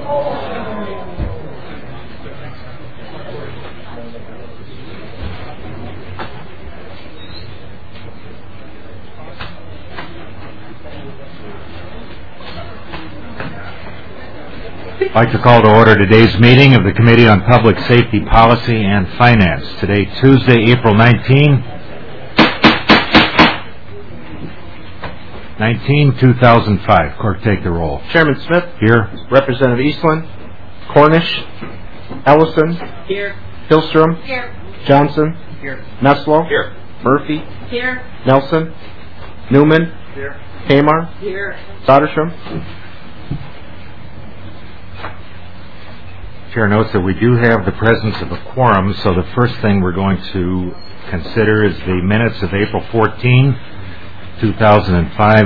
I'd like to call to order today's meeting of the Committee on Public Safety Policy and Finance. Today, Tuesday, April 19, 2005. Clerk, take the roll. Chairman Smith. Here. Representative Eastland. Cornish. Ellison. Here. Hillstrom. Here. Johnson. Here. Meslow. Here. Murphy. Here. Nelson. Newman. Here. Kamar. Here. Soderstrom. Chair notes that we do have the presence of a quorum, so the first thing we're going to consider is the minutes of April 14, 2005.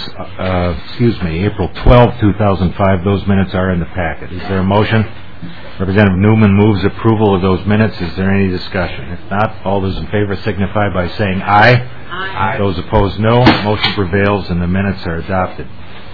April 12, 2005. Those minutes are in the packet. Is there a motion? Representative Newman moves approval of those minutes. Is there any discussion? If not, all those in favor signify by saying aye. Aye. Those opposed, no. Motion prevails and the minutes are adopted.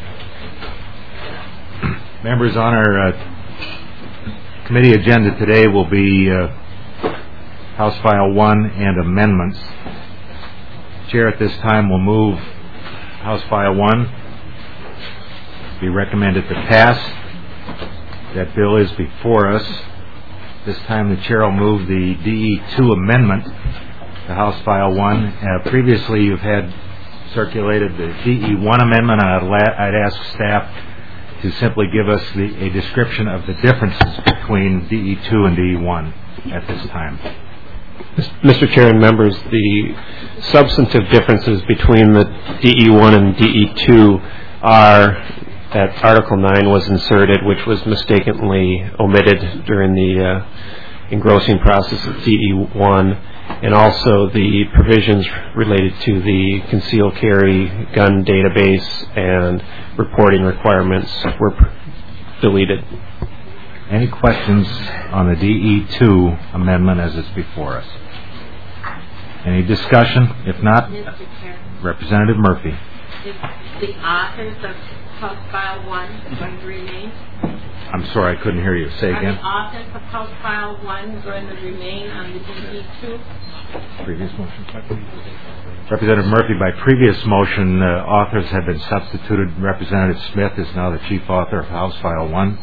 Members, on our committee agenda today will be House File 1 and amendments. Chair at this time will move House File 1. Be recommended to pass. That bill is before us. This time the Chair will move the DE2 amendment to House File 1. Previously you've had circulated the DE1 amendment. I'd ask staff to simply give us a description of the differences between DE2 and DE1 at this time. Mr. Chair and members, the substantive differences between the DE1 and DE2 are that Article 9 was inserted, which was mistakenly omitted during the engrossing process of DE1, and also the provisions related to the concealed carry gun database and reporting requirements were deleted. Any questions on the DE2 amendment as it's before us? Any discussion? If not, Representative Murphy. Is the authors of House File 1 going to remain? I'm sorry, I couldn't hear you. Say again. Are the authors of House File 1 going to remain on the DE2? Previous motion. Representative Murphy, by previous motion, authors have been substituted. Representative Smith is now the chief author of House File 1.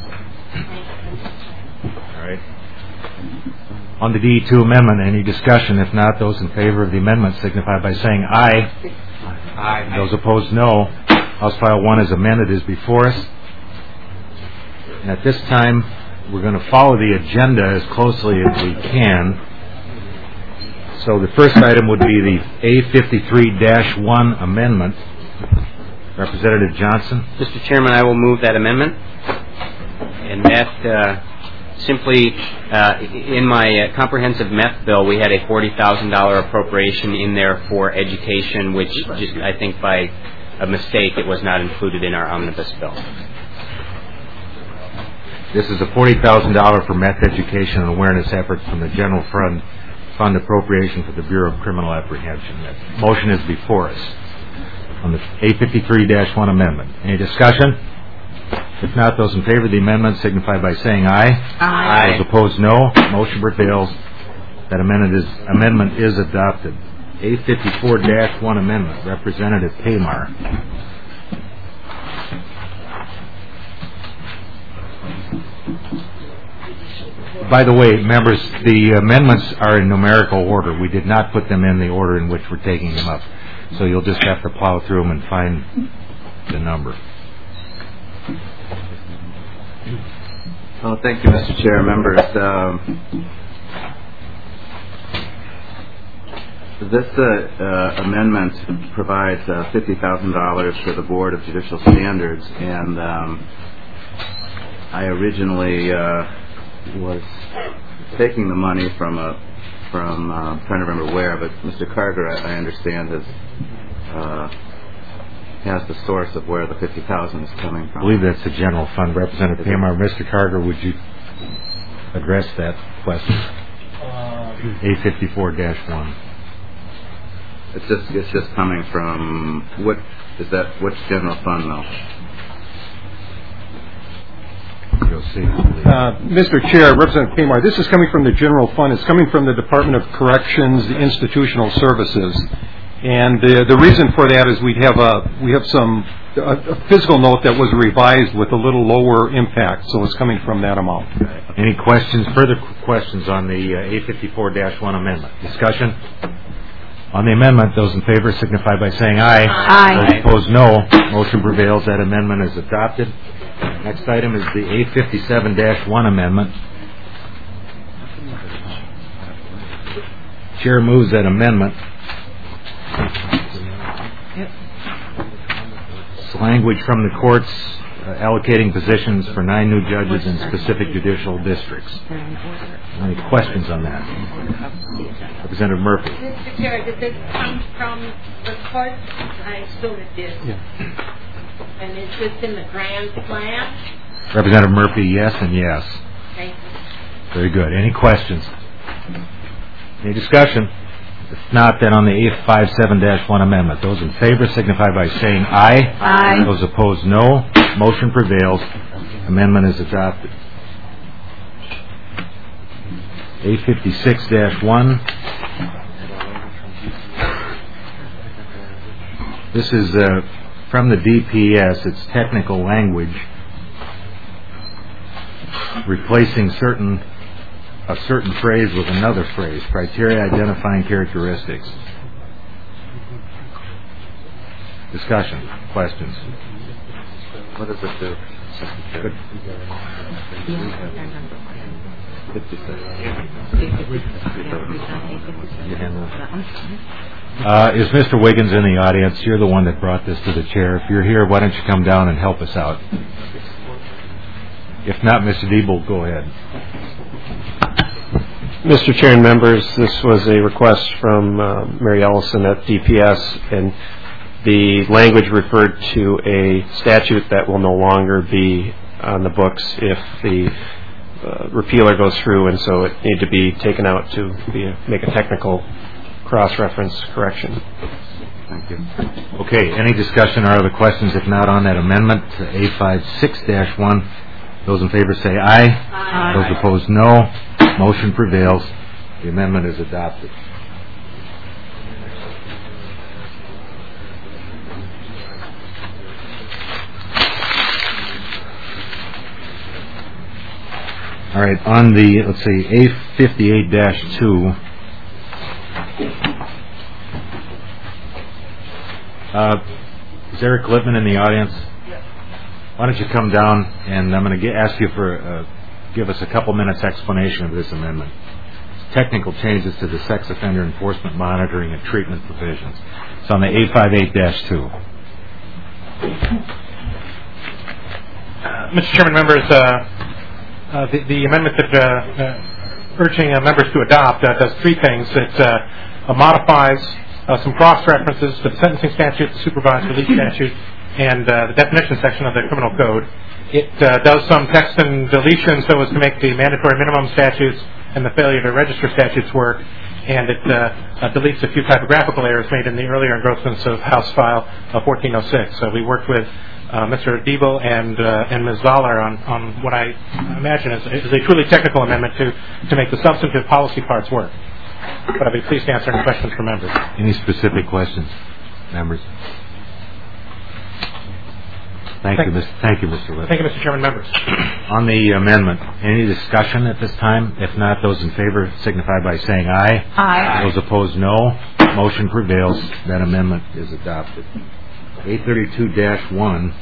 All right. On the DE2 amendment, any discussion? If not, those in favor of the amendment signify by saying aye. Aye. Those opposed, no. House File 1 as amended is before us. And at this time, we're going to follow the agenda as closely as we can. So the first item would be the A53-1 amendment. Representative Johnson. Mr. Chairman, I will move that amendment. And that simply, in my comprehensive meth bill, we had a $40,000 appropriation in there for education, which just, I think by a mistake, it was not included in our omnibus bill. This is a $40,000 for meth education and awareness effort from the general fund appropriation for the Bureau of Criminal Apprehension. That motion is before us on the A53-1 amendment. Any discussion? If not, those in favor of the amendment signify by saying aye. Aye. Those opposed, no. Motion prevails. That amendment is adopted. A54-1 amendment. Representative Kamar. By the way, members, the amendments are in numerical order. We did not put them in the order in which we're taking them up. So you'll just have to plow through them and find the number. Oh, thank you, Mr. Chair, members. This amendment provides $50,000 for the Board of Judicial Standards, and I originally was taking the money from I'm trying to remember where, but Mr. Carter, I understand, has the source of where the $50,000 is coming from. I believe that's the general fund. Representative Kamar. Mr. Carter, would you address that question? A54-1. It's just coming from which general fund though? You'll proceed, please. Mr. Chair, Representative Kamar, this is coming from the general fund. It's coming from the Department of Corrections, the Institutional Services. And the reason for that is we have a fiscal note that was revised with a little lower impact, so it's coming from that amount. Any questions, further questions on the 854-1 amendment? Discussion? On the amendment, those in favor signify by saying aye. Aye. Those opposed, no. Motion prevails. That amendment is adopted. Next item is the 857-1 amendment. Chair moves that amendment. It's language from the courts allocating positions for 9 new judges in specific judicial districts. Any questions on that? Representative Murphy. Mr. Chair, did this come from the court? I assume it did. Yeah. And is this in the grand plan? Representative Murphy, yes and yes. Thank you. Very good. Any questions? Any discussion? If not, then on the 857-1 amendment, those in favor signify by saying aye. Aye. Those opposed, no. Motion prevails. Amendment is adopted. 856-1. This is from the DPS. It's technical language replacing a certain phrase with another phrase. Criteria identifying characteristics. Discussion. Questions. What does it do? Good. Is Mr. Wiggins in the audience? You're the one that brought this to the chair. If you're here, why don't you come down and help us out? If not, Mr. Diebel, go ahead. Mr. Chair and members, this was a request from Mary Ellison at DPS, and the language referred to a statute that will no longer be on the books if the repealer goes through, and so it needed to be taken out to make a technical cross-reference correction. Thank you. Okay, any discussion or other questions? If not, on that amendment to 856-1, those in favor say aye. Aye. Those opposed, no. Motion prevails. The amendment is adopted. All right, on the, let's see, 858-2. Is Eric Lippman in the audience? Yes. Why don't you come down, and I'm going to ask you for give us a couple minutes explanation of this amendment. Technical changes to the sex offender enforcement monitoring and treatment provisions. It's on the 858-2. Mr. Chairman, members, the amendment that urging members to adopt does 3 things. It modifies some cross-references to the sentencing statute, the supervised release statute, and the definition section of the criminal code. It does some text and deletion so as to make the mandatory minimum statutes and the failure to register statutes work, and it deletes a few typographical errors made in the earlier engrossments of House File 1406. So we worked with Mr. Diebel and Ms. Zoller on what I imagine is a truly technical amendment to make the substantive policy parts work. But I'll be pleased to answer any questions from members. Any specific questions, members? Thank you, Mr. Lippman. Thank you, Mr. Chairman, members. On the amendment, any discussion at this time? If not, those in favor signify by saying aye. Aye. Those opposed, no. Motion prevails. That amendment is adopted. 832-1.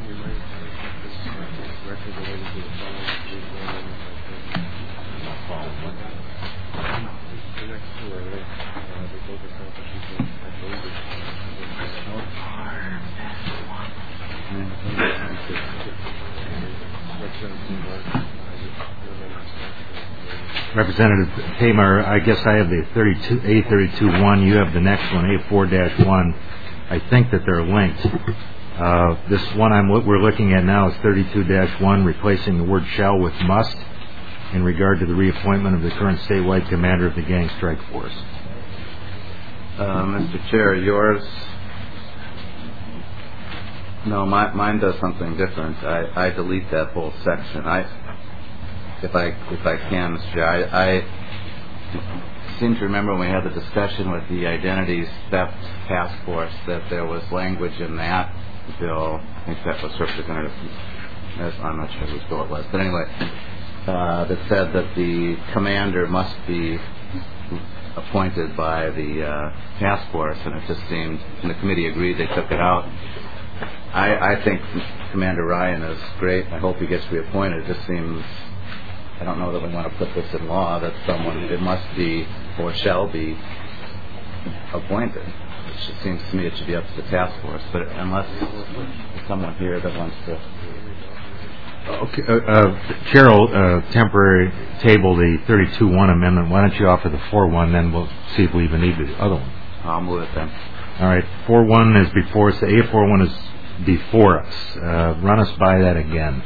Representative Kamar, I guess I have the 832-1. You have the next one, 84-1. I think that they're linked. This one we're looking at now is 32-1, replacing the word shall with must in regard to the reappointment of the current statewide commander of the gang strike force. Mr. Chair, yours No, mine does something different. I delete that whole section. If I can, Mr. Chair, I seem to remember when we had the discussion with the Identity Theft Task Force that there was language in that bill. I think that was Representative. I'm not sure whose bill it was, but anyway, that said that the commander must be appointed by the task force, and it just seemed, and the committee agreed, they took it out. I think Commander Ryan is great. I hope he gets reappointed. It just seems, I don't know that we want to put this in law that it must be or shall be appointed. It seems to me it should be up to the task force, but unless there's someone here that wants to. Okay, Chair will temporary table the 32-1 amendment. Why don't you offer the 4-1, then we'll see if we even need the other one. I'll move it then. All right, 4-1 is before us. The A41 is before us. Run us by that again.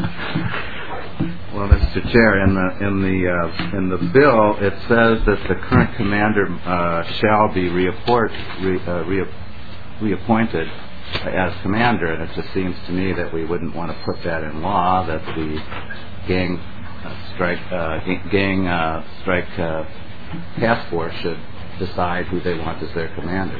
Well, Mr. Chair, in the bill, it says that the current commander shall be reappointed as commander, and it just seems to me that we wouldn't want to put that in law, that the gang strike task force should decide who they want as their commander.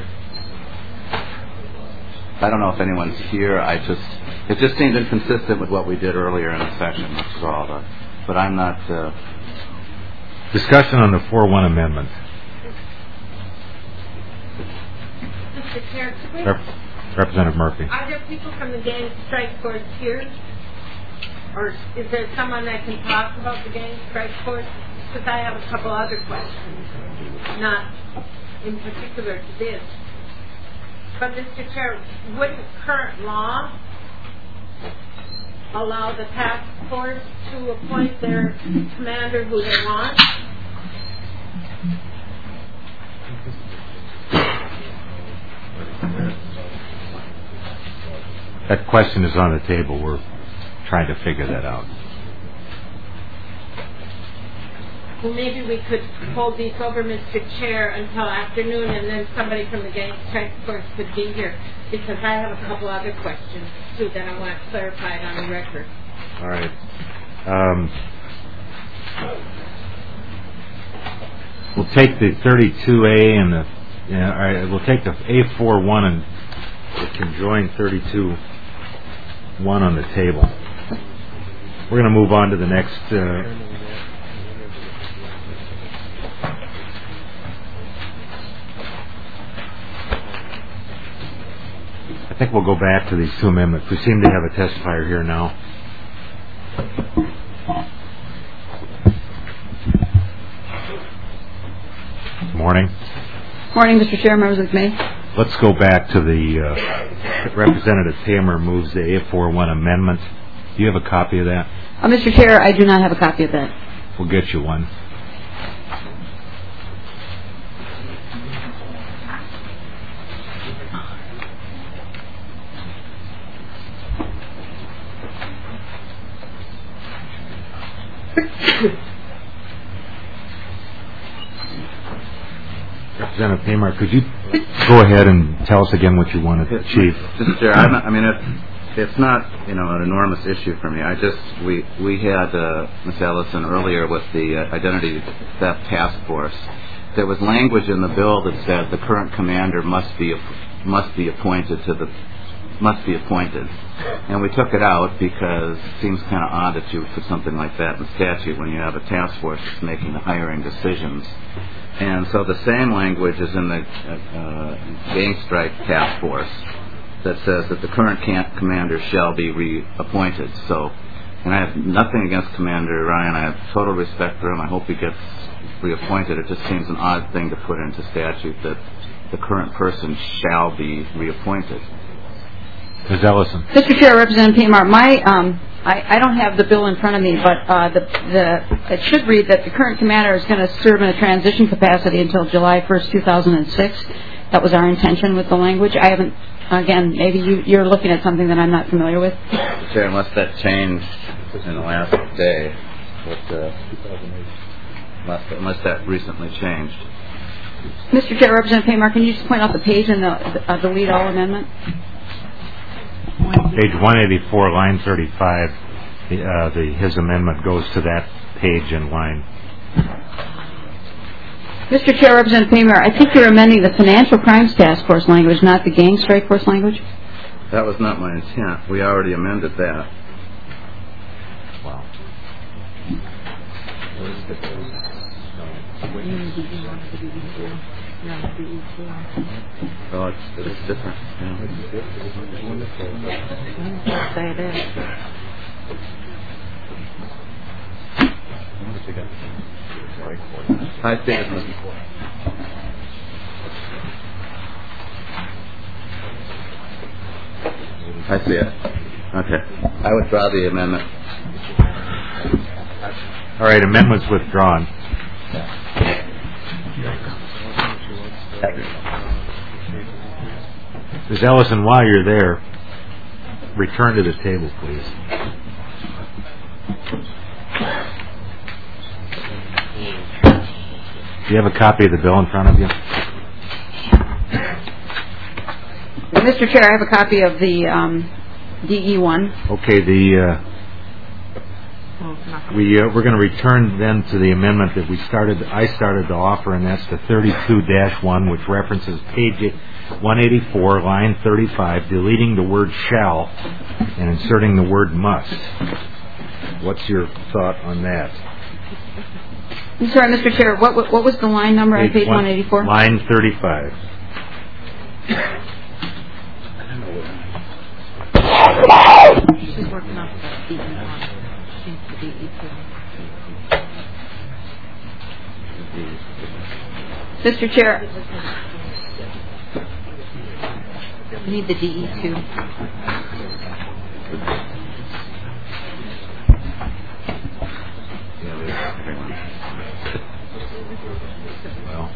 I don't know if anyone's here. It just seemed inconsistent with what we did earlier in the session. That's all. But I'm not. Discussion on the 4-1 amendment. Mr. Chair, Representative Murphy. are there people from the gang strike force here? Or is there someone that can talk about the gang strike force? Because I have a couple other questions, not in particular to this. But, Mr. Chair, wouldn't current law allow the task force to appoint their commander who they want? That question is on the table. We're trying to figure that out. Well, maybe we could hold these over, Mr. Chair, until afternoon, and then somebody from the gang strike force could be here, because I have a couple other questions, too, that I want clarified on the record. All right. We'll take the 32A and the. Yeah, all right. We'll take the A41 and it can join 32-1 on the table. We're going to move on to the next. I think we'll go back to these two amendments. We seem to have a testifier here now. Morning. Morning, Mr. Chair, members of the committee. Let's go back to the Representative Tamer moves the A41 amendment. Do you have a copy of that? Mr. Chair, I do not have a copy of that. We'll get you one. Representative Tamer, could you go ahead and tell us again what you wanted to achieve? Mr. Chair, it's not an enormous issue for me. We had Ms. Ellison earlier with the Identity Theft Task Force. There was language in the bill that said the current commander must be appointed, and we took it out because it seems kind of odd that you would put something like that in statute when you have a task force that's making the hiring decisions. And so the same language is in the gang strike task force that says that the current commander shall be reappointed. So, and I have nothing against Commander Ryan. I have total respect for him. I hope he gets reappointed. It just seems an odd thing to put into statute that the current person shall be reappointed. Ms. Ellison. Mr. Chair, Representative Tamer, I don't have the bill in front of me, but it should read that the current commander is going to serve in a transition capacity until July 1st, 2006. That was our intention with the language. I haven't, again, maybe you're looking at something that I'm not familiar with. Mr. Chair, unless that changed in the last day, unless that recently changed. Mr. Chair, Representative Tamer, can you just point out the page in the delete all amendment? Page 184, line 35, his amendment goes to that page and line. Mr. Chair, Representative Paymer, I think you're amending the Financial Crimes Task Force language, not the Gang Strike Force language. That was not my intent. We already amended that. Wow. Oh, it's different. Say it is. I see it. I see it. Okay. I withdraw the amendment. All right, amendment's withdrawn. Ms. Ellison, while you're there, return to the table, please. Do you have a copy of the bill in front of you? Mr. Chair, I have a copy of the DE1. Okay, we're going to return then to the amendment that I started to offer, and that's the 32-1, which references page 184, line 35, deleting the word shall and inserting the word must. What's your thought on that? I'm sorry, Mr. Chair, what was the line number on page 184? Line 35. She's working off the DE1. Mr. Chair, We need the DE2. Well,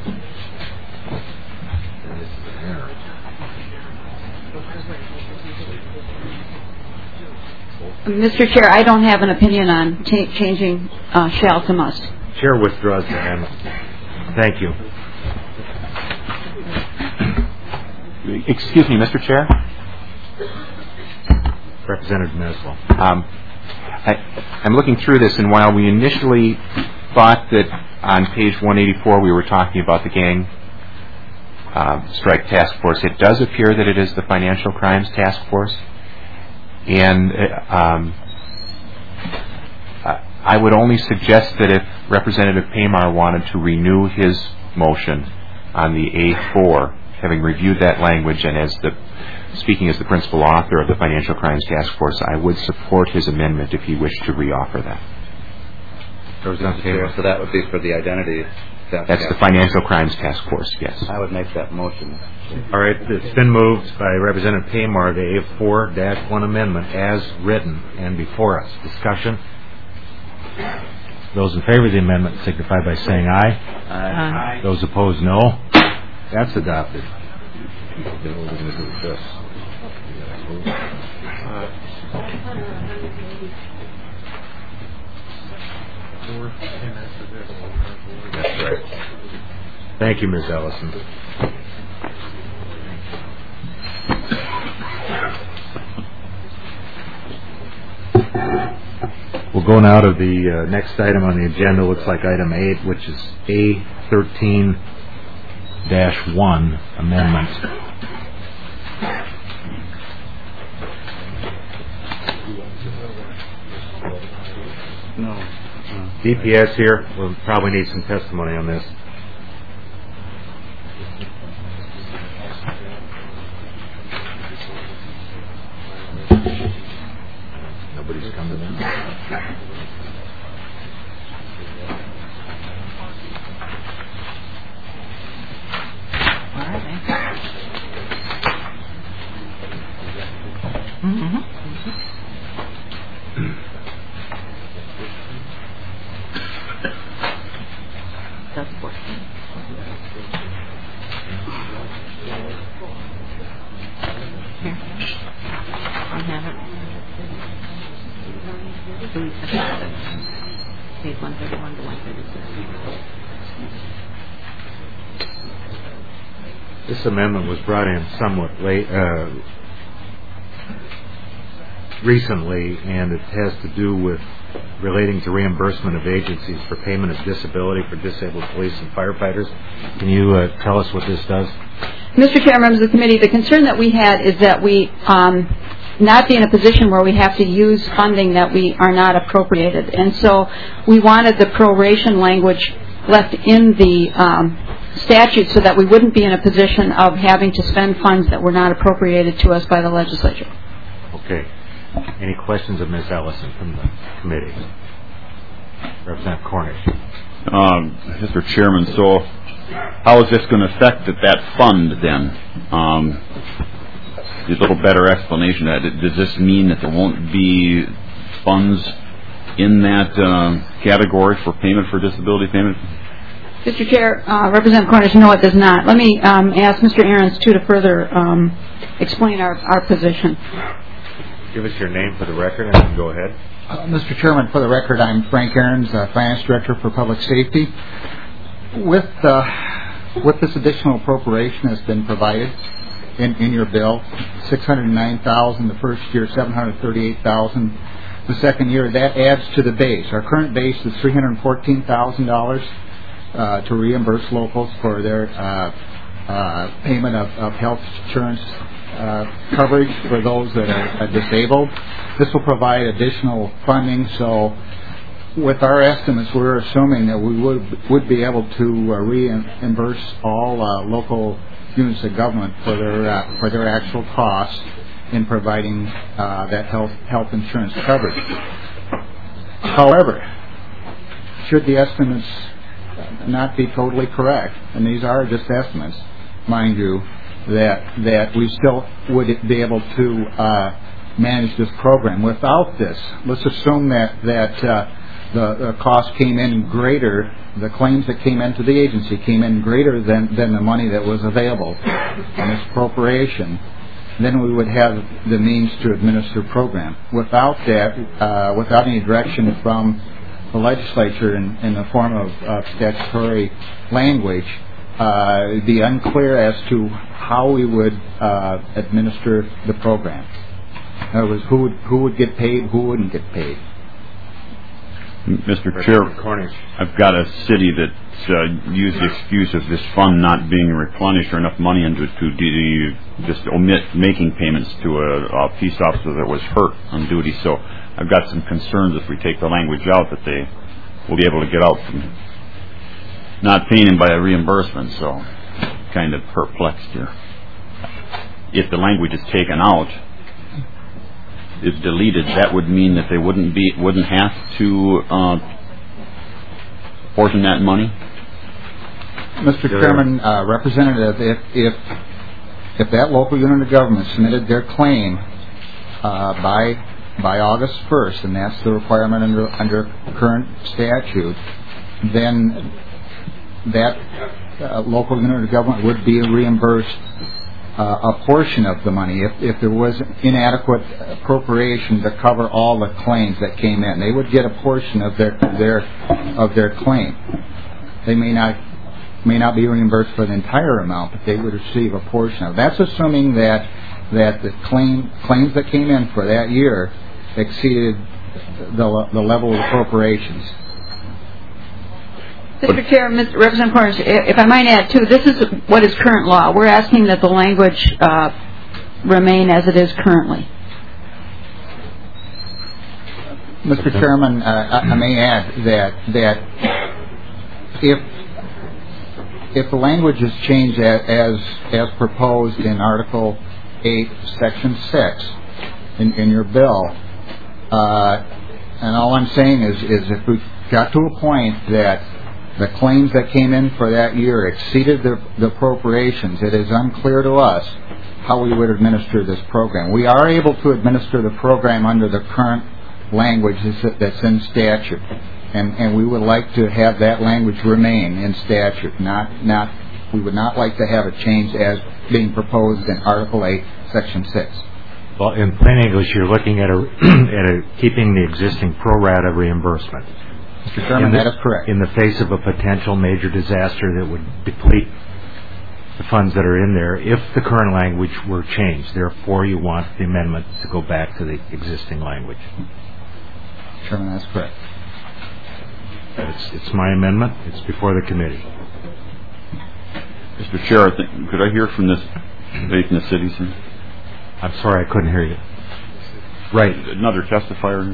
Mr. Chair, I don't have an opinion on changing shall to must. Chair withdraws the amendment. Thank you. Excuse me, Mr. Chair. Representative Meslow. I'm looking through this, and while we initially thought that on page 184 we were talking about the Gang Strike Task Force, it does appear that it is the Financial Crimes Task Force. And I would only suggest that if Representative Pamar wanted to renew his motion on the A4, having reviewed that language and speaking as the principal author of the Financial Crimes Task Force, I would support his amendment if he wished to reoffer that. So that would be for the identity. That's the Financial Crimes Task Force, yes. I would make that motion. All right, it's been moved by Representative Pamar, the A4-1 amendment as written and before us. Discussion? Those in favor of the amendment signify by saying aye. Aye. Those opposed, no. That's adopted. That's right. Thank you, Ms. Ellison. We'll go now to the next item on the agenda. Looks like item 8, which is A13-1 amendment. No. DPS here. We'll probably need some testimony on this. Nobody's come to them. Where are they? Mm-hmm. That's working. Here. I have it. Page 131 to 136. This amendment was brought in somewhat late, recently, and it has to do with relating to reimbursement of agencies for payment of disability for disabled police and firefighters. Can you tell us what this does? Mr. Chair, members of the committee, the concern that we had is that we not be in a position where we have to use funding that we are not appropriated. And so we wanted the proration language left in the statute so that we wouldn't be in a position of having to spend funds that were not appropriated to us by the legislature. Okay. Any questions of Ms. Ellison from the committee? Representative Cornish. Mr. Chairman, so how is this going to affect that fund then? A little better explanation of that. Does this mean that there won't be funds in that category for payment for disability payment? Mr. Chair, Representative Cornish, no, it does not. Let me ask Mr. Ahrens, too, to further explain our position. Give us your name for the record and then go ahead. Mr. Chairman, for the record, I'm Frank Ahrens, Finance Director for Public Safety. With this additional appropriation that's been provided in your bill, $609,000 the first year, $738,000 the second year, that adds to the base. Our current base is $314,000 to reimburse locals for their payment of health insurance coverage for those that are disabled. This will provide additional funding, so with our estimates, we're assuming that we would be able to reimburse all local units of government for their actual costs in providing that health insurance coverage. However, should the estimates not be totally correct, and these are just estimates, mind you, that we still would be able to manage this program. Without this, let's assume that the cost came in greater, the claims that came into the agency came in greater than the money that was available in this appropriation, then we would have the means to administer the program. Without that, without any direction from the legislature in the form of statutory language, it would be unclear as to how we would administer the program. In other words, who would get paid, who wouldn't get paid. Mr. Chair, I've got a city that's used the excuse of this fund not being replenished or enough money into it to just omit making payments to a peace officer that was hurt on duty. So I've got some concerns if we take the language out that they will be able to get out from not paying him by a reimbursement. So kind of perplexed here. If the language is taken out, is deleted, that would mean that they wouldn't have to portion that money? Mr. Chairman, Representative, if that local unit of government submitted their claim by August 1st, and that's the requirement under current statute, then that local unit of government would be reimbursed a portion of the money. If there was inadequate appropriation to cover all the claims that came in, they would get a portion of their claim. They may not be reimbursed for the entire amount, but they would receive a portion of it. That's assuming that the claims that came in for that year exceeded the level of appropriations. Mr. Chair, Representative Cornish, if I might add, too, this is what is current law. We're asking that the language remain as it is currently. Mr. Chairman, I may add that if the language is changed as proposed in Article 8, Section 6 in your bill, and all I'm saying is if we got to a point that the claims that came in for that year exceeded the appropriations, it is unclear to us how we would administer this program. We are able to administer the program under the current language that's in statute, and we would like to have that language remain in statute. We would not like to have it changed as being proposed in Article 8, Section 6. Well, in plain English, you're looking at keeping the existing pro rata reimbursement. Mr. Chairman, that is correct. In the face of a potential major disaster that would deplete the funds that are in there if the current language were changed. Therefore, you want the amendment to go back to the existing language. Chairman, that's correct. It's my amendment. It's before the committee. Mr. Chair, could I hear from this Faith in the City, sir? I'm sorry, I couldn't hear you. Right. Another testifier.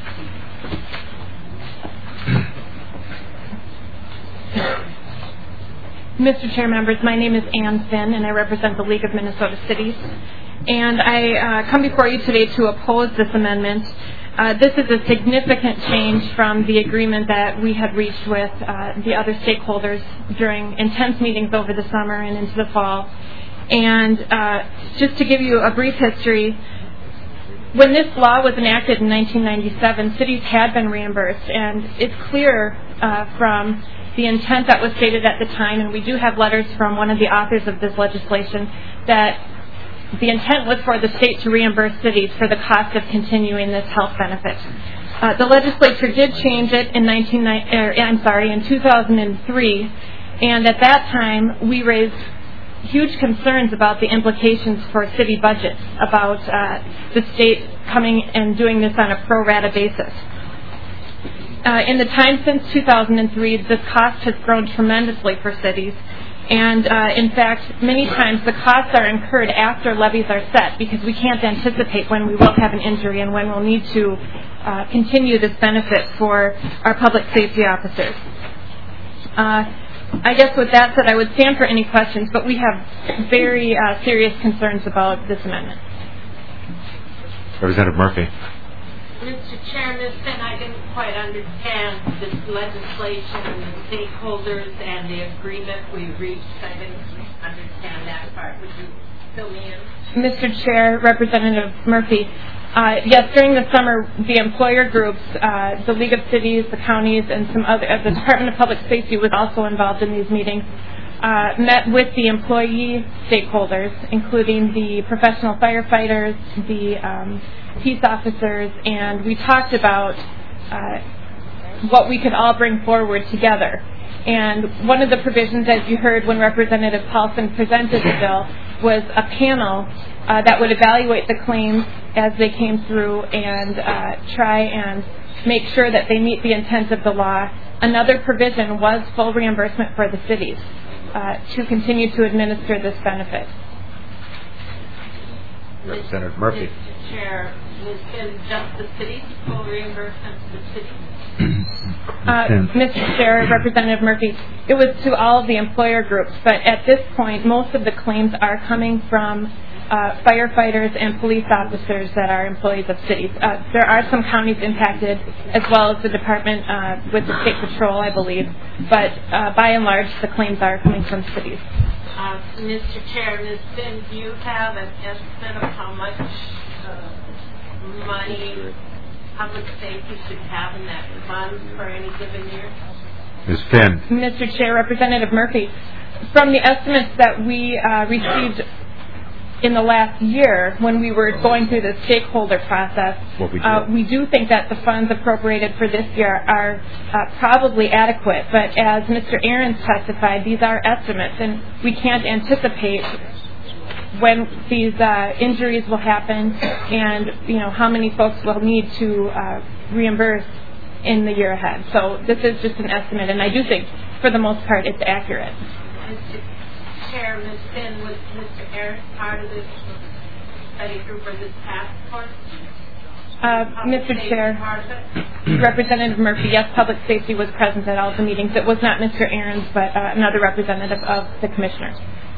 Mr. Chair, members, my name is Ann Finn, and I represent the League of Minnesota Cities. And I come before you today to oppose this amendment. This is a significant change from the agreement that we had reached with the other stakeholders during intense meetings over the summer and into the fall. And just to give you a brief history, when this law was enacted in 1997, cities had been reimbursed, and it's clear from the intent that was stated at the time, and we do have letters from one of the authors of this legislation, that the intent was for the state to reimburse cities for the cost of continuing this health benefit. The legislature did change it in 2003, and at that time we raised huge concerns about the implications for city budgets, about the state coming and doing this on a pro rata basis. In the time since 2003, this cost has grown tremendously for cities. And in fact, many times the costs are incurred after levies are set because we can't anticipate when we will have an injury and when we'll need to continue this benefit for our public safety officers. I guess with that said, I would stand for any questions, but we have very serious concerns about this amendment. Representative Murphy. Mr. Chairman, I didn't quite understand this legislation and the stakeholders and the agreement we reached. I didn't understand that part. Would you fill me in? Mr. Chair, Representative Murphy, yes, during the summer, the employer groups, the League of Cities, the counties, and some other, the Department of Public Safety was also involved in these meetings, met with the employee stakeholders, including the professional firefighters, the peace officers, and we talked about what we could all bring forward together. And one of the provisions, as you heard when Representative Paulson presented the bill, was a panel that would evaluate the claims as they came through and try and make sure that they meet the intent of the law. Another provision was full reimbursement for the cities to continue to administer this benefit. Representative Murphy. Mr. Chair, was it just the cities, full reimbursement to the cities? Mr. Chair, Representative Murphy, it was to all of the employer groups, but at this point, most of the claims are coming from firefighters and police officers that are employees of cities. There are some counties impacted, as well as the department with the state patrol, I believe, but by and large, the claims are coming from cities. Mr. Chair, Ms. Finn, do you have an estimate of how much money public safety should have in that fund for any given year? Ms. Finn. Mr. Chair, Representative Murphy, from the estimates that we received in the last year when we were going through the stakeholder process, we do think that the funds appropriated for this year are probably adequate. But as Mr. Ahrens testified, these are estimates, and we can't anticipate when these injuries will happen and how many folks will need to reimburse in the year ahead. So this is just an estimate, and I do think for the most part it's accurate. Mr. Chair, Ms. Finn, was Mr. Ahrens part of this study group or this task force? Mr. Chair, Representative Murphy, yes, public safety was present at all the meetings. It was not Mr. Ahrens, but another representative of the commissioners.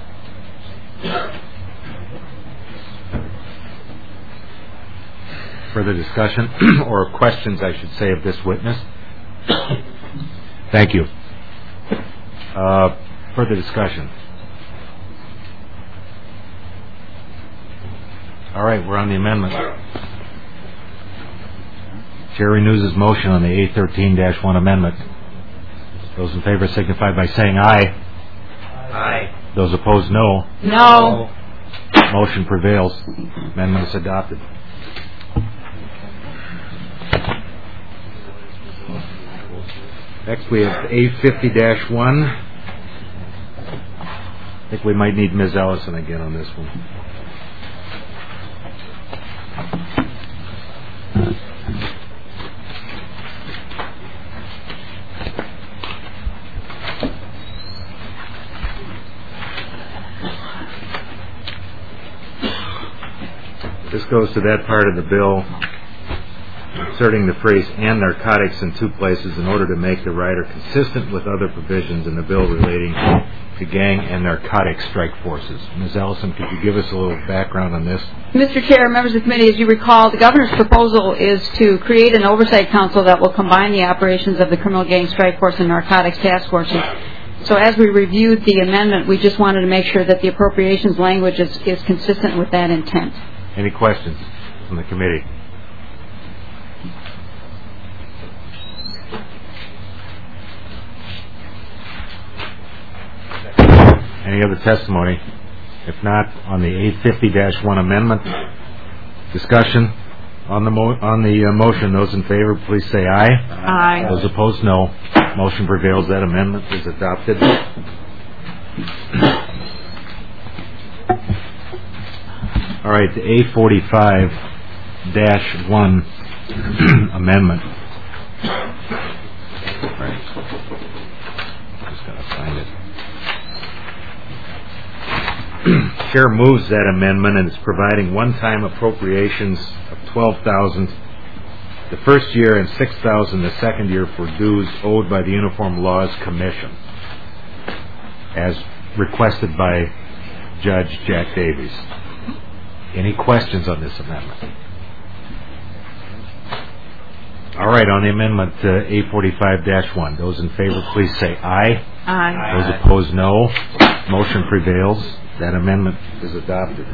Further discussion or questions, I should say, of this witness? Thank you. Further discussion. All right, we're on the amendment. Chair renews his motion on the A13-1 amendment. Those in favor signify by saying aye. Aye. Those opposed, no. No. Motion prevails. Amendment is adopted. Next we have A50-1. think we might need Ms. Ellison again on this one. This goes to that part of the bill inserting the phrase "and narcotics" in two places in order to make the rider consistent with other provisions in the bill relating to gang and narcotic strike forces. Ms. Ellison, could you give us a little background on this? Mr. Chair, members of the committee, as you recall, the governor's proposal is to create an oversight council that will combine the operations of the criminal gang strike force and narcotics task forces. So as we reviewed the amendment, we just wanted to make sure that the appropriations language is consistent with that intent. Any questions from the committee? Any other testimony? If not, on the 850-1 amendment, discussion on the motion. Those in favor, please say aye. Aye. Those opposed, no. Motion prevails. That amendment is adopted. All right, the A45-1 amendment. All right. Just got to find it. Chair moves that amendment and is providing one-time appropriations of $12,000 the first year and $6,000 the second year for dues owed by the Uniform Laws Commission, as requested by Judge Jack Davies. Any questions on this amendment? All right, on the amendment A45-1, those in favor, please say aye. Aye. Those opposed, no. Motion prevails. That amendment is adopted.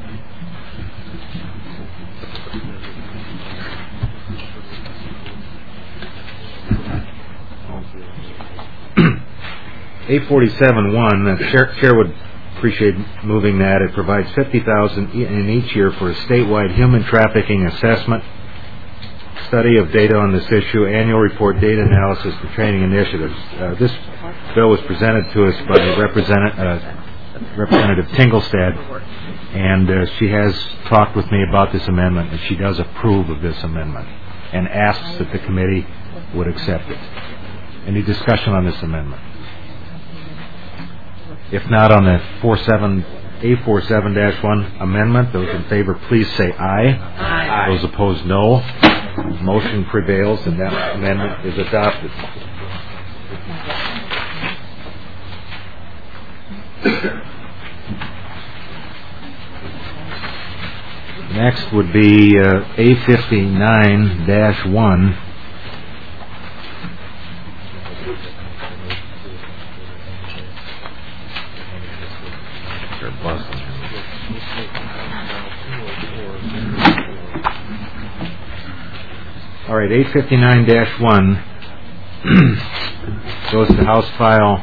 A47-1, the chair would appreciate moving that. It provides $50,000 in each year for a statewide human trafficking assessment, study of data on this issue, annual report, data analysis, and training initiatives. This bill was presented to us by Representative Tingelstad, and she has talked with me about this amendment, and she does approve of this amendment and asks that the committee would accept it. Any discussion on this amendment? If not, on the A47-1 amendment, those in favor, please say aye. Aye. Those opposed, no. Motion prevails, and that amendment is adopted. Next would be A59-1. All right, A59-1 goes to House File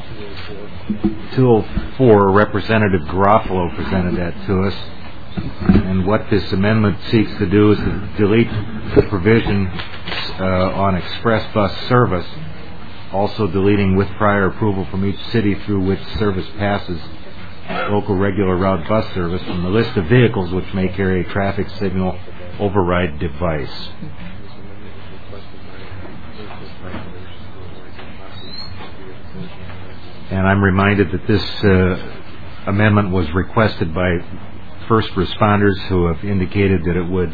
204. Representative Garofalo presented that to us. And what this amendment seeks to do is to delete the provision on express bus service, also deleting with prior approval from each city through which service passes local regular route bus service from the list of vehicles which may carry a traffic signal override device. And I'm reminded that this amendment was requested by first responders who have indicated that it would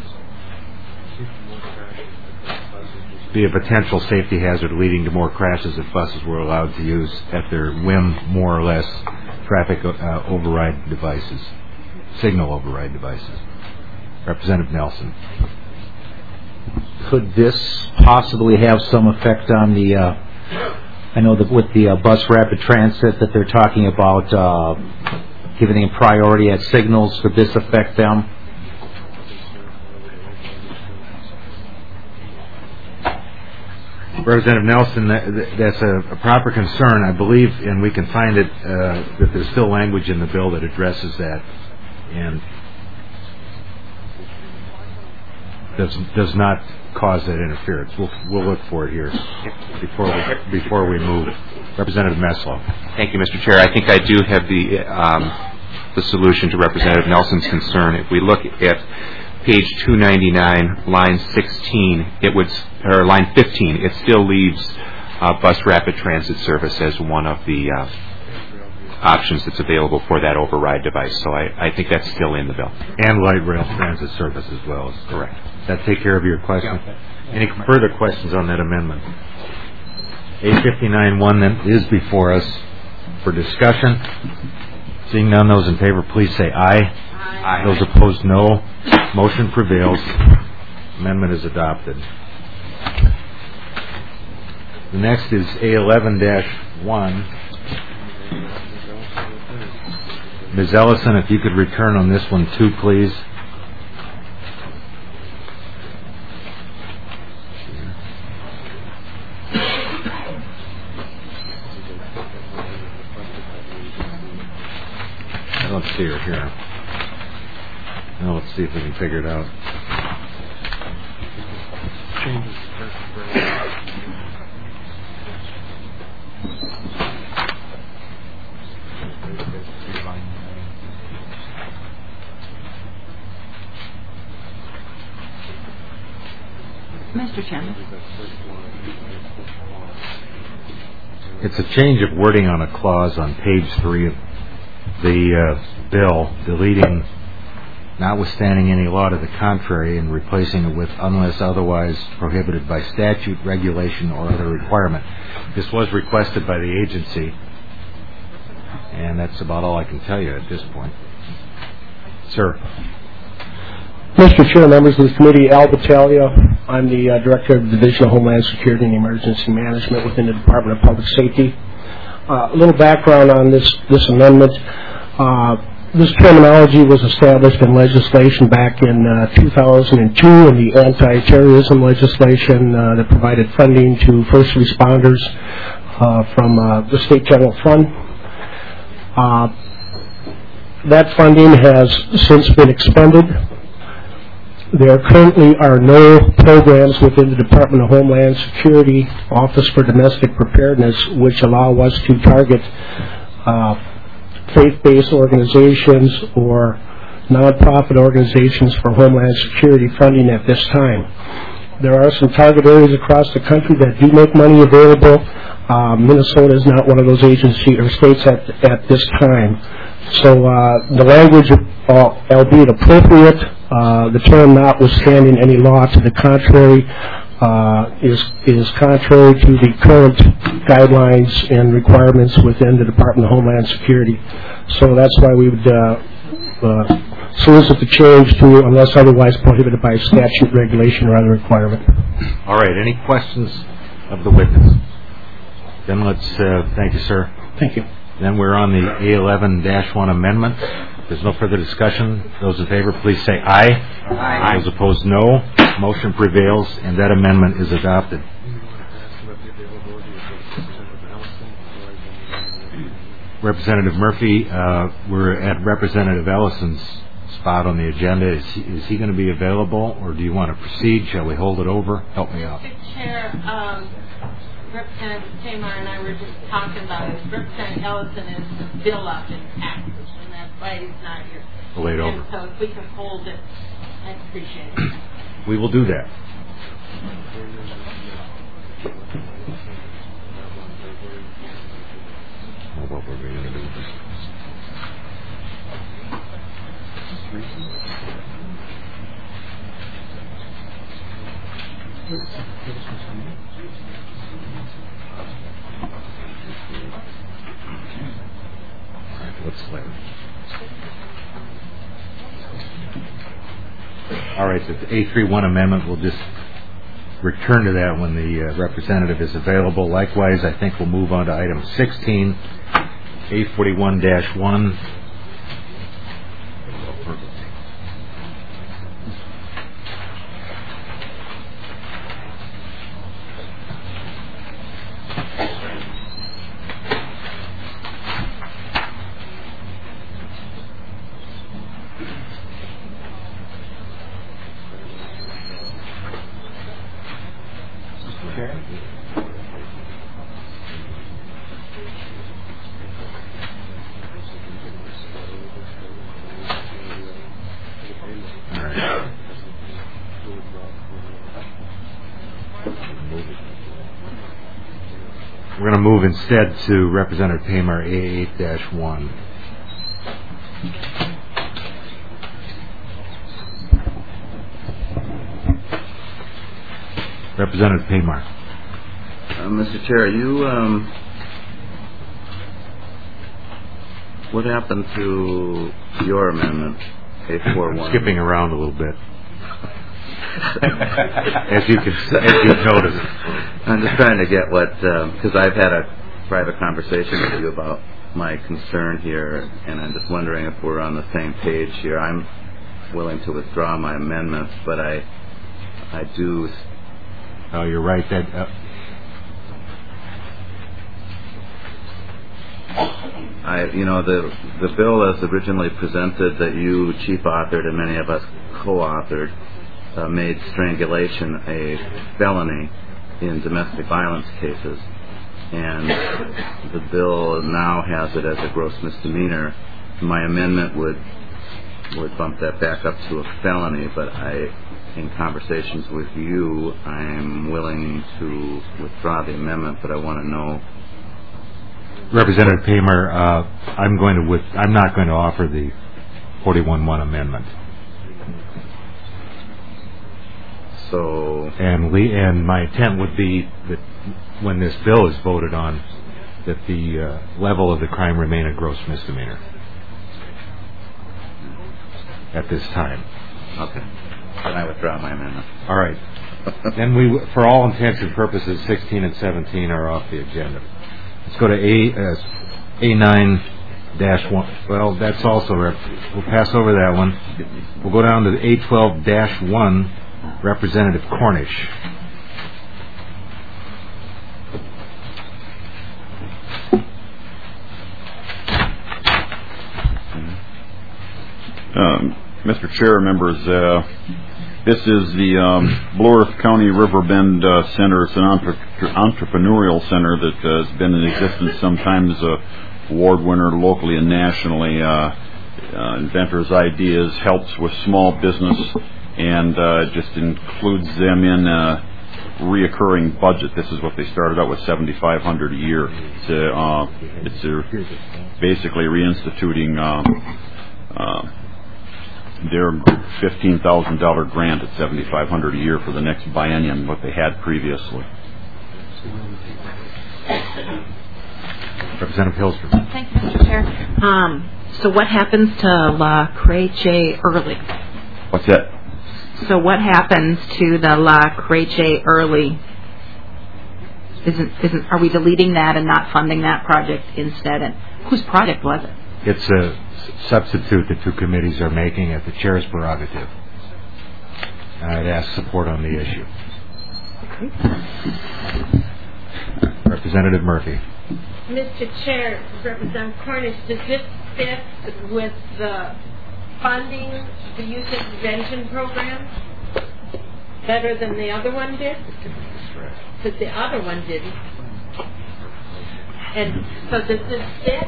be a potential safety hazard leading to more crashes if buses were allowed to use at their whim, more or less, traffic override devices, signal override devices. Representative Nelson. Could this possibly have some effect on the, I know that with the bus rapid transit that they're talking about giving them priority at signals, could this affect them? Representative Nelson, that's a proper concern, I believe, and we can find it that there's still language in the bill that addresses that. And does not cause that interference. We'll look for it here before we move. Representative Meslow. Thank you, Mr. Chair. I think I do have the solution to Representative Nelson's concern. If we look at page 299, line 16, or line 15, it still leaves bus rapid transit service as one of the options that's available for that override device. So I think that's still in the bill. And light rail transit service as well. Is correct. Does that take care of your question? Any further questions on that amendment? A59-1 then is before us for discussion. Seeing none, those in favor, please say aye. Aye. Those opposed, no. Motion prevails. Amendment is adopted. The next is A11-1. Ms. Ellison, if you could return on this one too, please. I don't see her here. Now let's see if we can figure it out. Mr. Chairman. It's a change of wording on a clause on page 3 of the bill, deleting notwithstanding any law to the contrary and replacing it with unless otherwise prohibited by statute, regulation, or other requirement. This was requested by the agency, and that's about all I can tell you at this point. Sir. Mr. Chair, members of the committee, Al Battaglia. I'm the Director of the Division of Homeland Security and Emergency Management within the Department of Public Safety. A little background on this amendment. This terminology was established in legislation back in 2002 in the anti-terrorism legislation that provided funding to first responders from the State General Fund. That funding has since been expended. There currently are no programs within the Department of Homeland Security Office for Domestic Preparedness which allow us to target faith-based organizations or nonprofit organizations for Homeland Security funding at this time. There are some target areas across the country that do make money available. Minnesota is not one of those agencies or states at this time. So the language, albeit appropriate, the term notwithstanding any law to the contrary, is contrary to the current guidelines and requirements within the Department of Homeland Security. So that's why we would solicit the change to unless otherwise prohibited by statute, regulation, or other requirement. All right. Any questions of the witness? Then let's thank you, sir. Thank you. Then we're on the A11-1 amendment. If there's no further discussion, those in favor, please say aye. Aye. Those opposed, no. Motion prevails, and that amendment is adopted. Representative Murphy, we're at Representative Ellison's spot on the agenda. Is he going to be available, or do you want to proceed? Shall we hold it over? Help me out. Mr. Chair, Representative Tamar and I were just talking about it. Representative Ellison is still up in taxes, and that's why he's not here. Wait over. And so if we could hold it, I'd appreciate it. We will do that. What we're going to do. All right, so the A31 amendment, we'll just return to that when the representative is available. Likewise, I think we'll move on to item 16, A41-1. We're going to move instead to Representative Paymer A8-1. Representative Paymer. Mr. Chair, what happened to your amendment, A41? Skipping around a little bit. as you've noticed. I'm just trying to get what, because I've had a private conversation with you about my concern here, and I'm just wondering if we're on the same page here. I'm willing to withdraw my amendments, but I do. Oh, you're right. That. The bill as originally presented that you chief authored and many of us co-authored made strangulation a felony in domestic violence cases, and the bill now has it as a gross misdemeanor. My amendment would bump that back up to a felony, but in conversations with you, I'm willing to withdraw the amendment, but I want to know. Representative Paymer, I'm not going to offer the 41-1 amendment. So. And my intent would be that when this bill is voted on, that the level of the crime remain a gross misdemeanor at this time. Okay. Then I withdraw my amendment. All right. Then for all intents and purposes, 16 and 17 are off the agenda. Let's go to A9-1. Well, that's also, we'll pass over that one. We'll go down to the A12-1, Representative Cornish. Mr. Chair, members, this is the Blue Earth County Riverbend Center. It's an entrepreneurial center that has been in existence, sometimes award winner locally and nationally. Inventors' Ideas helps with small business and just includes them in a reoccurring budget. This is what they started out with, $7,500 a year. It's basically reinstituting their $15,000 grant at $7,500 a year for the next biennium, what they had previously. Representative Hillstrom. Thank you, Mr. Chair. So what happens to La Creche Early? What's that? So what happens to the La Creche Early? Are we deleting that and not funding that project instead? And whose project was it? It's a substitute the two committees are making at the chair's prerogative. And I'd ask support on the issue. Okay. Representative Murphy. Mr. Chair, Representative Cornish, does this fit with the funding the youth intervention program better than the other one did? Because the other one didn't. And so does this fit?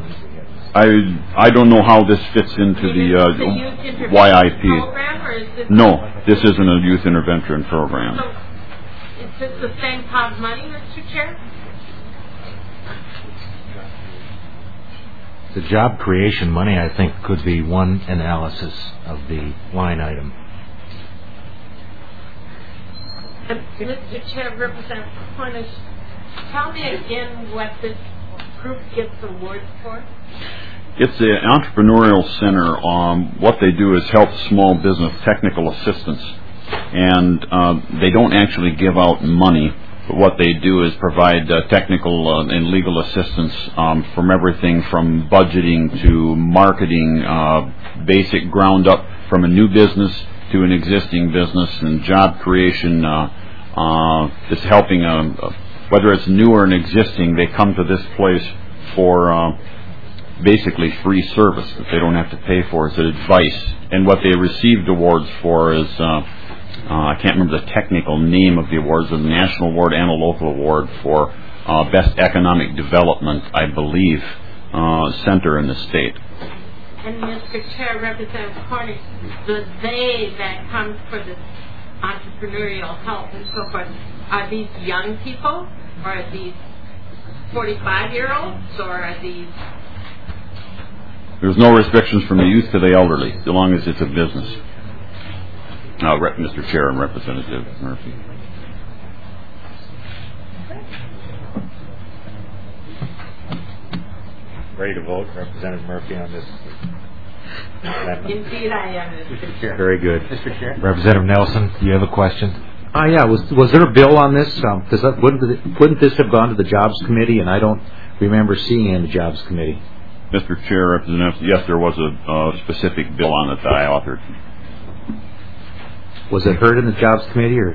I don't know how this fits into the YIP. Program, or is this no, this isn't a youth intervention program. So is this the same pot of money, Mr. Chair? The job creation money, I think, could be one analysis of the line item. Mr. Chair, Representative Cornish, tell me again what this group gets awards for. It's an entrepreneurial center. What they do is help small business technical assistance, and they don't actually give out money. But what they do is provide technical and legal assistance from everything from budgeting to marketing, basic ground up from a new business to an existing business, and job creation. Just helping, whether it's new or an existing, they come to this place for basically free service that they don't have to pay for. It's advice, and what they received awards for is I can't remember the technical name of the awards, a national award and a local award for best economic development, I believe, center in the state. And Mr. Chair, Representative Cornish, the they that comes for this entrepreneurial help and so forth, are these young people, or are these 45-year-olds, or are these... There's no restrictions from the youth to the elderly, as long as it's a business. Mr. Chair and Representative Murphy. Ready to vote, Representative Murphy, on this amendment? Indeed I am, Mr. Chair. Very good. Mr. Chair. Representative Nelson, do you have a question? Yeah. Was there a bill on this? Wouldn't this have gone to the Jobs Committee? And I don't remember seeing it in the Jobs Committee. Mr. Chair, Representative, yes, there was a specific bill on it that I authored. Was it heard in the Jobs Committee, or?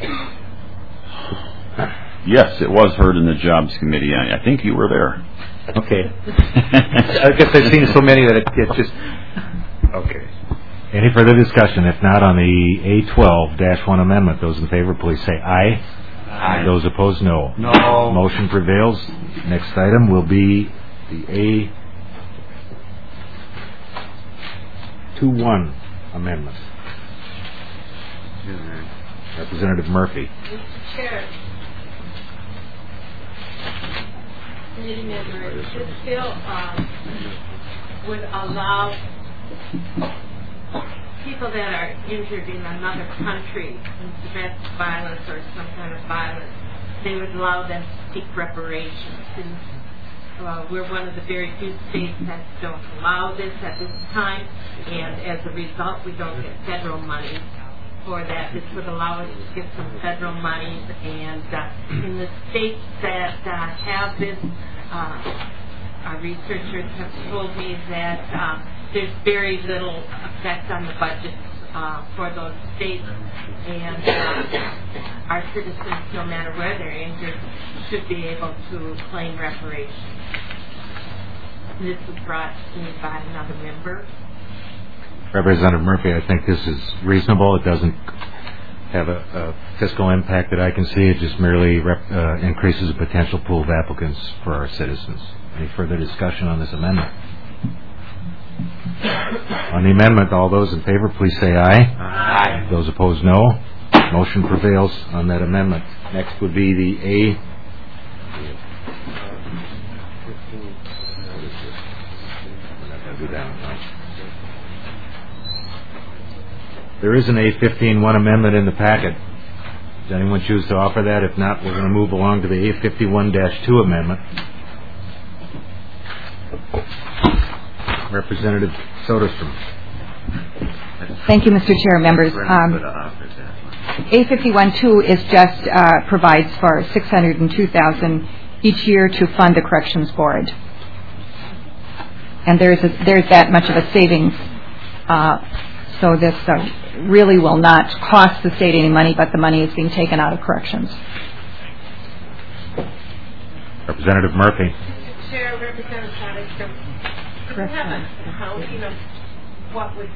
Yes, it was heard in the Jobs Committee. I think you were there. Okay. I guess I've seen so many that it just... Okay. Any further discussion? If not, on the A12-1 amendment, those in favor, please say aye. Aye. Those opposed, no. No. Motion prevails. Next item will be the A21 amendment. Representative Murphy. Mr. Chair, committee members, this bill would allow people that are injured in another country in domestic violence or some kind of violence, they would allow them to seek reparations. And we're one of the very few states that don't allow this at this time, and as a result, we don't get federal money for that. This would allow us to get some federal money, and in the states that have this, our researchers have told me that there's very little effect on the budget for those states, and our citizens, no matter where they're injured, should be able to claim reparations. This was brought to me by another member. Representative Murphy, I think this is reasonable. It doesn't have a fiscal impact that I can see. It just merely increases the potential pool of applicants for our citizens. Any further discussion on this amendment? On the amendment, all those in favor, please say aye. Aye. Those opposed, no. Motion prevails on that amendment. Next would be the There is an A15-1 amendment in the packet. Does anyone choose to offer that? If not, we're going to move along to the A51-2 amendment. Representative Soderstrom. Thank you, Mr. Chair, members. A51-2 is just provides for $602,000 each year to fund the Corrections Board, and there's that much of a savings. So this really will not cost the state any money, but the money is being taken out of corrections. Representative Murphy. Chair, Representative Soderstrom. Do you have an accounting of what the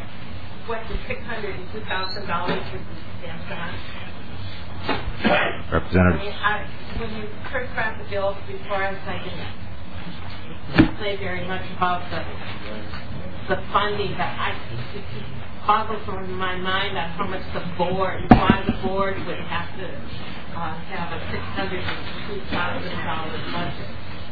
$602,000 would be spent on? Representative. When you first brought the bill before us, I didn't say very much about the funding, but it boggles over my mind on how much why the board would have to have a $602,000 budget.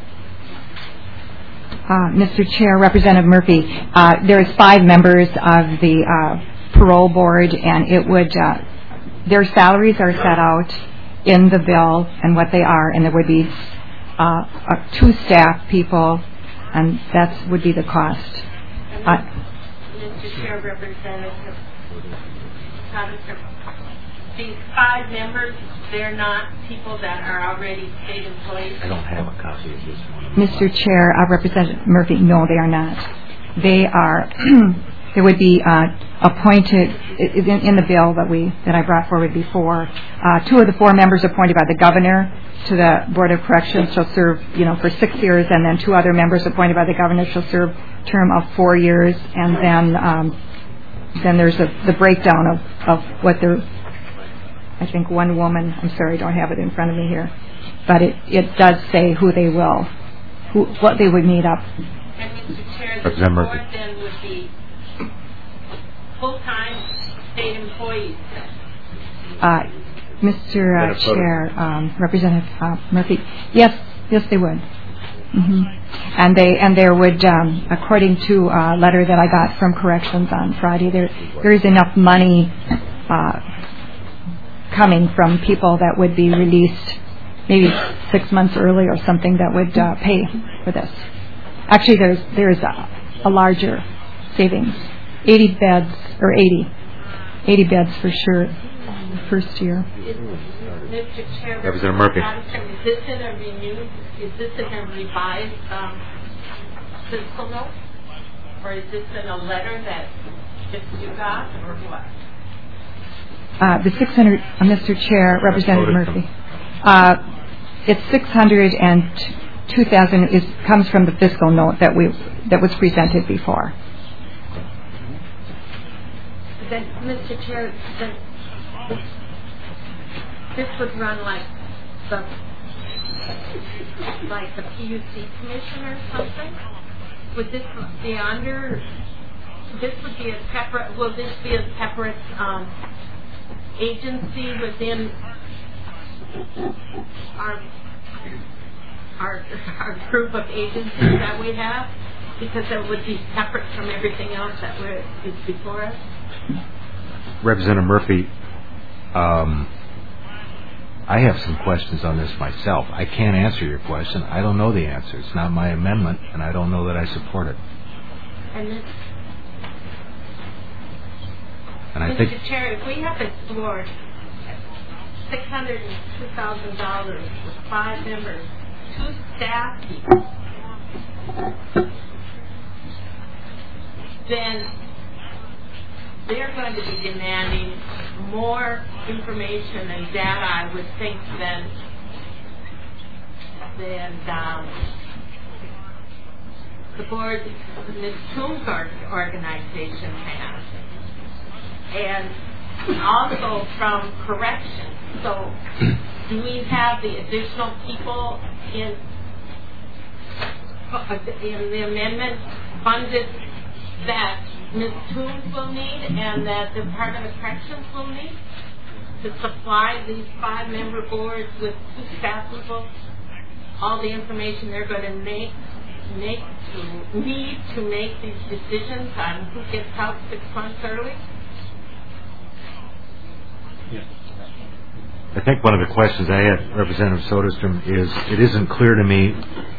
Mr. Chair, Representative Murphy, there's 5 members of the parole board, and it would their salaries are set out in the bill and what they are, and there would be 2 staff people, and that would be the cost. Mr. Chair, Representative Soderstrom, these 5 members, they're not people that are already state employees? I don't have a copy of this one. Mr. Chair, Representative Murphy, no, they are not. They are, they would be appointed in the bill that I brought forward before. 2 of the 4 members appointed by the governor to the Board of Corrections shall serve, for 6 years, and then 2 other members appointed by the governor shall serve a term of 4 years, and then then there's the breakdown of what they're, I think one woman, I'm sorry, I don't have it in front of me here, but it does say who they will, what they would meet up. And Mr. Chair, the board then would be full-time state employees. Mr. Chair, Representative Murphy, yes, they would. Mm-hmm. And there would, according to a letter that I got from Corrections on Friday, there is enough money coming from people that would be released maybe 6 months early or something that would pay for this. Actually, there's a larger savings, 80 beds for sure the first year. Mr. Chair, Representative Murphy. Is this in a renewed, is this in a revised fiscal note? Or is this in a letter that you got, or what? The 600, Mr. Chair, Representative Murphy. It's 600 and 2,000 comes from the fiscal note that was presented before. Then, Mr. Chair, this would run like the PUC commission or something? Would this be under? This would be a separate. Will this be a separate agency within our group of agencies that we have? Because it would be separate from everything else that is before us. Representative Murphy, I have some questions on this myself. I can't answer your question. I don't know the answer. It's not my amendment, and I don't know that I support it. And I think, Mr. Chair, if we have explored $602,000 with 5 members, 2 staff people, then they're going to be demanding more information and data, I would think, than the board, Ms. Toom's organization has. And also from corrections. So do we have the additional people in the amendment funded that Ms. Toombs will need and that the Department of Corrections will need to supply these 5-member boards with 2 staff people all the information they're going to need to make these decisions on who gets out 6 months early? I think one of the questions I had, Representative Soderstrom, is it isn't clear to me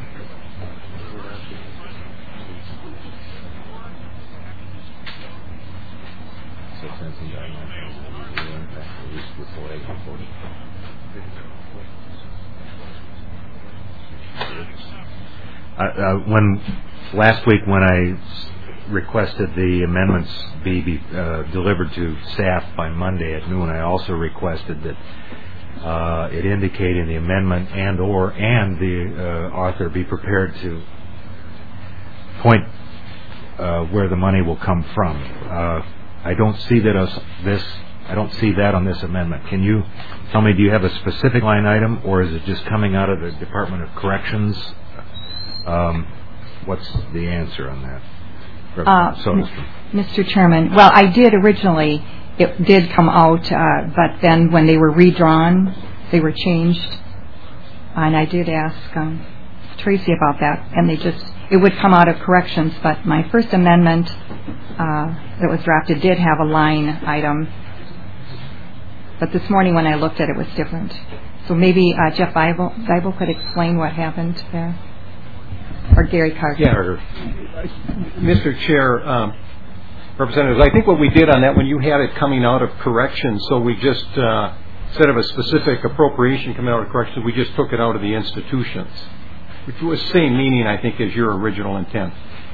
when last week when I requested the amendments be delivered to staff by Monday at noon, I also requested that it indicate in the amendment and the author be prepared to point where the money will come from. I don't see that on this amendment. Can you tell me, do you have a specific line item, or is it just coming out of the Department of Corrections? What's the answer on that? Mr. Chairman, well, I did originally. It did come out, but then when they were redrawn, they were changed. And I did ask Tracy about that, and it would come out of Corrections. But my first amendment that was drafted did have a line item. But this morning when I looked at it, it was different. So maybe Jeff Weibel could explain what happened there. Or Gary Carter. Yeah. Mr. Chair, Representatives, I think what we did on that, when you had it coming out of Corrections, so we just, instead of a specific appropriation coming out of Corrections, we just took it out of the institutions, which was the same meaning, I think, as your original intent.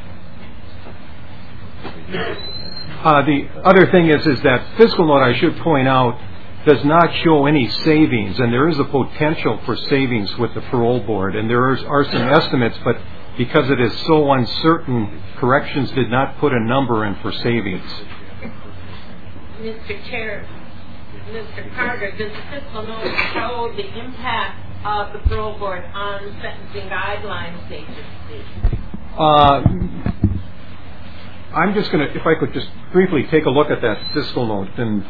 The other thing is that fiscal note, I should point out, does not show any savings, and there is a potential for savings with the parole board, and there are some estimates, but because it is so uncertain, Corrections did not put a number in for savings. Mr. Chair, Mr. Carter, does the fiscal note show the impact of the parole board on sentencing guidelines agency? I'm just going to, if I could just briefly take a look at that fiscal note. And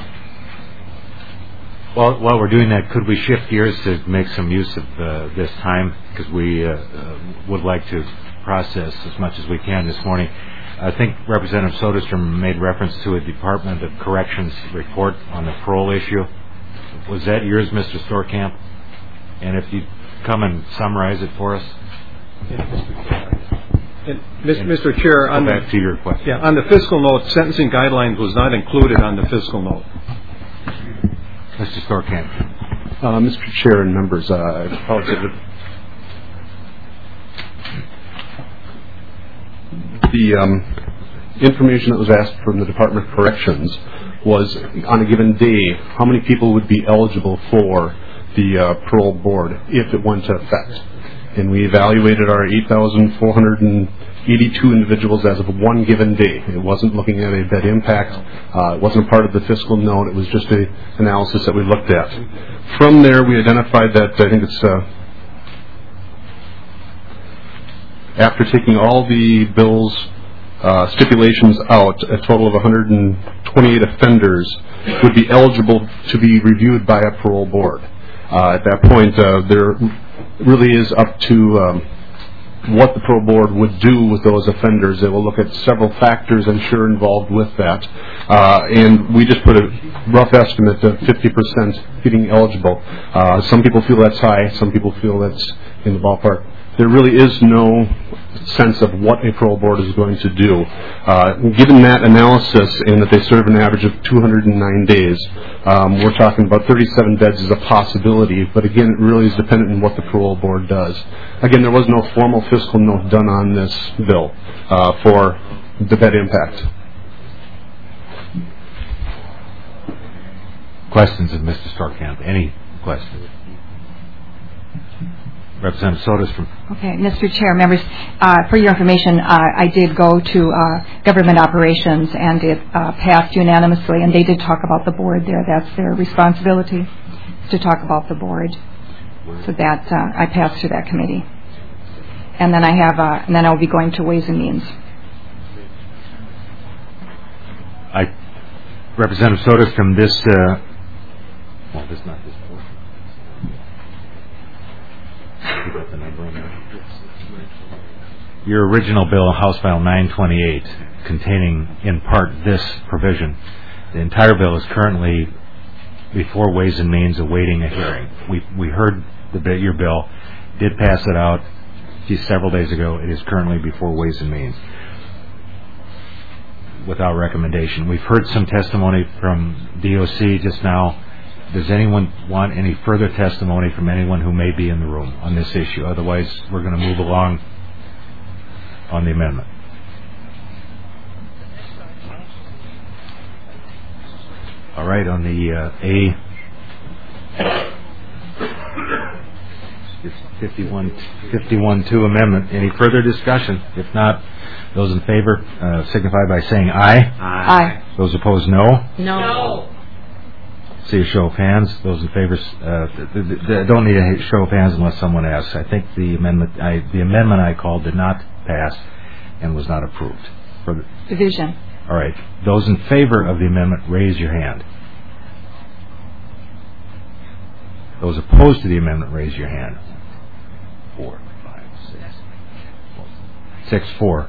well, while we're doing that, could we shift gears to make some use of this time? Because we would like to process as much as we can this morning. I think Representative Soderstrom made reference to a Department of Corrections report on the parole issue. Was that yours, Mr. Storkamp? And if you'd come and summarize it for us. Mr. Chair, on back to your question. Yeah, on the fiscal note, sentencing guidelines was not included on the fiscal note. Mr. Storkamp. Mr. Chair and members, I apologize. The information that was asked from the Department of Corrections was, on a given day, how many people would be eligible for the parole board if it went into effect. And we evaluated our 8,482 individuals as of one given day. It wasn't looking at a bed impact. It wasn't a part of the fiscal note. It was just an analysis that we looked at. From there, we identified that, I think it's after taking all the bill's stipulations out, a total of 128 offenders would be eligible to be reviewed by a parole board. At that point, there really is up to what the parole board would do with those offenders. They will look at several factors, I'm sure, involved with that. And we just put a rough estimate of 50% getting eligible. Some people feel that's high. Some people feel that's in the ballpark. There really is no sense of what a parole board is going to do. Given that analysis and that they serve an average of 209 days, we're talking about 37 beds as a possibility, but again, it really is dependent on what the parole board does. Again, there was no formal fiscal note done on this bill for the bed impact. Questions of Mr. Storkamp? Any questions? Representative Soderstrom. Okay, Mr. Chair, members, for your information, I did go to Government Operations, and it passed unanimously, and they did talk about the board there. That's their responsibility, to talk about the board. So that I passed to that committee. And then and then I'll be going to Ways and Means. Representative Soderstrom, this not this board. Your original bill, House File 928, containing in part this provision, the entire bill is currently before Ways and Means awaiting a hearing. We heard your bill, did pass it out several days ago. It is currently before Ways and Means without recommendation. We've heard some testimony from DOC just now. Does anyone want any further testimony from anyone who may be in the room on this issue? Otherwise, we're going to move along on the amendment. All right, on the A51-2 amendment, any further discussion? If not, those in favor signify by saying aye. Aye. Those opposed, no. No. See a show of hands. Those in favor don't need a show of hands unless someone asks. I think the amendment I called did not pass and was not approved. For the division. All right. Those in favor of the amendment, raise your hand. Those opposed to the amendment, raise your hand. 4, 5, 6, 4.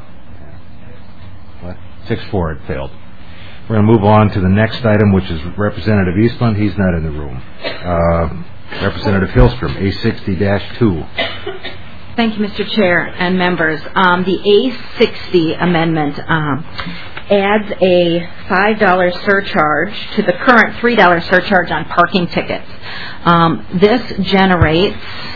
What? 6-4. It failed. We're going to move on to the next item, which is Representative Eastland. He's not in the room. Representative Hillstrom, A60-2. Thank you, Mr. Chair and members. The A60 amendment adds a $5 surcharge to the current $3 surcharge on parking tickets. This generates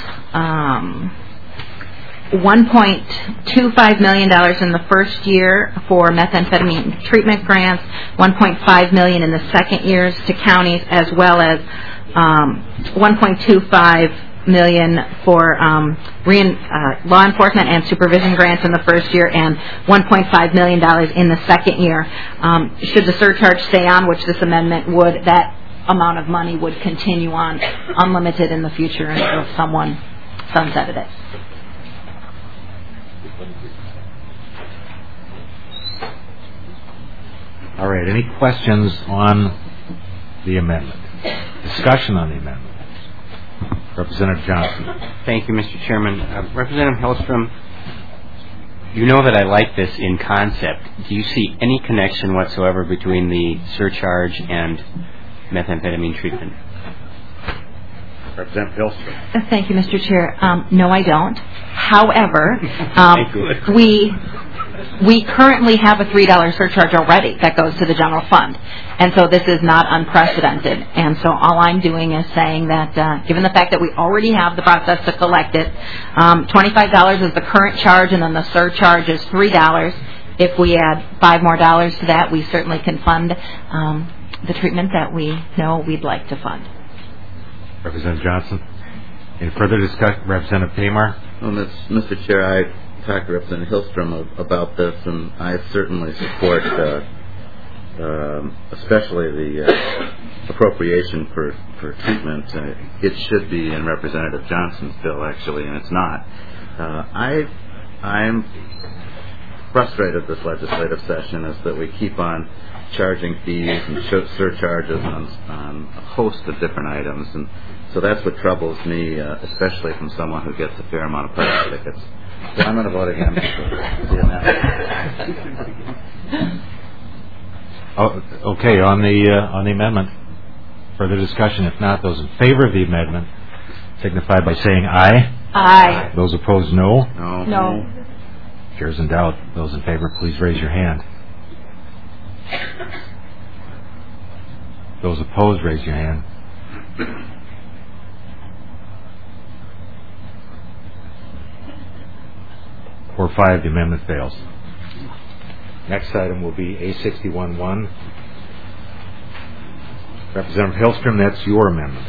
$1.25 million in the first year for methamphetamine treatment grants, $1.5 million in the second years to counties, as well as $1.25 million for law enforcement and supervision grants in the first year, and $1.5 million in the second year. Should the surcharge stay on, which this amendment would, that amount of money would continue on unlimited in the future until someone sunsetted it. All right. Any questions on the amendment? Discussion on the amendment. Representative Johnson. Thank you, Mr. Chairman. Representative Hillstrom, you know that I like this in concept. Do you see any connection whatsoever between the surcharge and methamphetamine treatment? Representative Hillstrom. Thank you, Mr. Chair. No, I don't. However, we currently have a $3 surcharge already that goes to the general fund. And so this is not unprecedented. And so all I'm doing is saying that given the fact that we already have the process to collect it, $25 is the current charge, and then the surcharge is $3. If we add $5 more to that, we certainly can fund the treatment that we know we'd like to fund. Representative Johnson. Any further discussion? Representative Pamar. Well, Mr. Chair, I talked to Representative Hillstrom about this, and I certainly support especially the appropriation for treatment. It should be in Representative Johnson's bill, actually, and it's not. I'm frustrated this legislative session is that we keep on charging fees and surcharges on a host of different items, and so that's what troubles me, especially from someone who gets a fair amount of parking tickets. So I'm going to vote against the amendment. Okay, on the amendment. Further discussion? If not, those in favor of the amendment signify by saying aye. Aye. Those opposed, no. No. Chairs in doubt. Those in favor, please raise your hand. Those opposed, raise your hand. 4-5, the amendment fails. Next item will be A61-1. Representative Hillstrom, that's your amendment.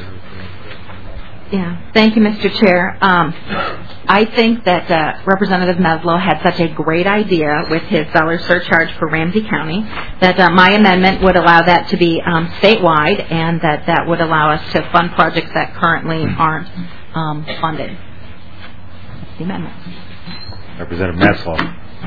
Yeah. Thank you, Mr. Chair. I think that Representative Meslow had such a great idea with his dollar surcharge for Ramsey County that my amendment would allow that to be statewide, and that would allow us to fund projects that currently aren't funded. That's the amendment. Representative Meslow.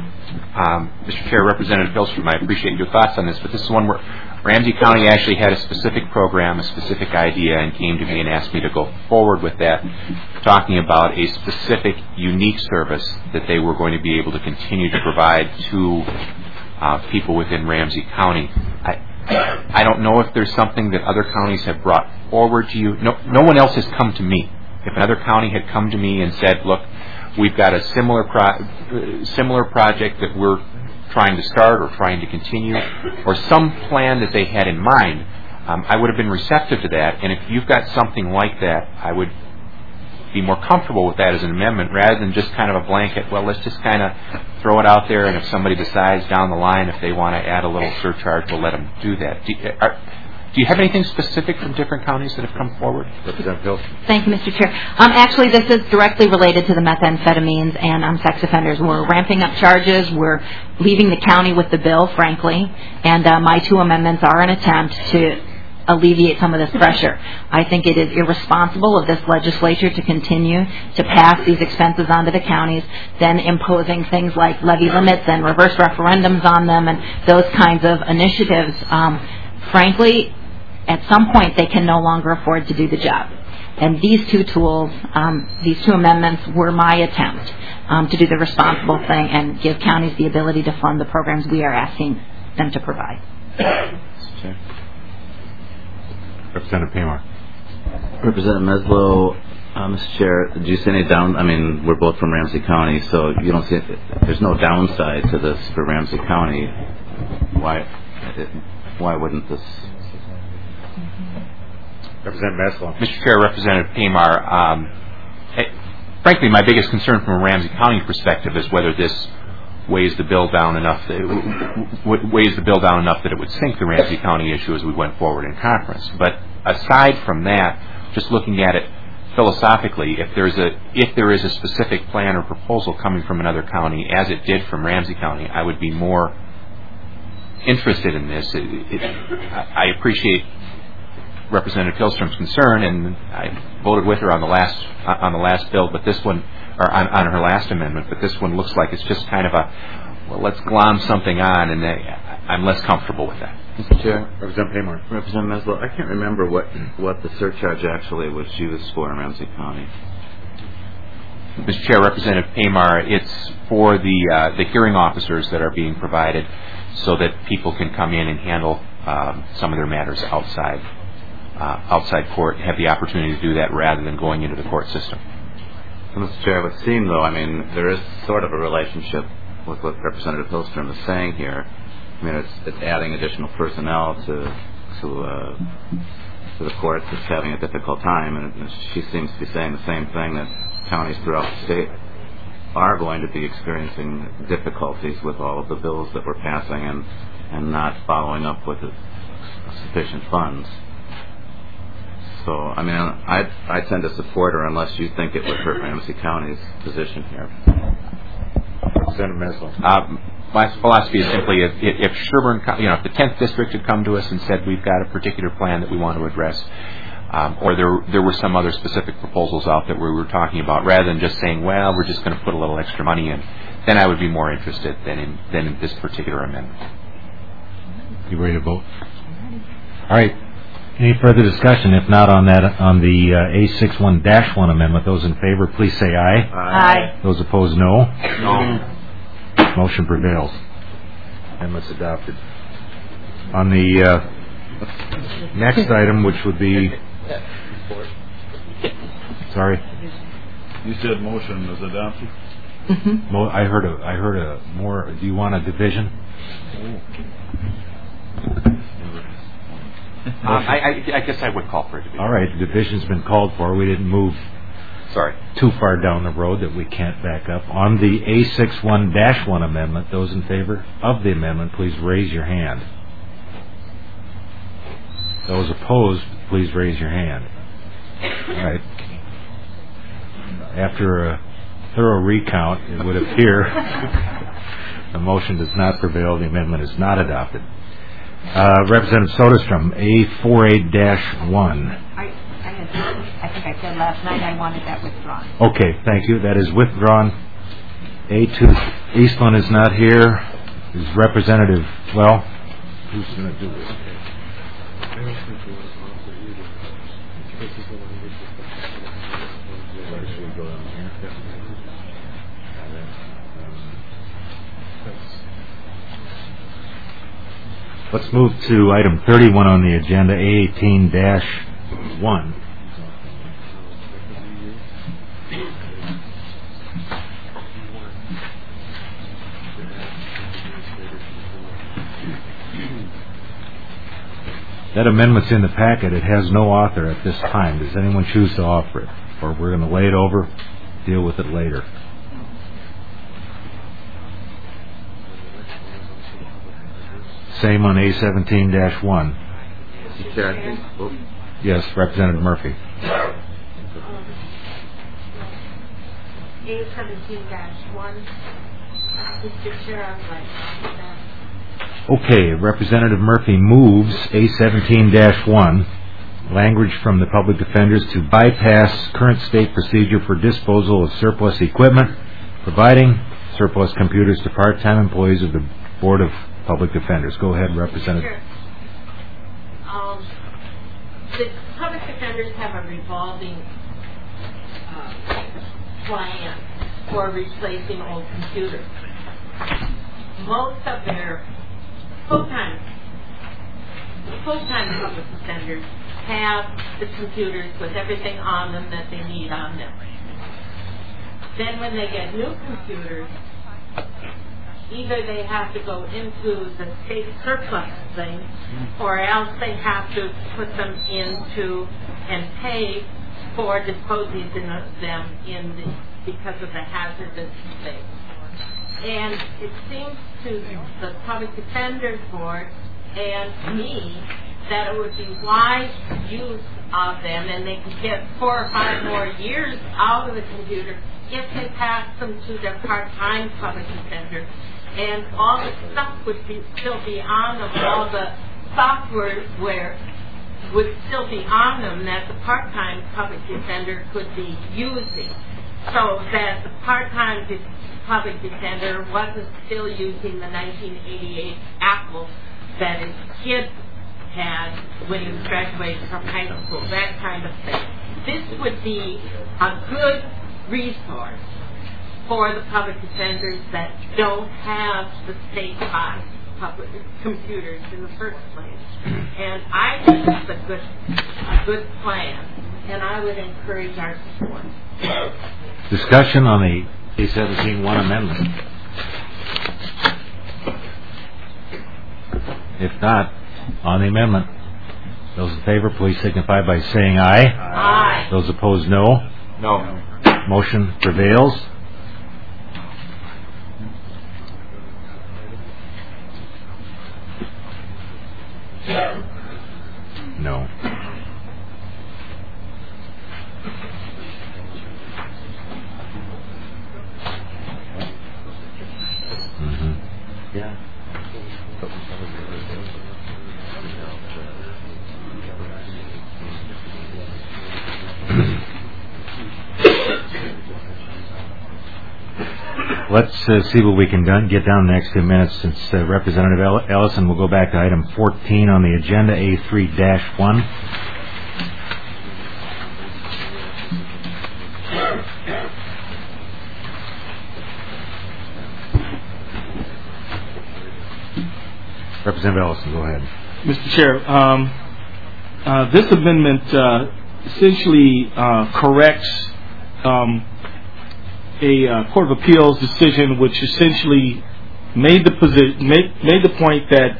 Mr. Chair, Representative Hillstrom, I appreciate your thoughts on this, but this is one where Ramsey County actually had a specific program, a specific idea, and came to me and asked me to go forward with that, talking about a specific, unique service that they were going to be able to continue to provide to people within Ramsey County. I don't know if there's something that other counties have brought forward to you. No one else has come to me. If another county had come to me and said, look, we've got a similar project that we're trying to start or trying to continue, or some plan that they had in mind, I would have been receptive to that. And if you've got something like that, I would be more comfortable with that as an amendment rather than just kind of a blanket, well, let's just kind of throw it out there, and if somebody decides down the line if they want to add a little surcharge, we'll let them do that. Do you have anything specific from different counties that have come forward? Representative Hill. Thank you, Mr. Chair. Actually, this is directly related to the methamphetamines and sex offenders. We're ramping up charges. We're leaving the county with the bill, frankly. And my two amendments are an attempt to alleviate some of this pressure. I think it is irresponsible of this legislature to continue to pass these expenses onto the counties, then imposing things like levy limits and reverse referendums on them and those kinds of initiatives. Frankly, at some point, they can no longer afford to do the job. And these two tools, these two amendments were my attempt to do the responsible thing and give counties the ability to fund the programs we are asking them to provide. Representative Pamar. Representative Meslow, Mr. Chair, do you see any we're both from Ramsey County, so you don't see there's no downside to this for Ramsey County. Why wouldn't this? Representative Meslow. Mr. Chair, Representative Pamar, frankly, my biggest concern from a Ramsey County perspective is whether this weighs the bill down enough that it would sink the Ramsey County issue as we went forward in conference. But aside from that, just looking at it philosophically, if there is a specific plan or proposal coming from another county, as it did from Ramsey County, I would be more interested in this. I appreciate Representative Hillstrom's concern, and I voted with her on the last bill, but this one, or on her last amendment. But this one looks like it's just kind of let's glom something on, and I'm less comfortable with that. Mr. Chair, Representative Paymar. Representative Meslow, I can't remember what the surcharge actually was used for in Ramsey County. Mr. Chair, Representative Paymar, it's for the hearing officers that are being provided so that people can come in and handle some of their matters outside court and have the opportunity to do that rather than going into the court system. So, Mr. Chair, it would seem, though, I mean, there is sort of a relationship with what Representative Hillstrom is saying here. I mean, it's adding additional personnel to the courts that's having a difficult time, and she seems to be saying the same thing, that counties throughout the state are going to be experiencing difficulties with all of the bills that we're passing and not following up with sufficient funds. So, I mean, I tend to support her unless you think it would hurt Ramsey County's position here. Representative Meslow. My philosophy is simply if Sherburne, if the 10th District had come to us and said we've got a particular plan that we want to address, or there were some other specific proposals out that we were talking about, rather than just saying, well, we're just going to put a little extra money in, then I would be more interested than in this particular amendment. You ready to vote? All right. Any further discussion? If not on the A61-1 amendment, those in favor, please say aye. Aye. Those opposed, no. No. Motion prevails. Amendment's adopted. On the next item, which would be... Sorry? You said motion was adopted? Mm-hmm. I heard a more... Do you want a division? I guess I would call for a division. All right, the division's been called for. We didn't move too far down the road that we can't back up. On the A61-1 amendment, those in favor of the amendment, please raise your hand. Those opposed, please raise your hand. All right. After a thorough recount, it would appear the motion does not prevail. The amendment is not adopted. Representative Soderstrom, A48-1. I think I said last night I wanted that withdrawn. Okay, thank you. That is withdrawn. A2 Eastland is not here. Is Representative, well, who's going to do this? Let's move to item 31 on the agenda, A18-1. That amendment's in the packet. It has no author at this time. Does anyone choose to offer it? Or we're going to lay it over, deal with it later. Same on A17-1. Yes, Representative Murphy. A17-1. Mr. Chair, I would like to offer that. Okay, Representative Murphy moves A17-1, language from the public defenders to bypass current state procedure for disposal of surplus equipment, providing surplus computers to part-time employees of the Board of Public Defenders. Go ahead, Representative. Sure. The public defenders have a revolving plan for replacing old computers. Most of their full-time public defenders have the computers with everything on them that they need on them. Then when they get new computers, either they have to go into the state surplus thing, or else they have to put them into and pay for disposing of them because of the hazardous thing. And it seems to the Public Defenders Board and me that it would be wise to use of them, and they could get 4 or 5 more years out of the computer if they passed them to their part-time public defender. And all the stuff would still be on them, all the software would still be on them that the part-time public defender could be using, so that the part-time public defender wasn't still using the 1988 Apple that his kid had when he was graduating from high school, that kind of thing. This would be a good resource for the public defenders that don't have the state-bought public computers in the first place. And I think it's a good plan, and I would encourage our support. Discussion on the A17-1 amendment. If not, on the amendment, those in favor, please signify by saying aye. Aye. Those opposed, no. No. Motion prevails. No. Yeah. Let's see what we can get down the next 2 minutes, since Representative Ellison will go back to item 14 on the agenda, A3-1. Representative Ellison, go ahead. Mr. Chair, this amendment essentially corrects a Court of Appeals decision which essentially made the point that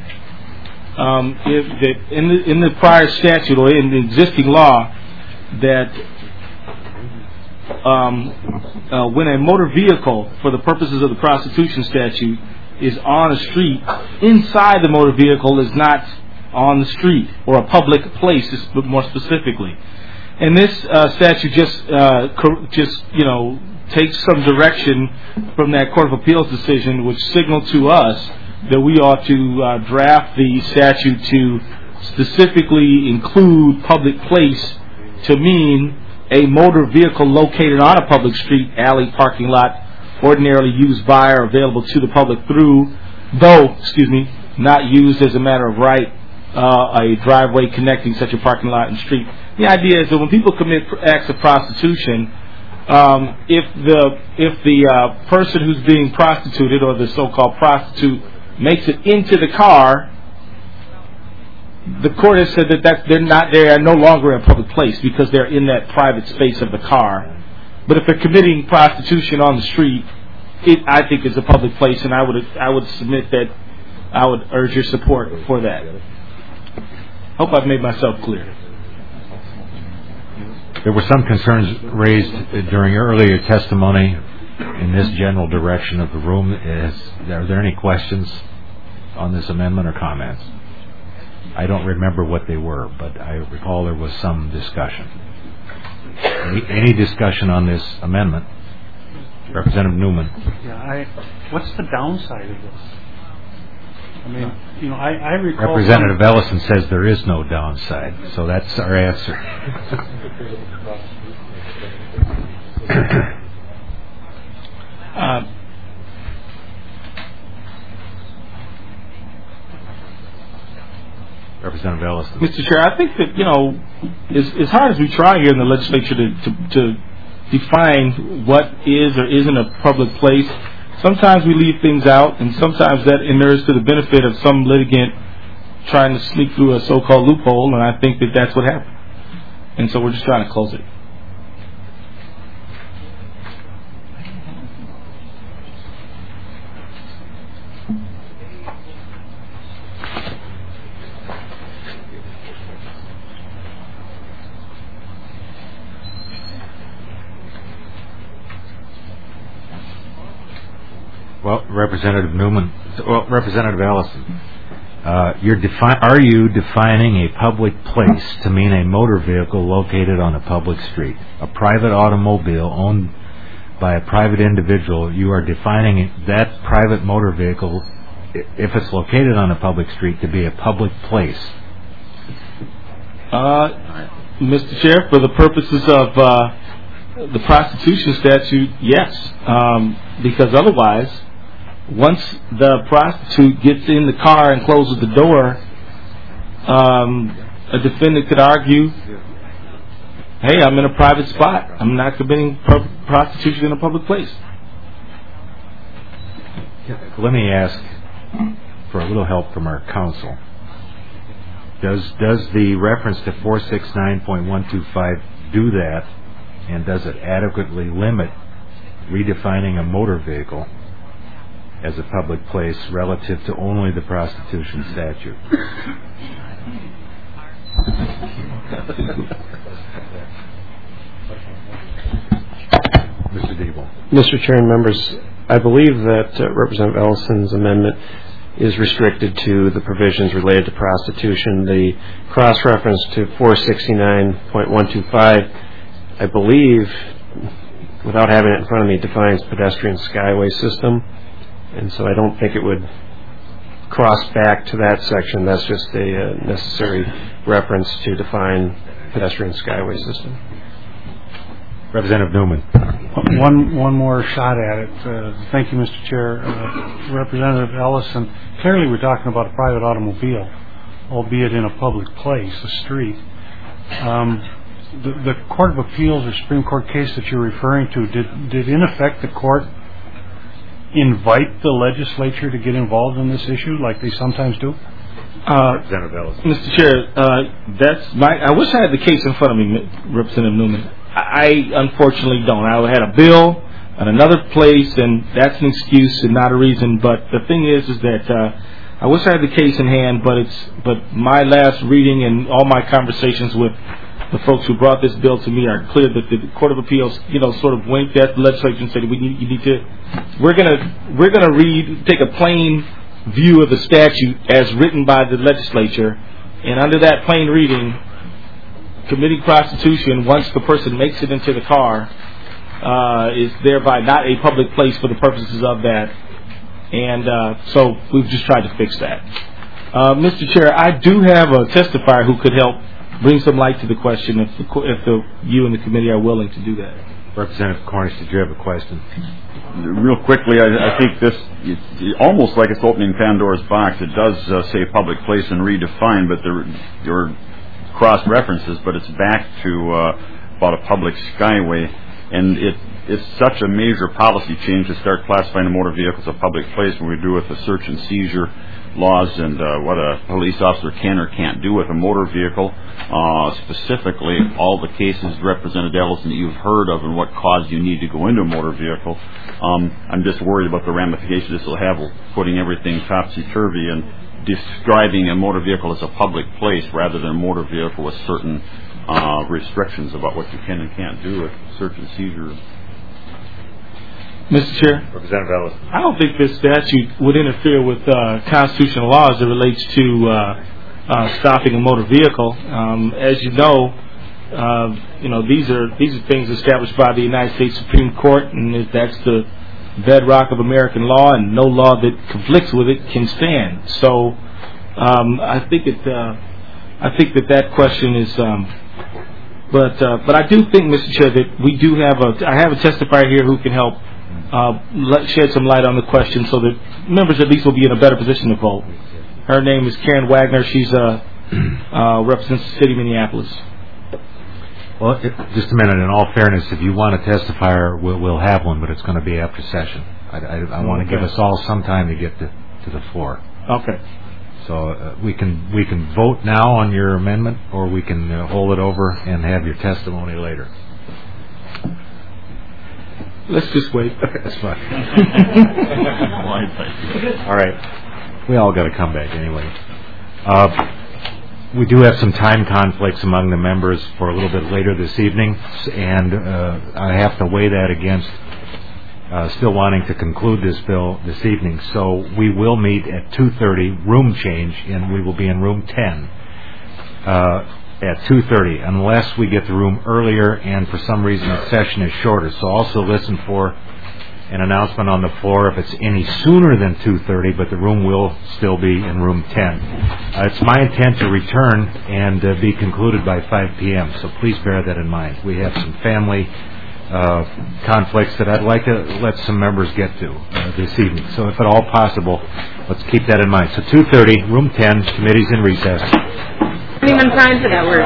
in the prior statute or in the existing law that when a motor vehicle for the purposes of the prostitution statute is on a street, inside the motor vehicle is not on the street or a public place, more specifically. And this statute just takes some direction from that Court of Appeals decision, which signaled to us that we ought to draft the statute to specifically include public place to mean a motor vehicle located on a public street, alley, parking lot, ordinarily used by or available to the public not used as a matter of right, a driveway connecting such a parking lot and street. The idea is that when people commit acts of prostitution, if the person who's being prostituted or the so-called prostitute makes it into the car, the court has said that they are no longer in a public place because they're in that private space of the car. But if they're committing prostitution on the street, I think is a public place, and I would submit that I would urge your support for that. Hope I've made myself clear. There were some concerns raised during earlier testimony in this general direction of the room. Are there any questions on this amendment or comments? I don't remember what they were, but I recall there was some discussion. Any discussion on this amendment? Representative Newman. Yeah, what's the downside of this? I mean, I recall... Representative Ellison says there is no downside, so that's our answer. Representative Ellison. Mr. Chair, I think that, as hard as we try here in the legislature to define what is or isn't a public place, sometimes we leave things out, and sometimes that inures to the benefit of some litigant trying to sneak through a so-called loophole, and I think that that's what happened. And so we're just trying to close it. Well, Representative Ellison, Are you defining a public place to mean a motor vehicle located on a public street? A private automobile owned by a private individual, you are defining that private motor vehicle, if it's located on a public street, to be a public place. Mr. Chair, for the purposes of the prostitution statute, yes. Because otherwise, once the prostitute gets in the car and closes the door, a defendant could argue, hey, I'm in a private spot. I'm not committing prostitution in a public place. Let me ask for a little help from our counsel. Does the reference to 469.125 do that, and does it adequately limit redefining a motor vehicle as a public place relative to only the prostitution statute? Mr. Deeble. Mr. Chair and members, I believe that Representative Ellison's amendment is restricted to the provisions related to prostitution. The cross-reference to 469.125, I believe, without having it in front of me, defines pedestrian skyway system, and so I don't think it would cross back to that section. That's just a necessary reference to define pedestrian skyway system. Representative Newman. One more shot at it. Thank you, Mr. Chair. Representative Ellison, clearly we're talking about a private automobile, albeit in a public place, a street. The Court of Appeals or Supreme Court case that you're referring to, did in effect the court invite the legislature to get involved in this issue like they sometimes do? Representative Ellison. Mr. Chair, I wish I had the case in front of me, Representative Newman. I unfortunately don't. I had a bill at another place, and that's an excuse and not a reason. But the thing is that I wish I had the case in hand. But my last reading and all my conversations with the folks who brought this bill to me are clear that the Court of Appeals, sort of winked at the legislature and said, we're gonna take a plain view of the statute as written by the legislature, and under that plain reading, committing prostitution once the person makes it into the car is thereby not a public place for the purposes of that, and so we've just tried to fix that. Mr. Chair, I do have a testifier who could help bring some light to the question if you and the committee are willing to do that. Representative Cornish, did you have a question? Real quickly, I think this, almost like it's opening Pandora's box. It does say public place and redefine, but there are cross references, but it's back to about a public skyway, and it's such a major policy change to start classifying a motor vehicle as a public place when we do with the search and seizure laws and what a police officer can or can't do with a motor vehicle. Specifically, all the cases, Representative Ellison, that you've heard of and what caused you need to go into a motor vehicle. I'm just worried about the ramifications this will have, putting everything topsy-turvy and describing a motor vehicle as a public place rather than a motor vehicle with certain restrictions about what you can and can't do with search and seizure. Mr. Chair? Representative Ellison. I don't think this statute would interfere with constitutional law as it relates to stopping a motor vehicle. As you know, these are things established by the United States Supreme Court, and that's the bedrock of American law, and no law that conflicts with it can stand. So, I think that question is. But I do think, Mr. Chair, that we do have I have a testifier here who can help shed some light on the question, so that members at least will be in a better position to vote. Her name is Karen Wagner. She's represents the city of Minneapolis. Well, just a minute. In all fairness, if you want a testifier, we'll have one, but it's going to be after session. I want to give us all some time to get to the floor. Okay. So we can vote now on your amendment, or we can hold it over and have your testimony later. Let's just wait. That's fine. All right. We all got to come back anyway. We do have some time conflicts among the members for a little bit later this evening, and I have to weigh that against still wanting to conclude this bill this evening. So we will meet at 2:30, room change, and we will be in room 10 at 2:30, unless we get the room earlier and for some reason the session is shorter. So also listen for an announcement on the floor if it's any sooner than 2:30, but the room will still be in room 10. It's my intent to return and be concluded by 5 p.m., so please bear that in mind. We have some family conflicts that I'd like to let some members get to this evening. So if at all possible, let's keep that in mind. So 2:30, room 10, committee's in recess. I didn't even time for that word.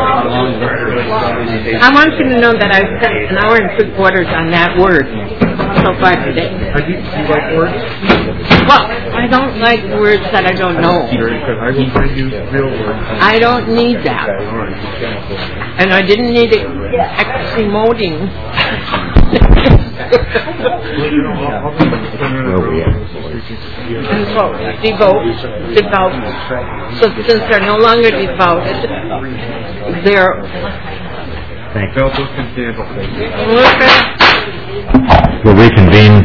I want you to know that I've spent an hour and 3/4 on that word so far today. Do you like words? Well, I don't like words that I don't know. Very good. I will bring you real words. I don't need that. And I didn't need it oxymoting. And so, devout. So since they're no longer devoted, they're... Thank you. Okay. We'll reconvene.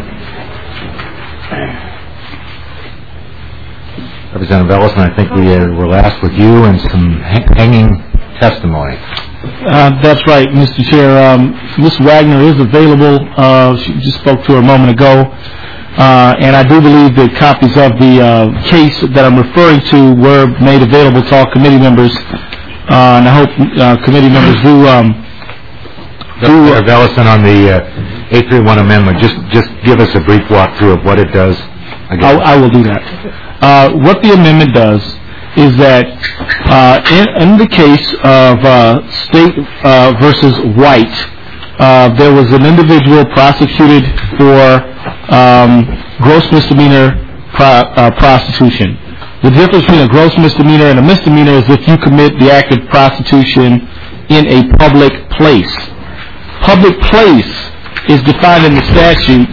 Representative Ellison, I think we were last with you and some hanging testimony. That's right, Mr. Chair. Ms. Wagner is available. She just spoke to her a moment ago. And I do believe that copies of the case that I'm referring to were made available to all committee members. And I hope committee members do... Representative Ellison, on the 831 amendment, just give us a brief walkthrough of what it does. I will do that. What the amendment does is that in the case of State versus White, there was an individual prosecuted for gross misdemeanor prostitution. The difference between a gross misdemeanor and a misdemeanor is if you commit the act of prostitution in a public place. Public place is defined in the statute.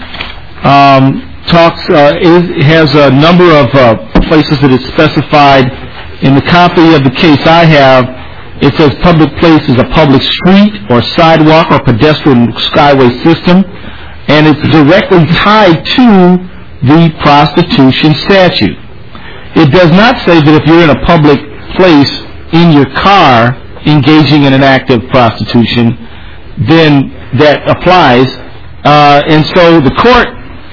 It has a number of places that is specified. In the copy of the case I have, it says public place is a public street or sidewalk or pedestrian skyway system, and it's directly tied to the prostitution statute. It does not say that if you're in a public place in your car engaging in an act of prostitution, then that applies. And so the court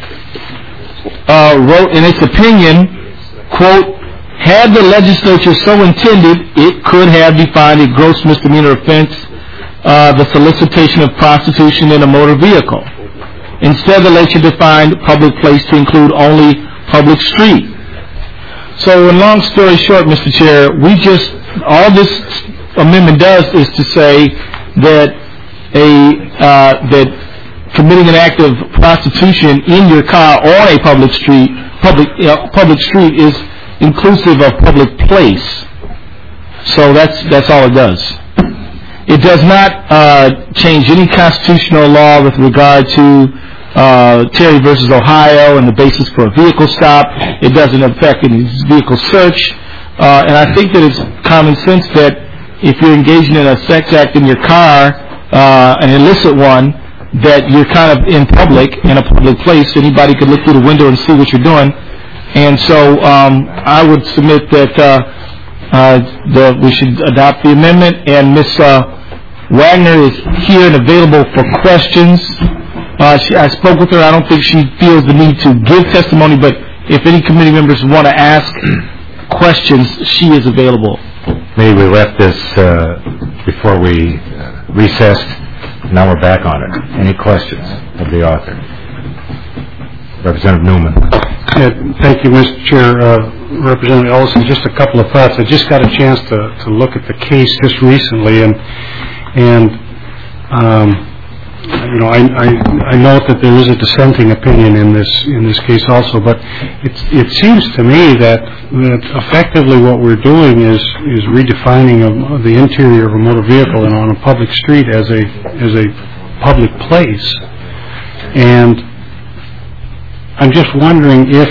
wrote in its opinion, quote, had the legislature so intended, it could have defined a gross misdemeanor offense, the solicitation of prostitution in a motor vehicle. Instead, the legislature defined public place to include only public street. So, in long story short, Mr. Chair, all this amendment does is to say that that committing an act of prostitution in your car or a public street is inclusive of public place. So that's all it does. It does not change any constitutional law with regard to Terry versus Ohio and the basis for a vehicle stop. It doesn't affect any vehicle search. And I think that it's common sense that if you're engaging in a sex act in your car, an illicit one, that you're kind of in public, in a public place. Anybody could look through the window and see what you're doing. And so I would submit that we should adopt the amendment. And Ms. Wagner is here and available for questions. I spoke with her. I don't think she feels the need to give testimony, but if any committee members want to ask questions, she is available. Maybe we left this before we recessed. Now we're back on it. Any questions of the author? Representative Newman. Thank you, Mr. Chair. Representative Ellison, just a couple of thoughts. I just got a chance to look at the case just recently, and I note that there is a dissenting opinion in this case also, but it seems to me that effectively what we're doing is redefining the interior of a motor vehicle and on a public street as a public place. And I'm just wondering if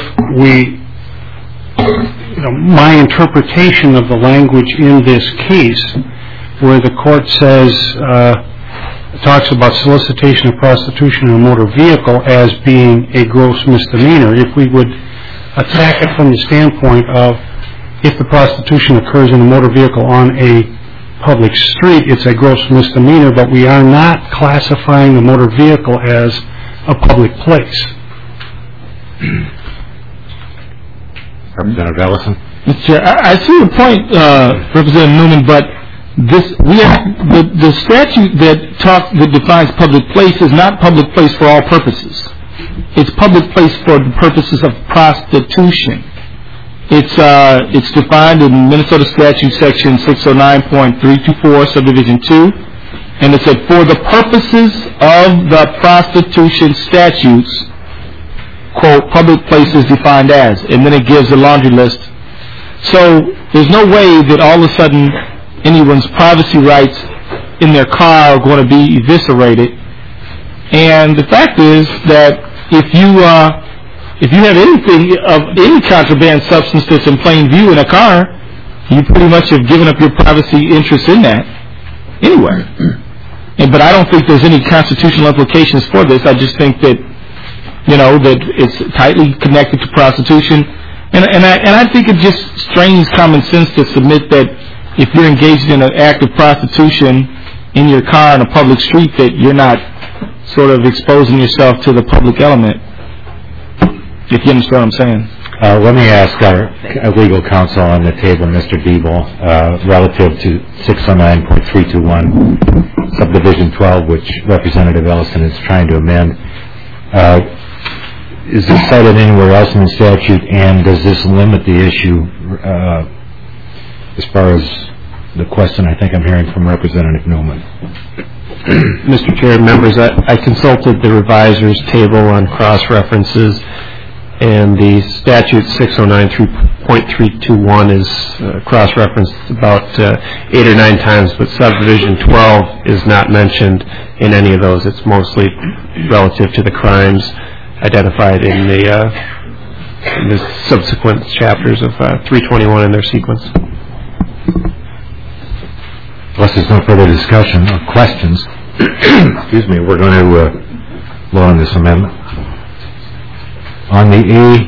my interpretation of the language in this case, where the court says talks about solicitation of prostitution in a motor vehicle as being a gross misdemeanor. If we would attack it from the standpoint of if the prostitution occurs in a motor vehicle on a public street, it's a gross misdemeanor, but we are not classifying the motor vehicle as a public place. Representative Ellison. Mr. Chair, I see your point, Representative Newman, but the statute that defines public place is not public place for all purposes. It's public place for the purposes of prostitution. It's defined in Minnesota Statute Section 609.324, Subdivision 2, and it said for the purposes of the prostitution statutes, quote, public place is defined as, and then it gives a laundry list. So there's no way that all of a sudden anyone's privacy rights in their car are going to be eviscerated. And the fact is that if you have anything of any contraband substance that's in plain view in a car, you pretty much have given up your privacy interests in that anywhere. But I don't think there's any constitutional implications for this. I just think that, that it's tightly connected to prostitution. And I think it just strains common sense to submit that if you're engaged in an act of prostitution in your car on a public street, that you're not sort of exposing yourself to the public element, if you understand what I'm saying. Let me ask our legal counsel on the table, Mr. Diebel, relative to 609.321, Subdivision 12, which Representative Ellison is trying to amend. Is this cited anywhere else in the statute, and does this limit the issue as far as the question I think I'm hearing from Representative Newman? Mr. Chair, members, I consulted the reviser's table on cross-references, and the statute 609.321 is cross-referenced about 8 or 9 times, but Subdivision 12 is not mentioned in any of those. It's mostly relative to the crimes identified in the subsequent chapters of 321 in their sequence. Unless there's no further discussion or questions, excuse me, we're going to vote on this amendment. On the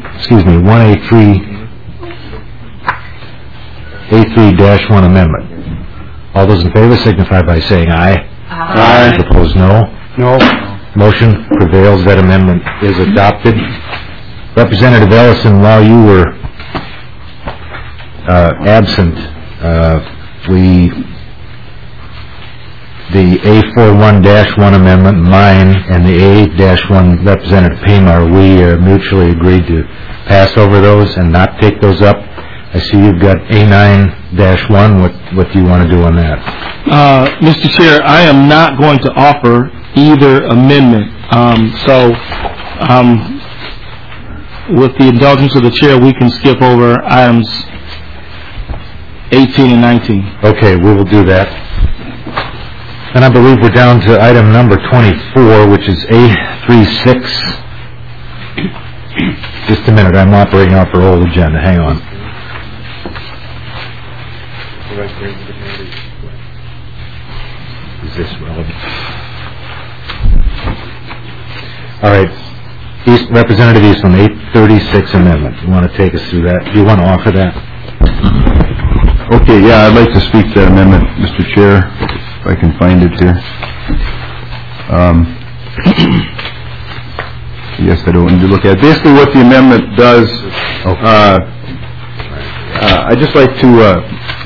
A3-1 amendment, all those in favor signify by saying aye. Aye. Opposed, no. No. Motion prevails. That amendment is adopted. Representative Ellison, while you were absent, the A41-1 amendment, mine, and the A-1 Representative Pamar, we mutually agreed to pass over those and not take those up. I see you've got A9-1. What do you want to do on that? Mr. Chair, I am not going to offer either amendment. With the indulgence of the chair, we can skip over items 18 and 19. Okay, we will do that. And I believe we're down to item number 24, which is A36. Just a minute, I'm operating off our old agenda. Hang on. Is this relevant? All right. Representative Eastman, 836 amendment. You want to take us through that? Do you want to offer that? Okay, yeah, I'd like to speak to that amendment, Mr. Chair, if I can find it here. Yes, I don't need to look at it. Basically what the amendment does, I'd just like to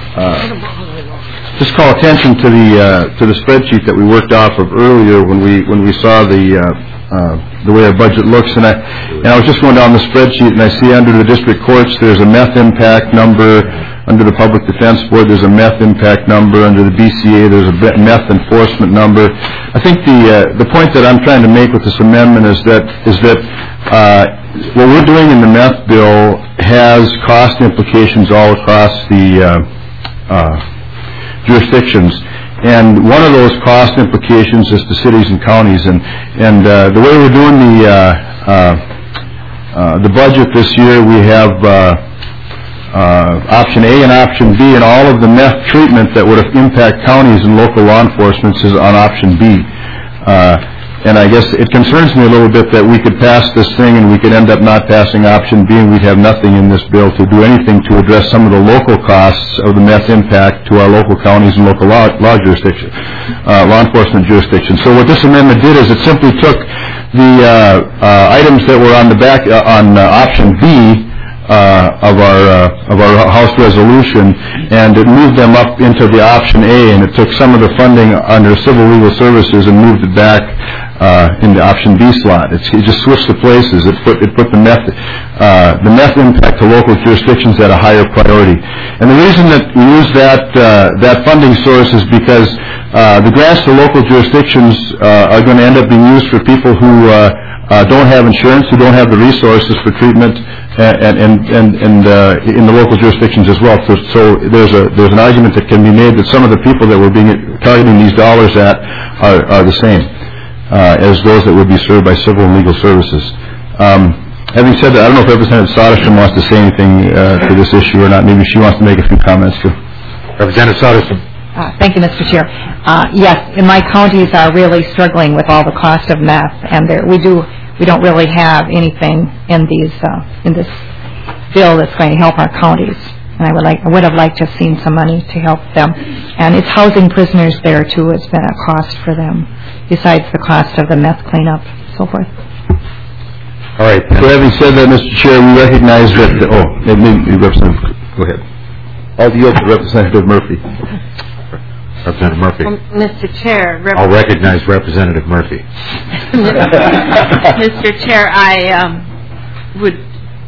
just call attention to the spreadsheet that we worked off of earlier when we saw the way our budget looks, and I was just going down the spreadsheet and I see under the district courts there's a meth impact number, under the Public Defense Board there's a meth impact number, under the BCA there's a meth enforcement number. I think the point that I'm trying to make with this amendment is that what we're doing in the meth bill has cost implications all across the jurisdictions. And one of those cost implications is to cities and counties. And the way we're doing the budget this year, we have option A and option B, and all of the meth treatment that would impact counties and local law enforcement is on option B. And I guess it concerns me a little bit that we could pass this thing and we could end up not passing option B, and we'd have nothing in this bill to do anything to address some of the local costs of the meth impact to our local counties and local law jurisdictions, law enforcement jurisdictions. So what this amendment did is it simply took the items that were on the back on option B of our House resolution, and it moved them up into the option A, and it took some of the funding under civil legal services and moved it back in the option B slot. It just switched the places. It put the meth impact to local jurisdictions at a higher priority. And the reason that we use that funding source is because the grants to local jurisdictions are going to end up being used for people who don't have insurance, who don't have the resources for treatment, and in the local jurisdictions as well. So there's an argument that can be made that some of the people that we're targeting these dollars at are the same as those that would be served by civil and legal services. Having said that, I don't know if Representative Soderstrom wants to say anything to this issue or not. Maybe she wants to make a few comments too. Representative Soderstrom. Thank you, Mr. Chair. Yes, and my counties are really struggling with all the cost of meth, and we don't really have anything in this bill that's going to help our counties. And I would have liked to have seen some money to help them. And it's housing prisoners there too. It's been a cost for them, besides the cost of the meth cleanup, so forth. All right. So having said that, Mr. Chair, we recognize that. Representative, go ahead. I'll yield to Representative Murphy. Representative Murphy. Mr. Chair. I'll recognize Representative Murphy. Mr. Chair, I would,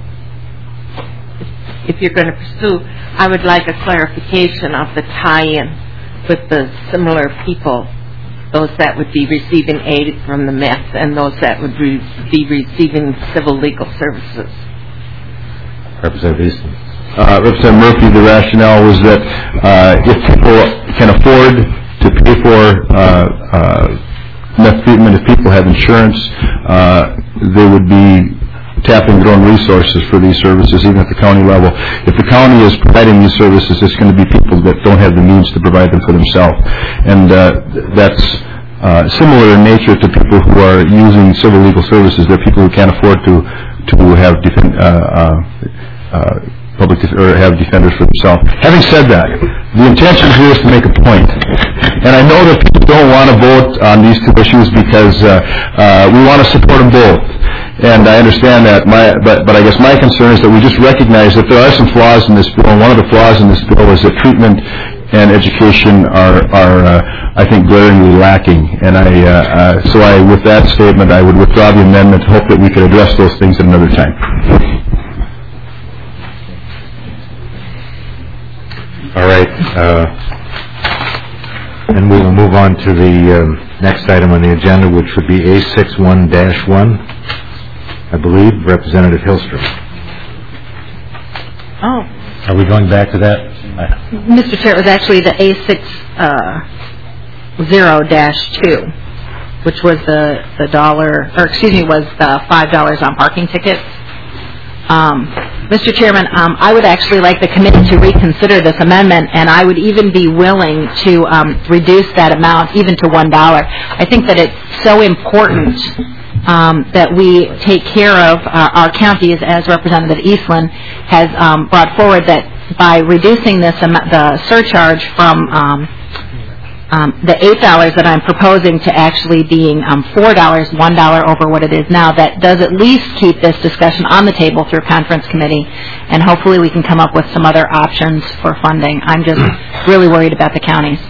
if you're going to pursue, I would like a clarification of the tie-in with the similar people, those that would be receiving aid from the meth and those that would be receiving civil legal services. Representative Easton. Representative Murphy, the rationale was that if people can afford to pay for meth treatment, if people have insurance, they would be tapping their own resources for these services, even at the county level. If the county is providing these services, it's going to be people that don't have the means to provide them for themselves. And that's similar in nature to people who are using civil legal services. They're people who can't afford to have have defenders for themselves. Having said that, the intention here is to make a point. And I know that people don't want to vote on these two issues because we want to support them both. And I understand that, but I guess my concern is that we just recognize that there are some flaws in this bill, and one of the flaws in this bill is that treatment and education are I think, glaringly lacking. And with that statement, I would withdraw the amendment, hope that we could address those things at another time. All right. And we will move on to the next item on the agenda, which would be A61-1. I believe Representative Hillstrom. Oh. Are we going back to that? Mr. Chair, it was actually the A60-2, which was the $5 on parking tickets. Mr. Chairman, I would actually like the committee to reconsider this amendment, and I would even be willing to reduce that amount even to $1. I think that it's so important that we take care of our counties, as Representative Eastland has brought forward, that by reducing this the surcharge from the $8 that I'm proposing to actually being $4, $1 over what it is now, that does at least keep this discussion on the table through conference committee, and hopefully we can come up with some other options for funding. I'm just really worried about the counties.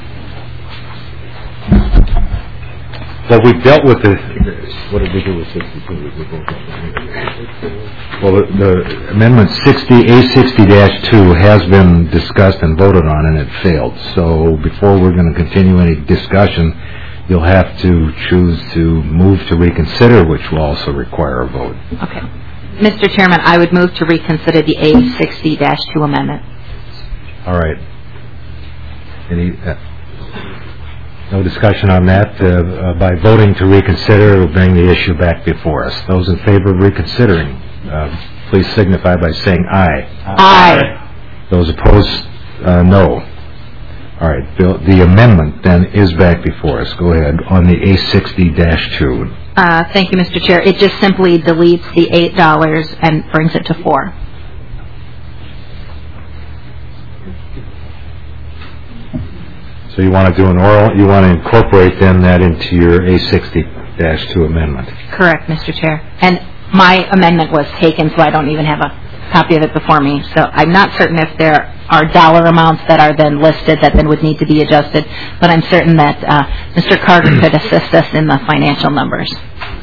Well, we've dealt with this. What did we do with 62? Well, the amendment A60-2 has been discussed and voted on, and it failed. So before we're going to continue any discussion, you'll have to choose to move to reconsider, which will also require a vote. Okay. Mr. Chairman, I would move to reconsider the A60-2 amendment. All right. No discussion on that. By voting to reconsider, it will bring the issue back before us. Those in favor of reconsidering, please signify by saying aye. Aye. Those opposed, no. All right, Bill, the amendment then is back before us. Go ahead on the A60-2. Thank you, Mr. Chair. It just simply deletes the $8 and brings it to $4. So you want to do an oral, you want to incorporate then that into your A60-2 amendment. Correct, Mr. Chair. And my amendment was taken, so I don't even have a copy of it before me. So I'm not certain if there are dollar amounts that are then listed that then would need to be adjusted, but I'm certain that Mr. Carter could assist us in the financial numbers.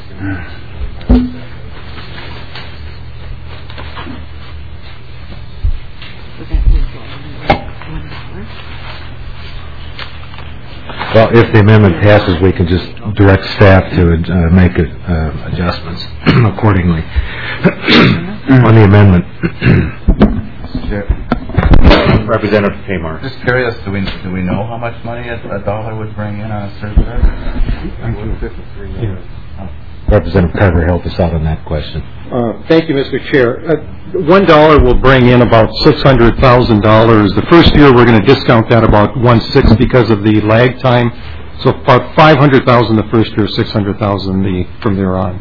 Well, if the amendment passes, we can just direct staff to make adjustments accordingly on the amendment. Representative Kmart. Just curious, do we know how much money a dollar would bring in on a survey? Representative Carter helped us out on that question. Thank you, Mr. Chair. $1 will bring in about $600,000. The first year we're going to discount that about 1/6 because of the lag time. So about $500,000 the first year, $600,000 from there on.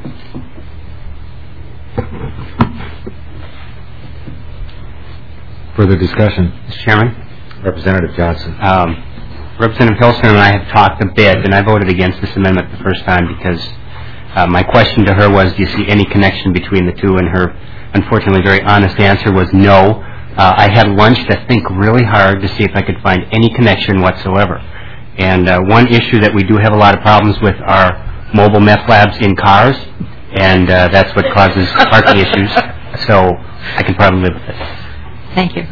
Further discussion? Mr. Chairman? Representative Johnson. Representative Hillstrom and I have talked a bit, and I voted against this amendment the first time because my question to her was, do you see any connection between the two? And her, unfortunately, very honest answer was no. I had lunch to think really hard to see if I could find any connection whatsoever. And one issue that we do have a lot of problems with are mobile meth labs in cars, and that's what causes parking issues. So I can probably live with it. Thank you.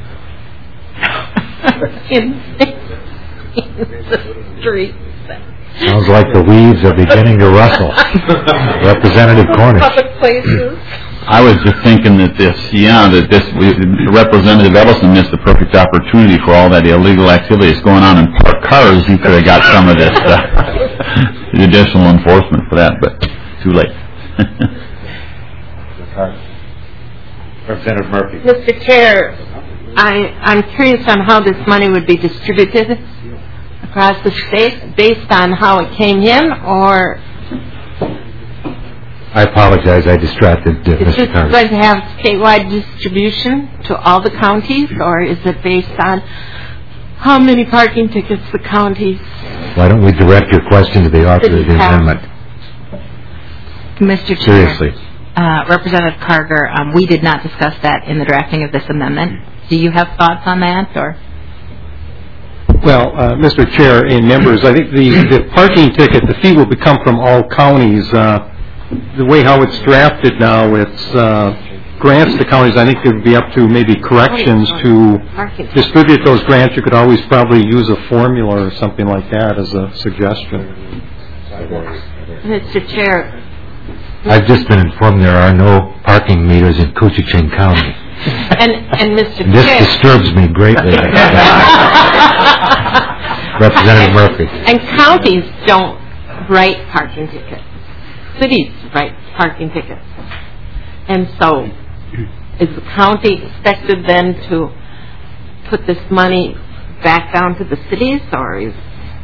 In the street. Sounds like the weeds are beginning to rustle. Representative Cornish. Public places. I was just thinking that Representative Ellison missed the perfect opportunity for all that illegal activity that's going on in parked cars. He could have got some of this additional enforcement for that, but too late. Representative Murphy. Mr. Chair, I'm curious on how this money would be distributed across the state based on how it came in, or I apologize, I distracted is Mr. this Carter. going to have statewide distribution to all the counties, or is it based on how many parking tickets the counties? Why don't we direct your question to the author of the amendment? Mr. Chair. Seriously. Representative Carter, we did not discuss that in the drafting of this amendment. Do you have thoughts on that, or? Well, Mr. Chair and members, I think the parking ticket, the fee will become from all counties. The way how it's drafted now, it's grants to counties. I think it would be up to maybe corrections to distribute those grants. You could always probably use a formula or something like that as a suggestion. Mr. Chair. I've just been informed there are no parking meters in Coochiching County. And Mr. This Chair. disturbs me greatly. Representative Murphy. And counties don't write parking tickets. Cities write parking tickets. And so is the county expected then to put this money back down to the cities, or is...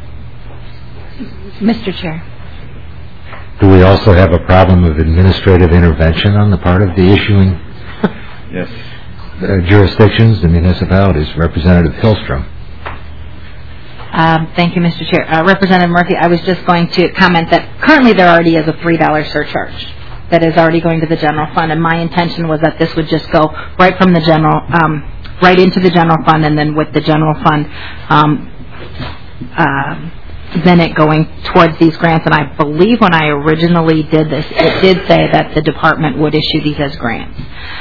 Mr. Chair. Do we also have a problem of administrative intervention on the part of the issuing jurisdictions, the municipalities? Representative Hillstrom. Thank you, Mr. Chair. Representative Murphy, I was just going to comment that currently there already is a $3 surcharge that is already going to the general fund, and my intention was that this would just go right from the general, right into the general fund, and then with the general fund, then it going towards these grants. And I believe when I originally did this, it did say that the department would issue these as grants.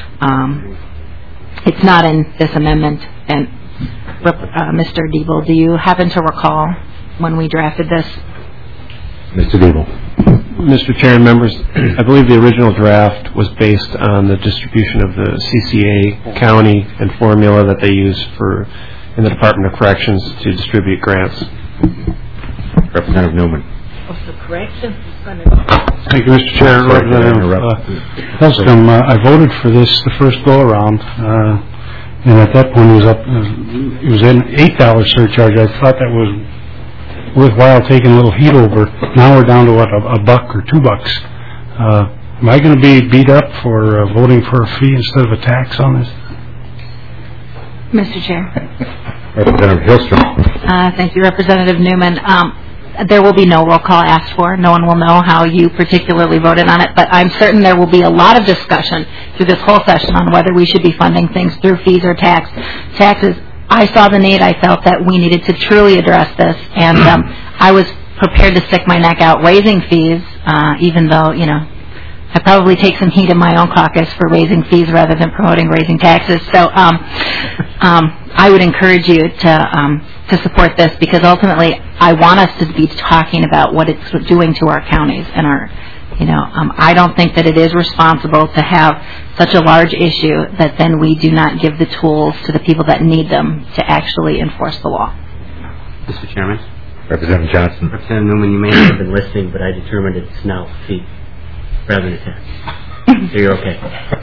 It's not in this amendment. And Mr. Diebel, do you happen to recall when we drafted this? Mr. Diebel. Mr. Chair and members, I believe the original draft was based on the distribution of the CCA county and formula that they use in the Department of Corrections to distribute grants. Representative Newman. The corrections is going to... Thank you, Mr. Chair. Representative Hillstrom, I voted for this the first go-around. And at that point, it was an $8 surcharge. I thought that was worthwhile taking a little heat over. Now we're down to what, $1 or $2. Am I going to be beat up for voting for a fee instead of a tax on this? Mr. Chair. Representative Hillstrom. Thank you, Representative Newman. There will be no roll call asked for. No one will know how you particularly voted on it, but I'm certain there will be a lot of discussion through this whole session on whether we should be funding things through fees or taxes. I saw the need. I felt that we needed to truly address this, and I was prepared to stick my neck out raising fees, even though, I probably take some heat in my own caucus for raising fees rather than promoting raising taxes. So I would encourage you to support this, because ultimately I want us to be talking about what it's doing to our counties and our, I don't think that it is responsible to have such a large issue that then we do not give the tools to the people that need them to actually enforce the law. Mr. Chairman. Representative Johnson. Representative Newman, you may not have been listening, but I determined it's now fee rather than tax. So you're okay.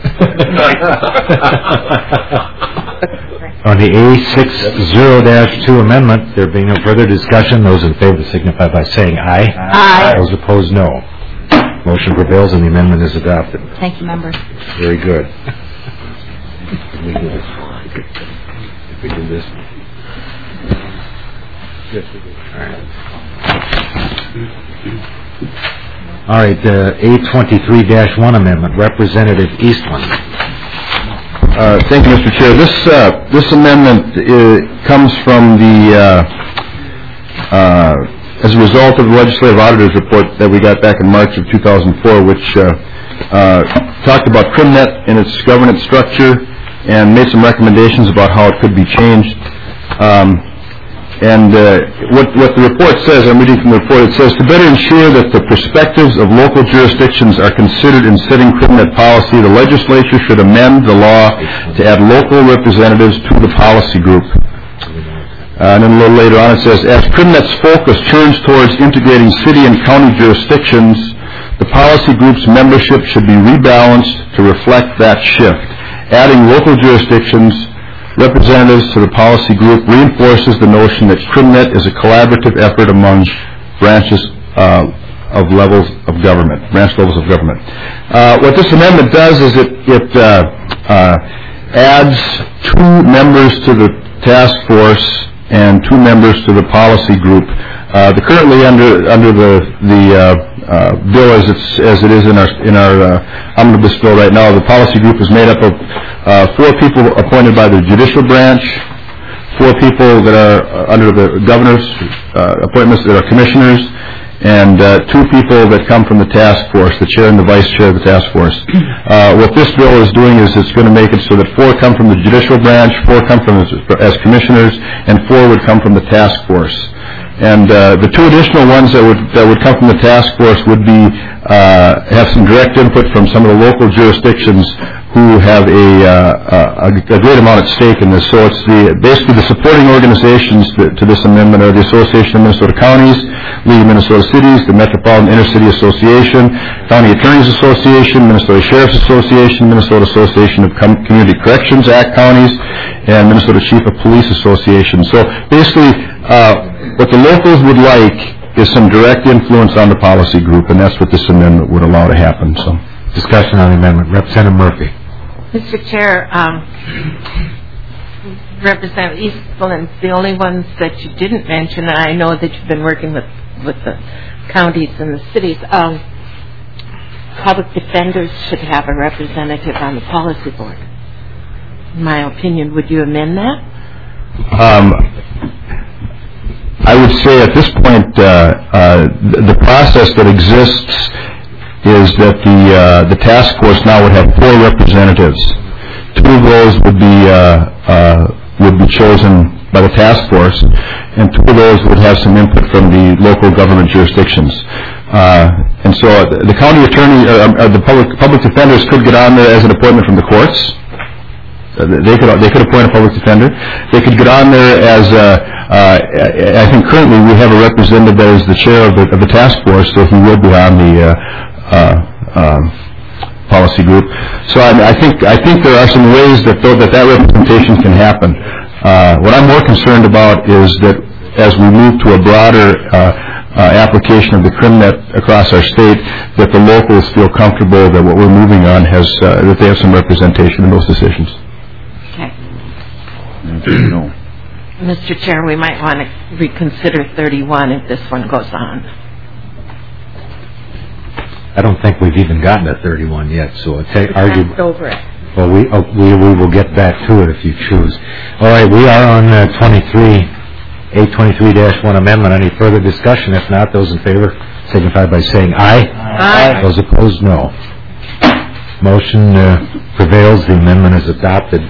On the A60-2 amendment, there being no further discussion, those in favor signify by saying aye. Aye. Those opposed, no. Motion prevails and the amendment is adopted. Thank you, members. Very good. If we do this. All right, A23-1 amendment, Representative Eastland. Thank you, Mr. Chair. This amendment comes from as a result of the Legislative Auditor's report that we got back in March of 2004, which talked about CrimNet and its governance structure and made some recommendations about how it could be changed. What the report says, I'm reading from the report, it says, to better ensure that the perspectives of local jurisdictions are considered in setting CrimNet policy, the legislature should amend the law to add local representatives to the policy group. And then a little later on it says, as CrimNet's focus turns towards integrating city and county jurisdictions, the policy group's membership should be rebalanced to reflect that shift. Adding local jurisdictions representatives to the policy group reinforces the notion that CrimNet is a collaborative effort among branches of levels of government, branch levels of government. What this amendment does is it adds 2 members to the task force and 2 members to the policy group. Currently under the bill as it is in our omnibus bill right now, the policy group is made up of 4 people appointed by the judicial branch, 4 people that are under the governor's appointments that are commissioners, and 2 people that come from the task force, the chair and the vice chair of the task force. What this bill is doing is it's going to make it so that 4 come from the judicial branch, 4 come from as commissioners, and 4 would come from the task force. And the 2 additional ones that would come from the task force would be have some direct input from some of the local jurisdictions who have a great amount at stake in this. So it's basically the supporting organizations to this amendment are the Association of Minnesota Counties, League of Minnesota Cities, the Metropolitan Intercity Association, County Attorneys Association, Minnesota Sheriff's Association, Minnesota Association of Community Corrections Act Counties, and Minnesota Chief of Police Association. So basically, what the locals would like is some direct influence on the policy group, and that's what this amendment would allow to happen. So, discussion on the amendment. Representative Murphy. Mr. Chair, Representative Eastland's the only ones that you didn't mention, and I know that you've been working with the counties and the cities. Public defenders should have a representative on the policy board. In my opinion, would you amend that? I would say at this point, the process that exists is that the task force now would have 4 representatives. 2 of those would be chosen by the task force, and 2 of those would have some input from the local government jurisdictions. And so the county attorney, the public defenders could get on there as an appointment from the courts. They could appoint a public defender. They could get on there as I think currently we have a representative that is the chair of the task force, so he will be on the policy group. So I think there are some ways that representation can happen. What I'm more concerned about is that as we move to a broader application of the CrimNet across our state, that the locals feel comfortable that what we're moving on that they have some representation in those decisions. Okay. Mr. Chair, we might want to reconsider 31 if this one goes on. I don't think we've even gotten to 31 yet, so argue over it. Well, we will get back to it if you choose. All right, we are on 823-1 amendment. Any further discussion? If not, those in favor signify by saying aye. Aye. Those opposed, no. Motion prevails. The amendment is adopted.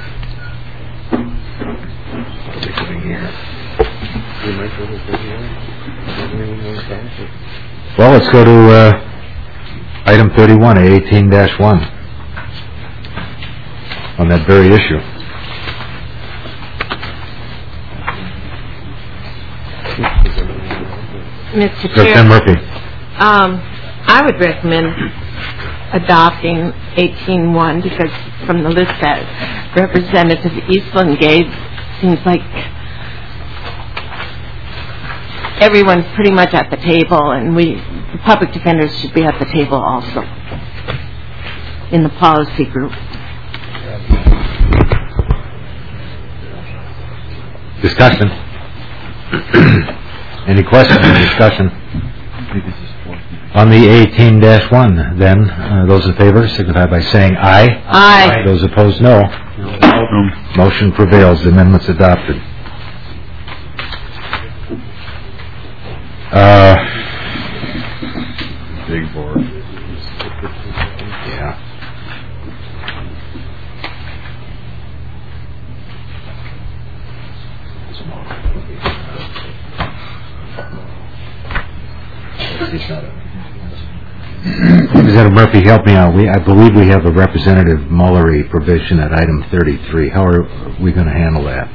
Well, let's go to item 31, 18-1, on that very issue. Mr. Chair, Chair, Murphy. I would recommend adopting 18-1 because from the list that Representative Eastland gave, seems like everyone's pretty much at the table, and the public defenders should be at the table also in the policy group. Discussion. Any questions or discussion? On the 18-1, then, those in favor signify by saying aye. Aye. Those opposed, no. Motion prevails. The amendment's adopted. Big board. Yeah. Representative Murphy, help me out. I believe we have a Representative Mullery provision at item 33. How are we going to handle that?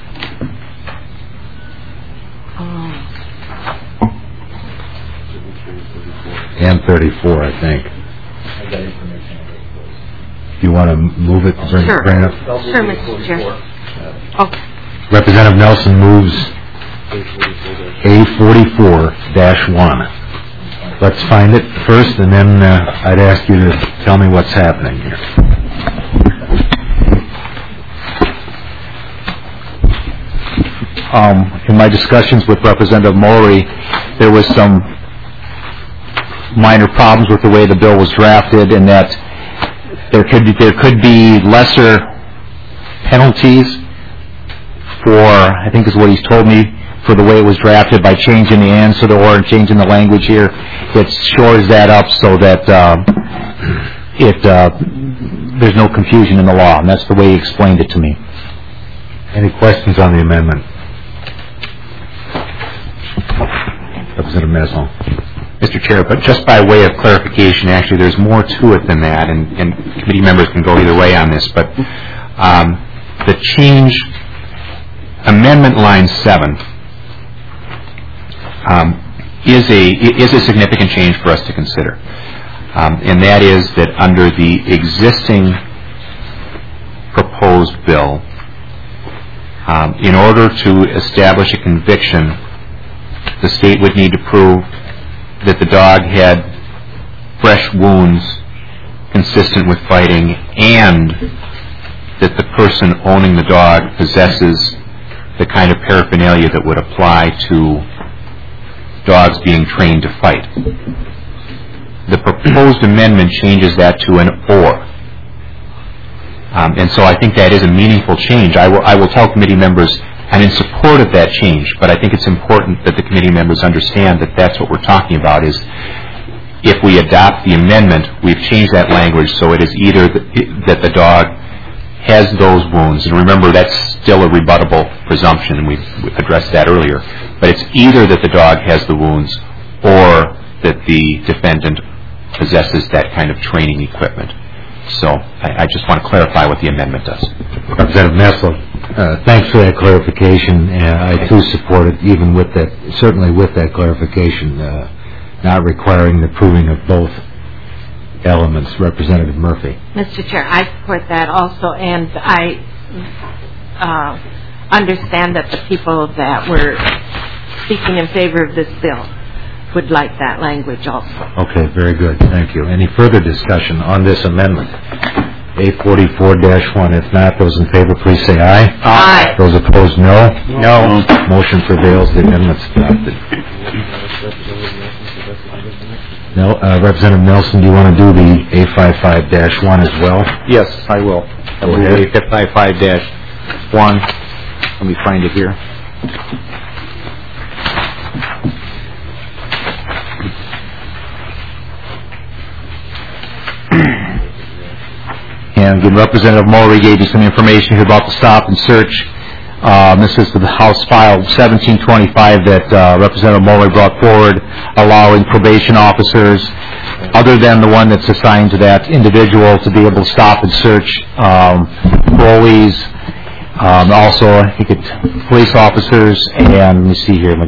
And 34, I think. Do you want to move it? Sure. Bring it up? Sure, Mr. Chair. Okay. Representative Nelson moves A44-1. Let's find it first, and then I'd ask you to tell me what's happening here. In my discussions with Representative Mullery, there was some minor problems with the way the bill was drafted, and that there could be lesser penalties for, I think is what he's told me, for the way it was drafted by changing the answer or changing the language here. It shores that up so that there's no confusion in the law, and that's the way he explained it to me. Any questions on the amendment? Representative Maslon. Mr. Chair, but just by way of clarification, actually there's more to it than that, and committee members can go either way on this, but the change, amendment line 7, is a significant change for us to consider. And that is that under the existing proposed bill, in order to establish a conviction, the state would need to prove that the dog had fresh wounds consistent with fighting and that the person owning the dog possesses the kind of paraphernalia that would apply to dogs being trained to fight. The proposed amendment changes that to an or. And so I think that is a meaningful change. I will tell committee members I'm in support of that change, but I think it's important that the committee members understand that that's what we're talking about is if we adopt the amendment, we've changed that language so it is either that the dog has those wounds, and remember that's still a rebuttable presumption, and we've addressed that earlier, but it's either that the dog has the wounds or that the defendant possesses that kind of training equipment. So I just want to clarify what the amendment does. Representative Maslon, thanks for that clarification. I too support it, even with that, certainly with that clarification, not requiring the proving of both elements. Representative Murphy. Mr. Chair, I support that also, and I understand that the people that were speaking in favor of this bill would like that language also. Okay, very good. Thank you. Any further discussion on this amendment? A44-1. If not, those in favor, please say aye. Aye. Those opposed, no. No. Motion prevails. The amendment's adopted. Representative Nelson, do you want to do the A55-1 as well? Yes, I will. A55-1. Let me find it here. And Representative Mullery gave you some information here about the stop and search. This is the House File 1725 that Representative Mullery brought forward, allowing probation officers, other than the one that's assigned to that individual, to be able to stop and search parolees. Also, police officers, and let me see here.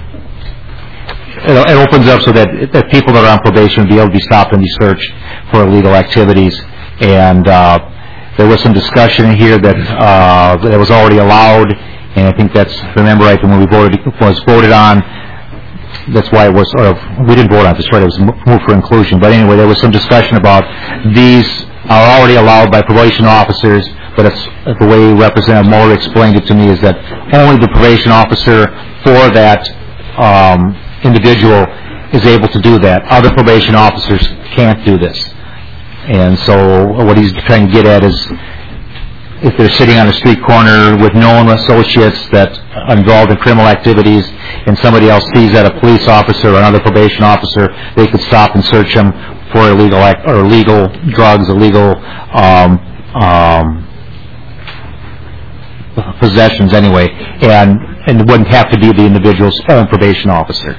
It opens up so that people that are on probation will be able to be stopped and be searched for illegal activities. And there was some discussion here that was already allowed, and I think that's, remember right, when was voted on, that's why it was we didn't vote on this, right, it was moved for inclusion. But anyway, there was some discussion about these are already allowed by probation officers, but it's, the way Representative Mullery explained it to me is that only the probation officer for that individual is able to do that. Other probation officers can't do this. And so what he's trying to get at is if they're sitting on a street corner with known associates that are involved in criminal activities and somebody else sees that a police officer or another probation officer, they could stop and search them for illegal drugs, illegal possessions anyway, and it wouldn't have to be the individual's own probation officer.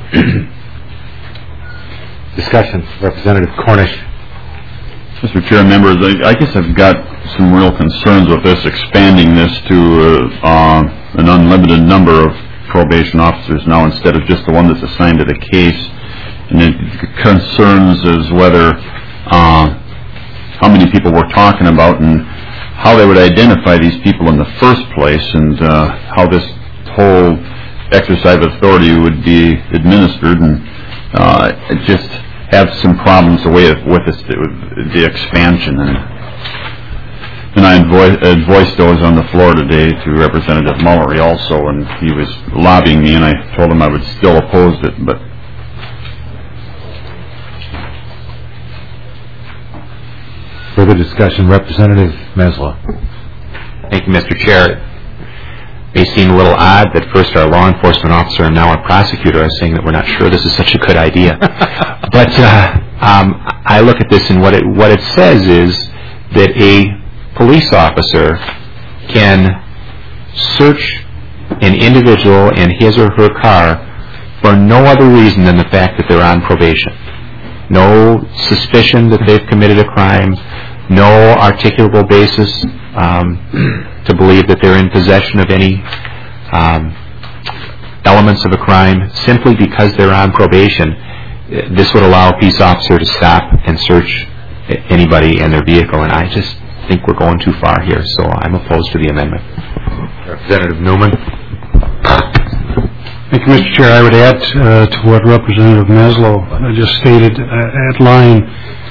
Discussion. Representative Cornish. Mr. Chair, members, I guess I've got some real concerns with this, expanding this to an unlimited number of probation officers now instead of just the one that's assigned to the case. And it concerns is whether how many people we're talking about and how they would identify these people in the first place, and how this whole exercise of authority would be administered, and it just have some problems with the expansion. And I voiced those on the floor today to Representative Mullery also, and he was lobbying me, and I told him I would still oppose it. But further discussion. Representative Meslow. Thank you, Mr. Chair. It may seem a little odd that first our law enforcement officer and now our prosecutor are saying that we're not sure this is such a good idea. But I look at this, and what it says is that a police officer can search an individual in his or her car for no other reason than the fact that they're on probation. No suspicion that they've committed a crime, no articulable basis to believe that they're in possession of any elements of a crime, simply because they're on probation. This would allow a peace officer to stop and search anybody and their vehicle, and I just think we're going too far here, so I'm opposed to the amendment. Representative Newman. Thank you, Mr. Chair. I would add to what Representative Meslow just stated at line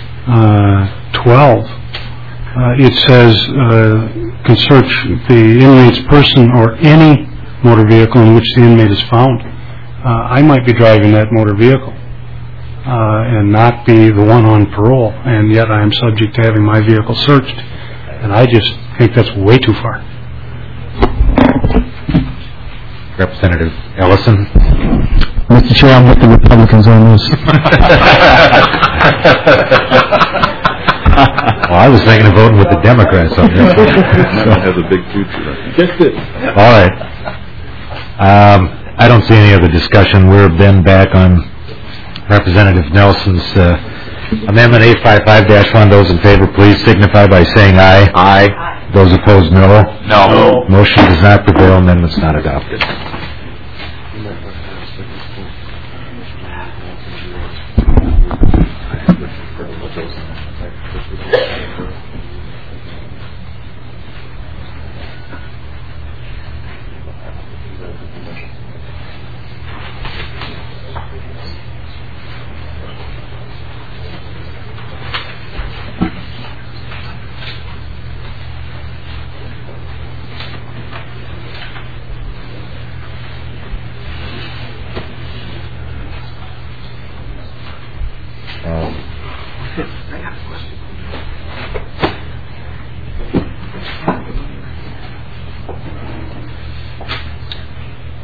12. It says can search the inmate's person or any motor vehicle in which the inmate is found. I might be driving that motor vehicle and not be the one on parole, and yet I am subject to having my vehicle searched, and I just think that's way too far. Representative Ellison. Mr. Chair, I'm with the Republicans on this. Well, I was thinking of voting with the Democrats on this. That has a big future. Just it. All right. I don't see any other discussion. We're then back on Representative Nelson's amendment 855-1. Those in favor, please signify by saying aye. Aye. Those opposed, no. No. Motion does not prevail. Amendment's not adopted.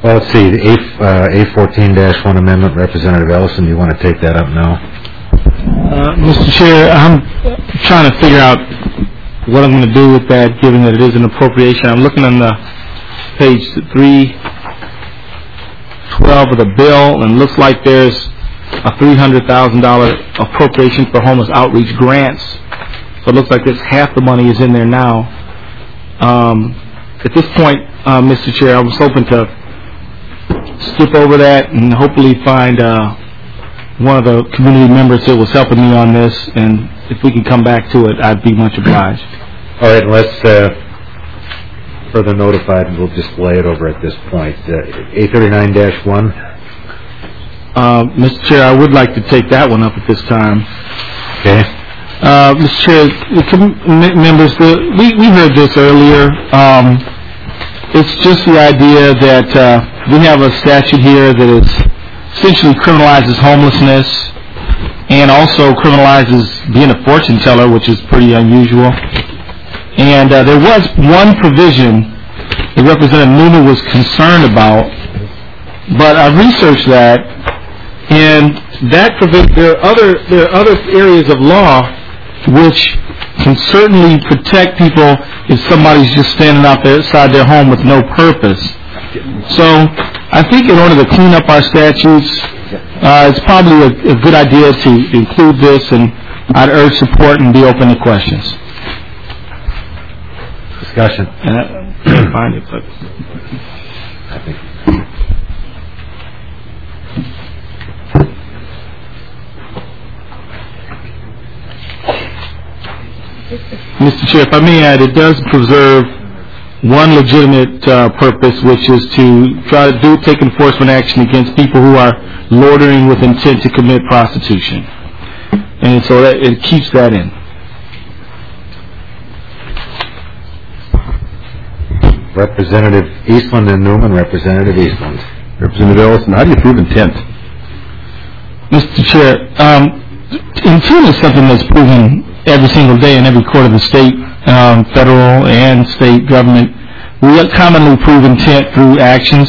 Well, let's see, the A14-1 amendment, Representative Ellison, do you want to take that up now? Mr. Chair, I'm trying to figure out what I'm going to do with that, given that it is an appropriation. I'm looking on the page 312 of the bill, and it looks like there's a $300,000 appropriation for homeless outreach grants. So it looks like there's half the money is in there now. At this point, Mr. Chair, I was hoping to skip over that and hopefully find one of the community members that was helping me on this, and if we can come back to it, I'd be much obliged. All right, let's further notified, and we'll just lay it over at this point. A39-1. Mr. Chair, I would like to take that one up at this time. Okay. Mr. Chair, members, we heard this earlier. It's just the idea that we have a statute here that is essentially criminalizes homelessness and also criminalizes being a fortune teller, which is pretty unusual. And there was one provision that Representative Newman was concerned about, but I researched that, and that provision, there are other areas of law which can certainly protect people if somebody's just standing outside their home with no purpose. So I think in order to clean up our statutes, it's probably a good idea to include this, and I'd urge support and be open to questions. Discussion. I can't find it, but I think. Mr. Chair, if I may add, it does preserve one legitimate purpose, which is to try to take enforcement action against people who are loitering with intent to commit prostitution. And so it keeps that in. Representative Eastland and Newman. Representative Eastland. Representative Ellison, how do you prove intent? Mr. Chair, intent is something that's proven every single day in every court of the state, federal and state government. We commonly prove intent through actions.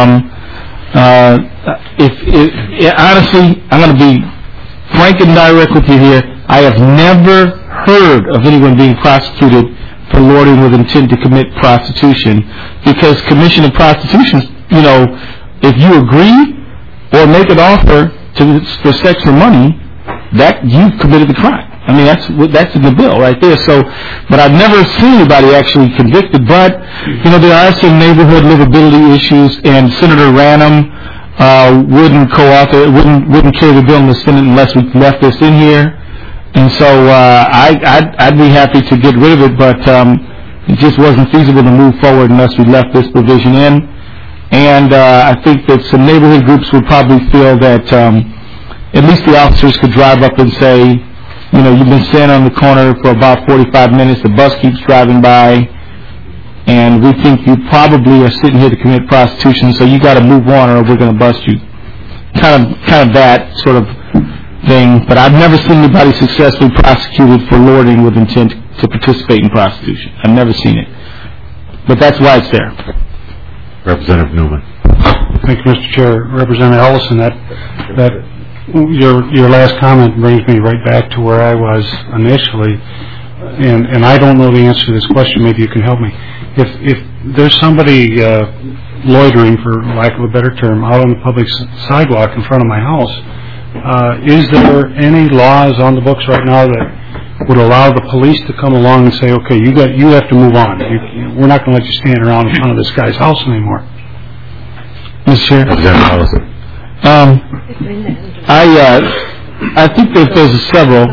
Honestly, I'm going to be frank and direct with you here. I have never heard of anyone being prosecuted for loitering with intent to commit prostitution, because commission of prostitution, if you agree or make an offer for sex or money, that you've committed the crime. I mean, that's in the bill right there. So, but I've never seen anybody actually convicted. But there are some neighborhood livability issues, and Senator Ranum wouldn't carry the bill in the Senate unless we left this in here. And so I'd be happy to get rid of it, but it just wasn't feasible to move forward unless we left this provision in. And I think that some neighborhood groups would probably feel that at least the officers could drive up and say, you've been standing on the corner for about 45 minutes, the bus keeps driving by, and we think you probably are sitting here to commit prostitution, so you got to move on or we're going to bust you. Kind of that sort of thing. But I've never seen anybody successfully prosecuted for loitering with intent to participate in prostitution. I've never seen it. But that's why it's there. Representative Newman. Thank you, Mr. Chair. Representative Ellison, that your last comment brings me right back to where I was initially, and I don't know the answer to this question. Maybe you can help me. If there's somebody loitering, for lack of a better term, out on the public sidewalk in front of my house, is there any laws on the books right now that would allow the police to come along and say, okay, you have to move on. We're not going to let you stand around in front of this guy's house anymore? Mr. Chair. I think that there's several.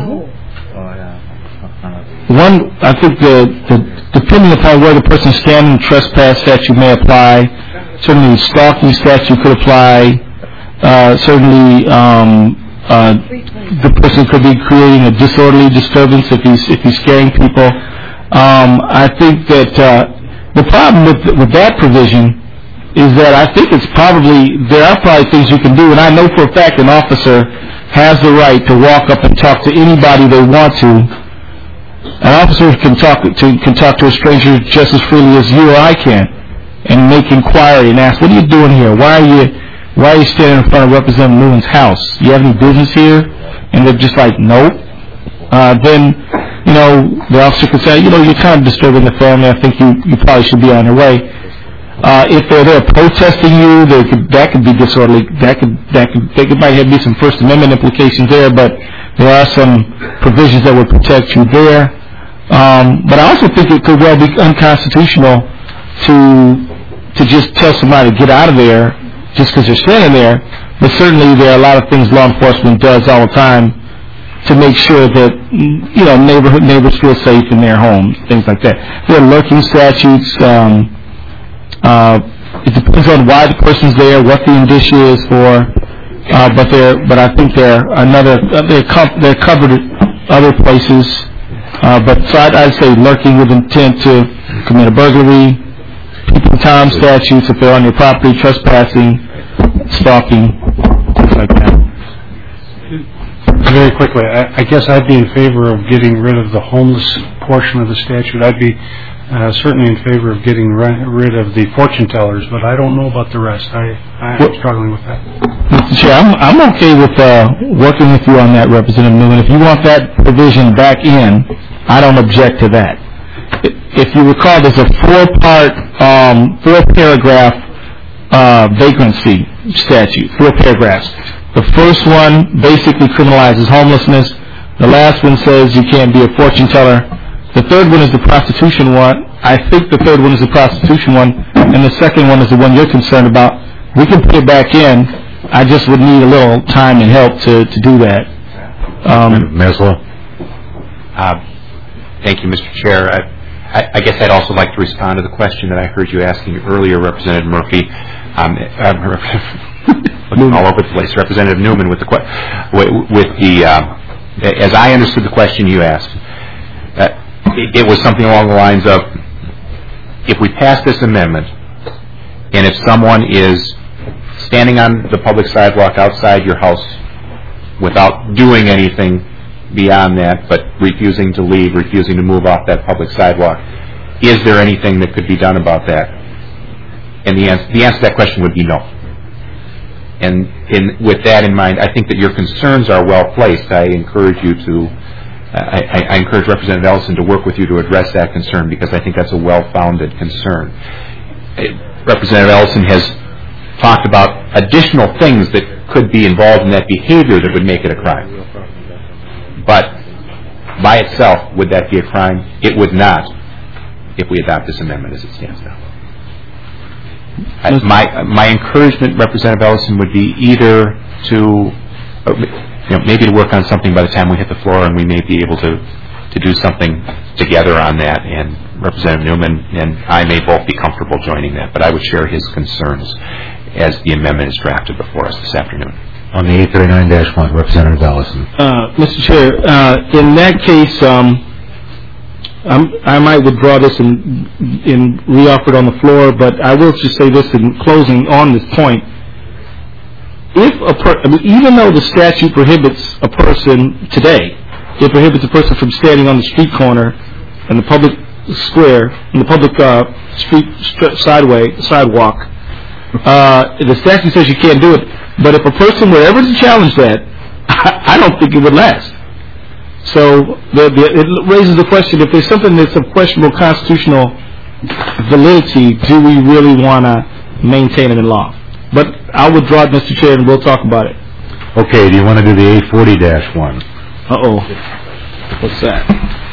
One, I think depending upon where the person's standing, the trespass statute may apply. Certainly, the stalking statute could apply. Certainly, the person could be creating a disorderly disturbance if he's scaring people. I think that the problem with that provision is that I think there are probably things you can do, and I know for a fact an officer has the right to walk up and talk to anybody they want to. An officer can talk to a stranger just as freely as you or I can. and make inquiry and ask, what are you doing here? Why are you standing in front of Representative Newman's house? You have any business here? And they're just like, nope. Then, the officer could say, you're kind of disturbing the family. I think you probably should be on your way. If they're there protesting you, that could be disorderly. There might be some First Amendment implications there, but there are some provisions that would protect you there. But I also think it could well be unconstitutional to just tell somebody to get out of there just because they're standing there. But certainly there are a lot of things law enforcement does all the time to make sure that neighbors feel safe in their homes, things like that. There are lurking statutes. It depends on why the person's there, what the indicia is for. But I think they're covered at other places. So I'd say lurking with intent to commit a burglary, peeping Tom statutes if they're on your property, trespassing, stalking, things like that. Very quickly, I guess I'd be in favor of getting rid of the homeless portion of the statute. I'd be certainly in favor of getting rid of the fortune tellers, but I don't know about the rest. I'm struggling with that. Mr. Chair, I'm okay with working with you on that, Representative Newman. If you want that provision back in, I don't object to that. If you recall, there's a four-paragraph vagrancy statute, 4 paragraphs. The first one basically criminalizes homelessness. The last one says you can't be a fortune teller. The third one is the prostitution one. I think the third one is the prostitution one, and the second one is the one you're concerned about. We can put it back in. I just would need a little time and help to do that. Mesla. Thank you, Mr. Chair. I guess I'd also like to respond to the question that I heard you asking earlier, Representative Murphy. All over the place, Representative Newman, with the as I understood the question you asked, it was something along the lines of, if we pass this amendment, and if someone is standing on the public sidewalk outside your house without doing anything beyond that, but refusing to leave, refusing to move off that public sidewalk, is there anything that could be done about that? And the answer to that question would be no. And with that in mind, I think that your concerns are well placed. I encourage Representative Ellison to work with you to address that concern, because I think that's a well-founded concern. Representative Ellison has talked about additional things that could be involved in that behavior that would make it a crime. But by itself, would that be a crime? It would not, if we adopt this amendment as it stands now. My encouragement, Representative Ellison, would be either to maybe to work on something by the time we hit the floor, and we may be able to do something together on that, and Representative Newman and I may both be comfortable joining that, but I would share his concerns as the amendment is drafted before us this afternoon. On the 839-1, Representative Ellison. Mr. Chair, in that case, I might withdraw this and re-offer it on the floor, but I will just say this in closing on this point. Even though the statute prohibits a person today, it prohibits a person from standing on the street corner in the public square, in the public sidewalk. The statute says you can't do it, but if a person were ever to challenge that, I don't think it would last. So it raises the question, if there's something that's of questionable constitutional validity, do we really want to maintain it in law? But I'll withdraw it, Mr. Chair, and we'll talk about it. Okay, do you want to do the 840-1? Uh-oh. What's that?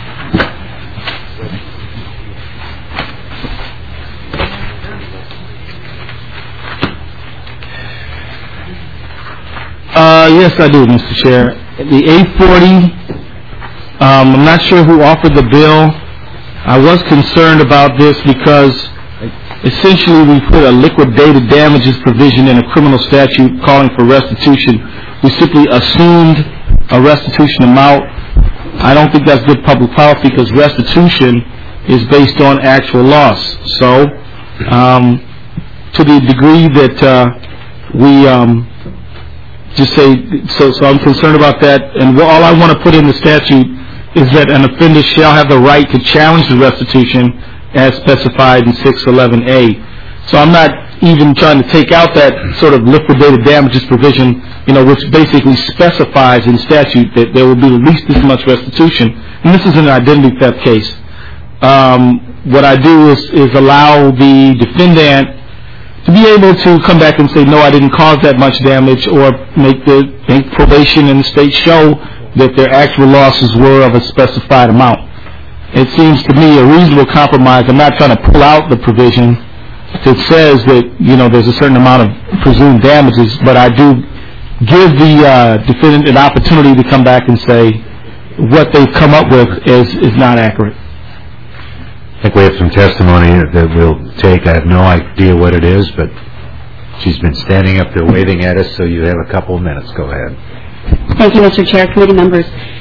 Yes, I do, Mr. Chair. The 840, I'm not sure who offered the bill. I was concerned about this because essentially we put a liquidated damages provision in a criminal statute calling for restitution. We simply assumed a restitution amount. I don't think that's good public policy, because restitution is based on actual loss. So to the degree that we just say, so I'm concerned about that, and all I want to put in the statute is that an offender shall have the right to challenge the restitution as specified in 611A. So I'm not even trying to take out that sort of liquidated damages provision, which basically specifies in statute that there will be at least this much restitution. And this is an identity theft case. What I do is allow the defendant to be able to come back and say, no, I didn't cause that much damage, or make probation and the state show that their actual losses were of a specified amount. It seems to me a reasonable compromise. I'm not trying to pull out the provision that says that, there's a certain amount of presumed damages, but I do give the defendant an opportunity to come back and say what they've come up with is not accurate. I think we have some testimony that we'll take. I have no idea what it is, but she's been standing up there waving at us, so you have a couple of minutes. Go ahead. Thank you, Mr. Chair, committee members.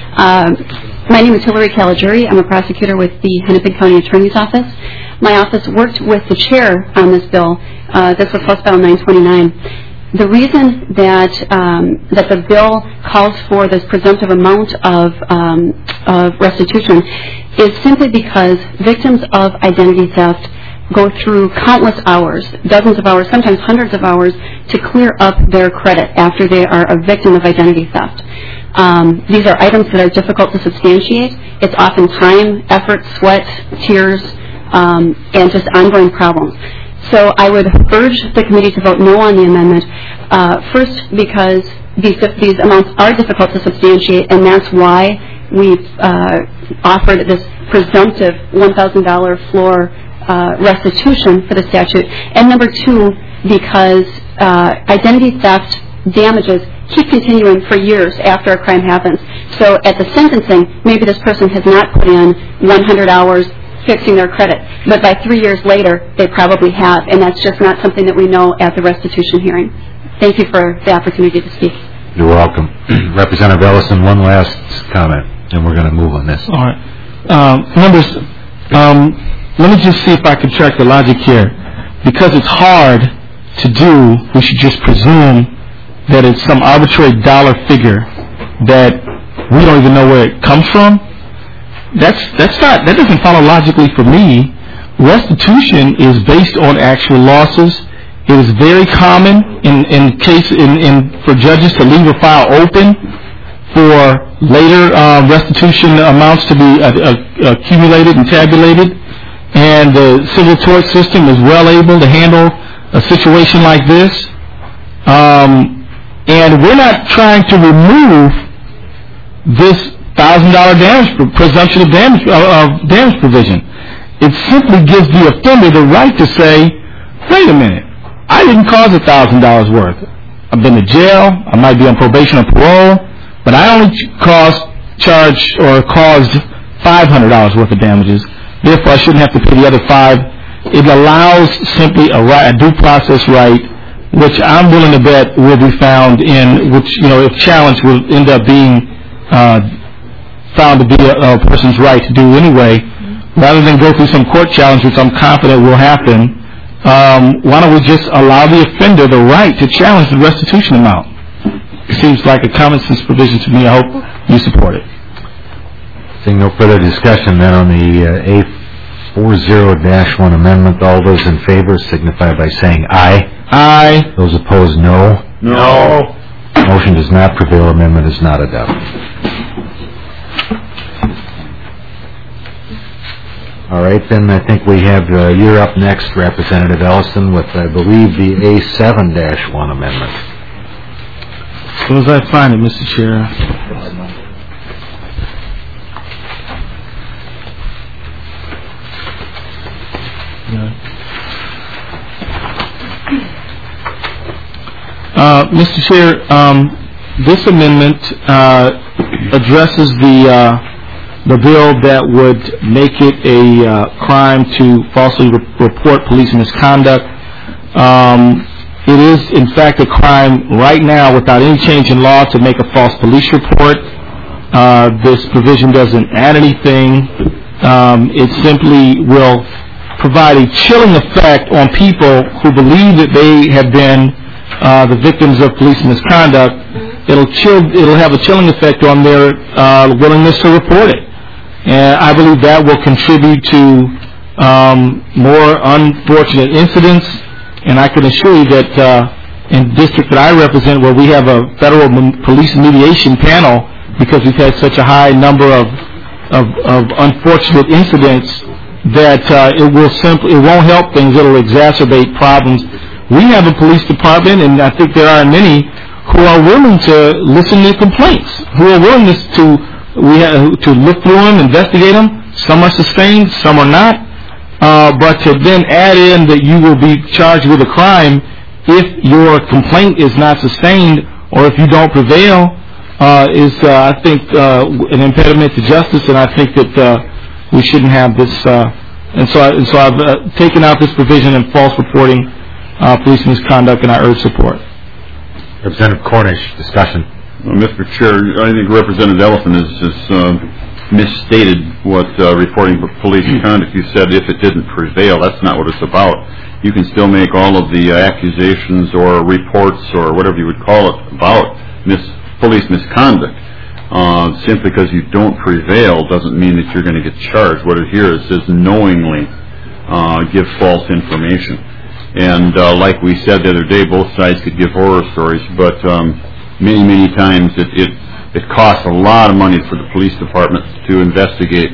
My name is Hillary Caligiuri. I'm a prosecutor with the Hennepin County Attorney's Office. My office worked with the chair on this bill. This was House Bill 929. The reason that the bill calls for this presumptive amount of restitution is simply because victims of identity theft go through countless hours, dozens of hours, sometimes hundreds of hours, to clear up their credit after they are a victim of identity theft. These are items that are difficult to substantiate. It's often time, effort, sweat, tears, and just ongoing problems. So I would urge the committee to vote no on the amendment, first because these amounts are difficult to substantiate, and that's why we've offered this presumptive $1,000 floor restitution for the statute, and number two, because identity theft damages keep continuing for years after a crime happens. So at the sentencing, maybe this person has not put in 100 hours fixing their credit, but by 3 years later, they probably have, and that's just not something that we know at the restitution hearing. Thank you for the opportunity to speak. You're welcome. Representative Ellison, one last comment, and we're going to move on this. All right. Members, let me just see if I can track the logic here. Because it's hard to do, we should just presume that it's some arbitrary dollar figure that we don't even know where it comes from. That doesn't follow logically for me. Restitution is based on actual losses. It is very common for judges to leave a file open for later restitution amounts to be accumulated and tabulated, and the civil tort system is well able to handle a situation like this. And we're not trying to remove this $1,000 presumption of damage provision. It simply gives the offender the right to say, wait a minute, I didn't cause $1,000 worth. I've been to jail, I might be on probation or parole, but I only caused $500 worth of damages. Therefore, I shouldn't have to pay the other $5. It allows simply a due process right, which I'm willing to bet will be found in, which, if challenged, will end up being found to be a person's right to do anyway, rather than go through some court challenge, which I'm confident will happen. Why don't we just allow the offender the right to challenge the restitution amount? It seems like a common sense provision to me. I hope you support it. Seeing no further discussion then on the A40-1 amendment, all those in favor signify by saying aye. Aye. Those opposed, no. No. Motion does not prevail. Amendment is not adopted. All right, then I think we have, you're up next, Representative Ellison, with, I believe, the A7-1 amendment. As soon as I find it, Mr. Chair. Mr. Chair, this amendment addresses the bill that would make it a crime to falsely report police misconduct. It is, in fact, a crime right now without any change in law to make a false police report. This provision doesn't add anything. It simply will provide a chilling effect on people who believe that they have been the victims of police misconduct. It'll have a chilling effect on their willingness to report it. And I believe that will contribute to more unfortunate incidents And I can assure you that in the district that I represent, where we have a federal police mediation panel, because we've had such a high number of unfortunate incidents, that it won't help things. It'll exacerbate problems. We have a police department, and I think there are many who are willing to listen to complaints, who are willing to look through them, investigate them. Some are sustained, some are not. But to then add in that you will be charged with a crime if your complaint is not sustained or if you don't prevail is, I think, an impediment to justice, and I think that we shouldn't have this. And so I've taken out this provision in false reporting police misconduct, and I urge support. Representative Cornish, discussion. Mr. Chair, I think Representative Ellison has misstated what reporting police conduct. You said if it didn't prevail. That's not what it's about. You can still make all of the accusations or reports or whatever you would call it about police misconduct. Simply because you don't prevail doesn't mean that you're going to get charged. What it here says knowingly give false information. And like we said the other day, both sides could give horror stories, but many times it costs a lot of money for the police department to investigate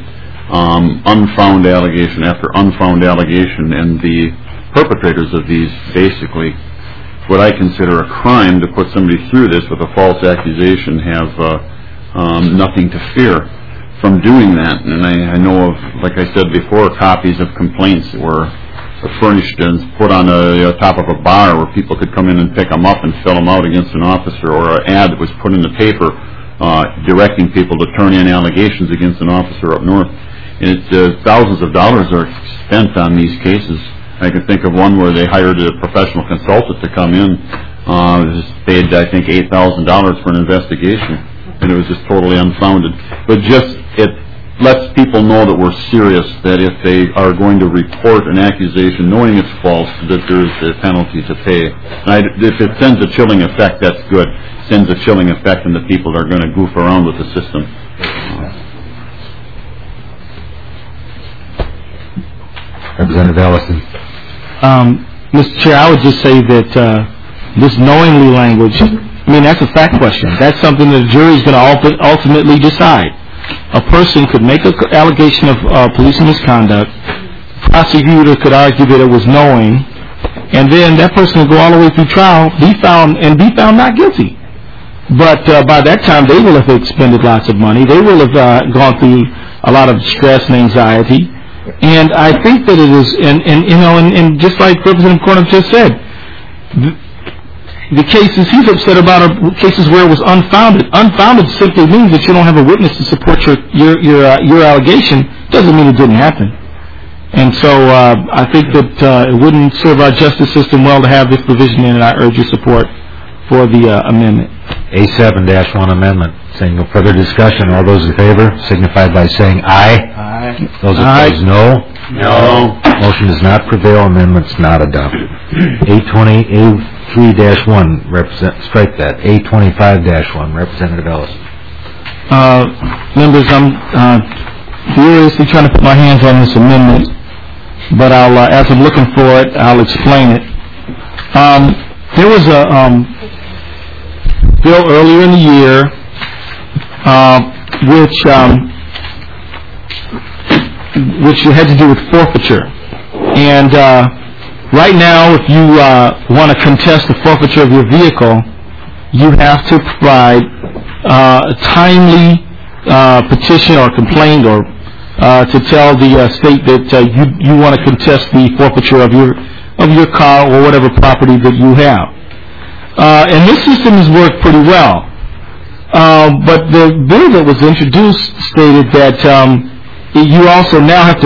unfound allegation after unfound allegation, and the perpetrators of these basically what I consider a crime to put somebody through this with a false accusation have nothing to fear from doing that. And I know of, like I said before, copies of complaints that were furnished and put on the top of a bar where people could come in and pick them up and fill them out against an officer, or an ad that was put in the paper directing people to turn in allegations against an officer up north. And it's thousands of dollars are spent on these cases. I can think of one where they hired a professional consultant to come in, paid I think $8,000 for an investigation, and it was just totally unfounded. But it lets people know that we're serious, that if they are going to report an accusation knowing it's false, that there's a penalty to pay. And if it sends a chilling effect, that's good. It sends a chilling effect on the people that are going to goof around with the system. Representative Ellison. Mr. Chair, I would just say that this knowingly language, that's a fact question. That's something that the jury is going to ultimately decide. A person could make an allegation of police misconduct, the prosecutor could argue that it was knowing, and then that person would go all the way through trial, be found not guilty. But by that time, they will have expended lots of money. They will have gone through a lot of stress and anxiety. And I think that it is, and just like Representative Cornish just said, the cases he's upset about are cases where it was unfounded. Unfounded simply means that you don't have a witness to support your allegation. Doesn't mean it didn't happen. And so I think that it wouldn't serve our justice system well to have this provision in, and I urge your support for the amendment. A7-1 amendment. Saying no further discussion. All those in favor signify by saying aye. Aye. Those opposed, no. No. Motion does not prevail. Amendment's not adopted. A3-1, strike that. A25-1, Representative Ellison. Members, I'm furiously trying to put my hands on this amendment, but as I'm looking for it, I'll explain it. There was a bill earlier in the year which had to do with forfeiture. And right now, if you want to contest the forfeiture of your vehicle, you have to provide a timely petition or complaint or to tell the state that you want to contest the forfeiture of your car or whatever property that you have. And this system has worked pretty well. But the bill that was introduced stated that you also now have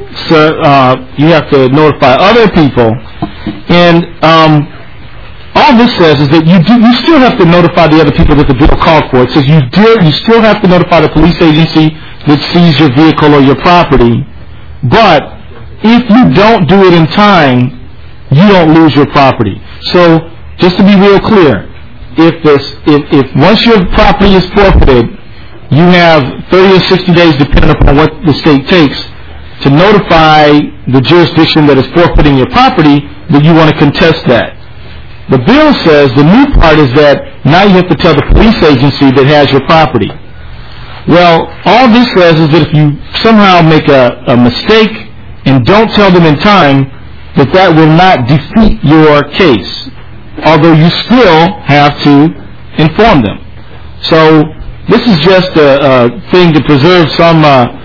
to notify other people, and all this says is that you still have to notify the other people that the bill called for. It says you still have to notify the police agency that sees your vehicle or your property, but if you don't do it in time, you don't lose your property. So just to be real clear, if once your property is forfeited, you have 30 or 60 days, depending upon what the state takes, to notify the jurisdiction that is forfeiting your property that you want to contest that. The bill says the new part is that now you have to tell the police agency that has your property. Well, all this says is that if you somehow make a mistake and don't tell them in time, that will not defeat your case, although you still have to inform them. So this is just a thing to preserve some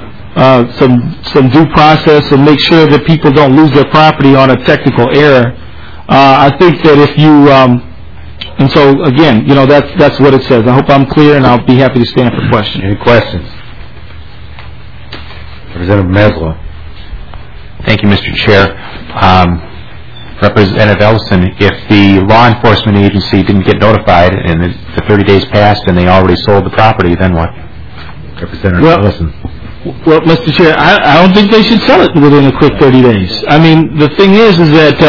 due process and make sure that people don't lose their property on a technical error. I think that if you and so again, that's what it says. I hope I'm clear, and I'll be happy to stand for questions. Any questions? Representative Maslow. Thank you, Mr. Chair. Representative Ellison, if the law enforcement agency didn't get notified and the 30 days passed and they already sold the property, then what? Representative Ellison. Well, Mr. Chair, I don't think they should sell it within a quick 30 days. I mean, the thing is that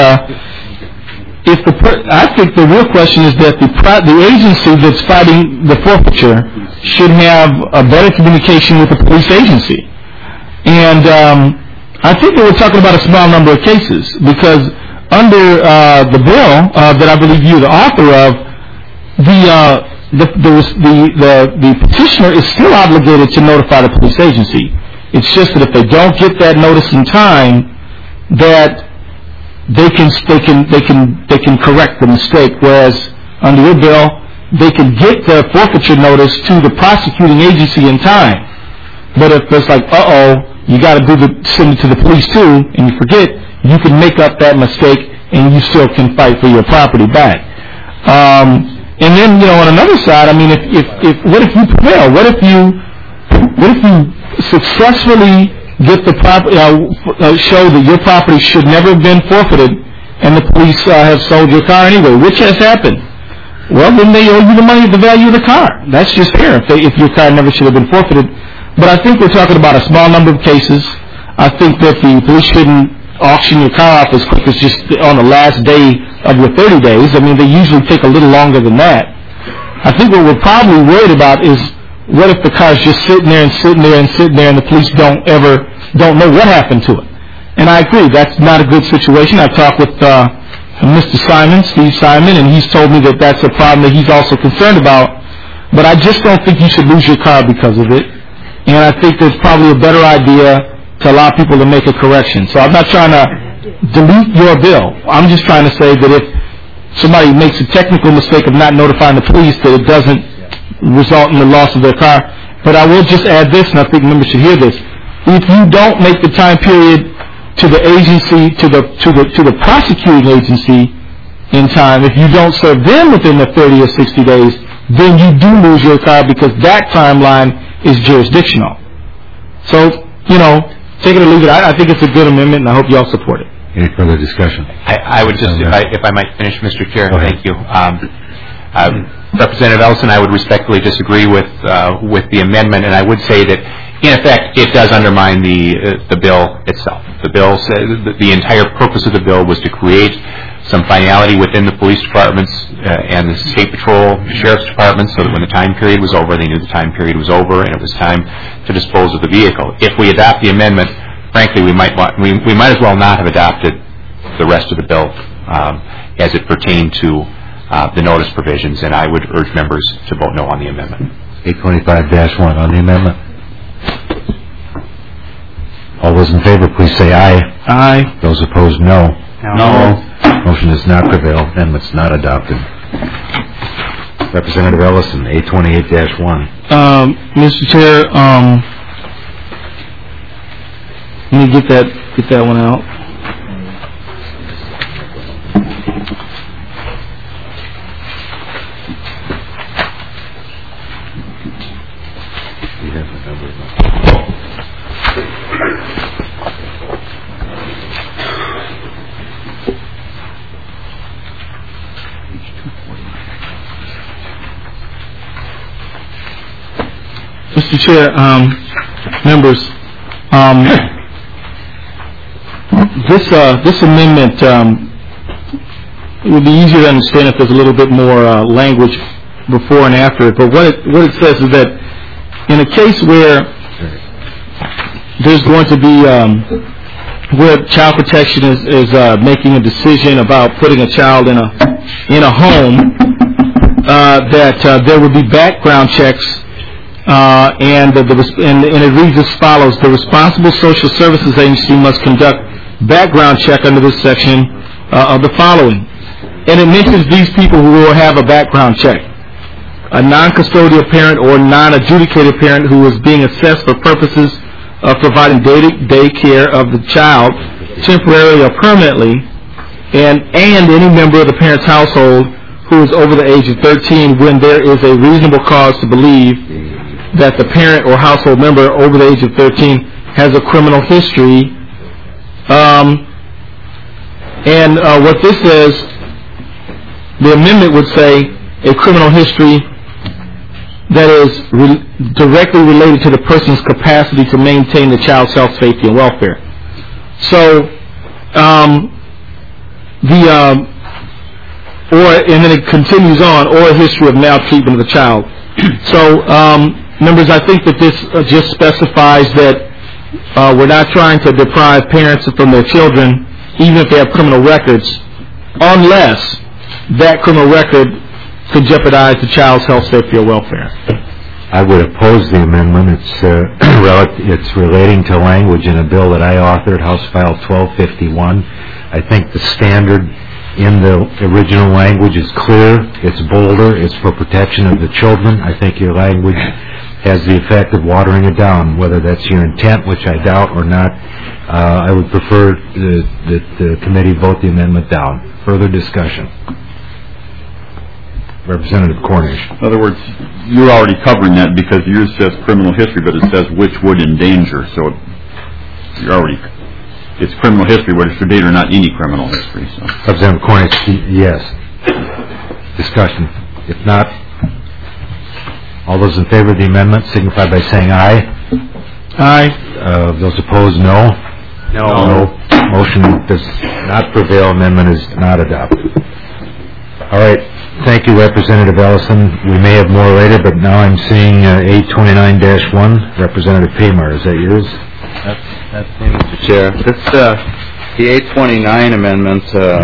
I think the real question is that the agency that's fighting the forfeiture should have a better communication with the police agency. And I think that we're talking about a small number of cases because under the bill that I believe you're the author of, the petitioner is still obligated to notify the police agency. It's just that if they don't get that notice in time, that they can correct the mistake. Whereas under your bill, they can get the forfeiture notice to the prosecuting agency in time. But if it's like, you got to send it to the police too, and you forget, you can make up that mistake, and you still can fight for your property back. And then, on another side, I mean, what if you prevail? What if you successfully get the property, show that your property should never have been forfeited, and the police have sold your car anyway, which has happened? Well, then they owe you the money, the value of the car. That's just fair if your car never should have been forfeited. But I think we're talking about a small number of cases. I think that the police shouldn't auction your car off as quick as just on the last day of your 30 days. I mean, they usually take a little longer than that. I think what we're probably worried about is what if the car's just sitting there and the police don't know what happened to it. And I agree, that's not a good situation. I've talked with Mr. Simon, Steve Simon, and he's told me that that's a problem that he's also concerned about. But I just don't think you should lose your car because of it. And I think there's probably a better idea to allow people to make a correction. So I'm not trying to delete your bill. I'm just trying to say that if somebody makes a technical mistake of not notifying the police, that it doesn't result in the loss of their car. But I will just add this, and I think members should hear this. If you don't make the time period to the agency, to the prosecuting agency in time, if you don't serve them within the 30 or 60 days, then you do lose your car because that timeline is jurisdictional. So, take it or leave it. I think it's a good amendment, and I hope you all support it. Any further discussion? I would just, if I might finish, Mr. Chair, thank you. Representative Ellison, I would respectfully disagree with the amendment, and I would say that, in effect, it does undermine the bill itself. The bill says the entire purpose of the bill was to create some finality within the police departments and the state patrol, the sheriff's departments, so that when the time period was over, they knew the time period was over and it was time to dispose of the vehicle. If we adopt the amendment, frankly, we might as well not have adopted the rest of the bill as it pertained to the notice provisions, and I would urge members to vote no on the amendment. 825-1 on the amendment. All those in favor, please say aye. Aye. Those opposed, no. No. Motion does not prevail. Amendment's not adopted. Representative Ellison, 828-1. Mr. Chair, let me get that one out. You have the number. Mr. Chair, members, this amendment, it would be easier to understand if there's a little bit more language before and after it. But what it says is that in a case where there's going to be where Child Protection is making a decision about putting a child in a home, that there would be background checks, and it reads as follows: the responsible social services agency must conduct background check under this section of the following. And it mentions these people who will have a background check: a non-custodial parent or non-adjudicated parent who is being assessed for purposes of providing day care of the child temporarily or permanently, and any member of the parent's household who is over the age of 13 when there is a reasonable cause to believe that the parent or household member over the age of 13 has a criminal history. What this says, the amendment would say a criminal history that is directly related to the person's capacity to maintain the child's health, safety, and welfare. So, and then it continues on, or a history of maltreatment of the child. So, members, I think that this just specifies that we're not trying to deprive parents from their children, even if they have criminal records, unless that criminal record could jeopardize the child's health, safety, or welfare. I would oppose the amendment. It's relating to language in a bill that I authored, House File 1251. I think the standard in the original language is clear. It's bolder. It's for protection of the children. I think your language has the effect of watering it down, whether that's your intent, which I doubt, or not. I would prefer that the committee vote the amendment down. Further discussion. Representative Cornish. In other words, you're already covering that because yours says criminal history, but it says which would endanger. So it's criminal history, whether it's for date or not, any criminal history. So. Representative Cornish, yes. Discussion. If not, all those in favor of the amendment signify by saying aye. Aye. Those opposed, no. No. Motion does not prevail. Amendment is not adopted. All right. Thank you, Representative Ellison. We may have more later, but now I'm seeing 829-1. Representative Pamar, is that yours? That's me, Mr. Chair. The 829 amendment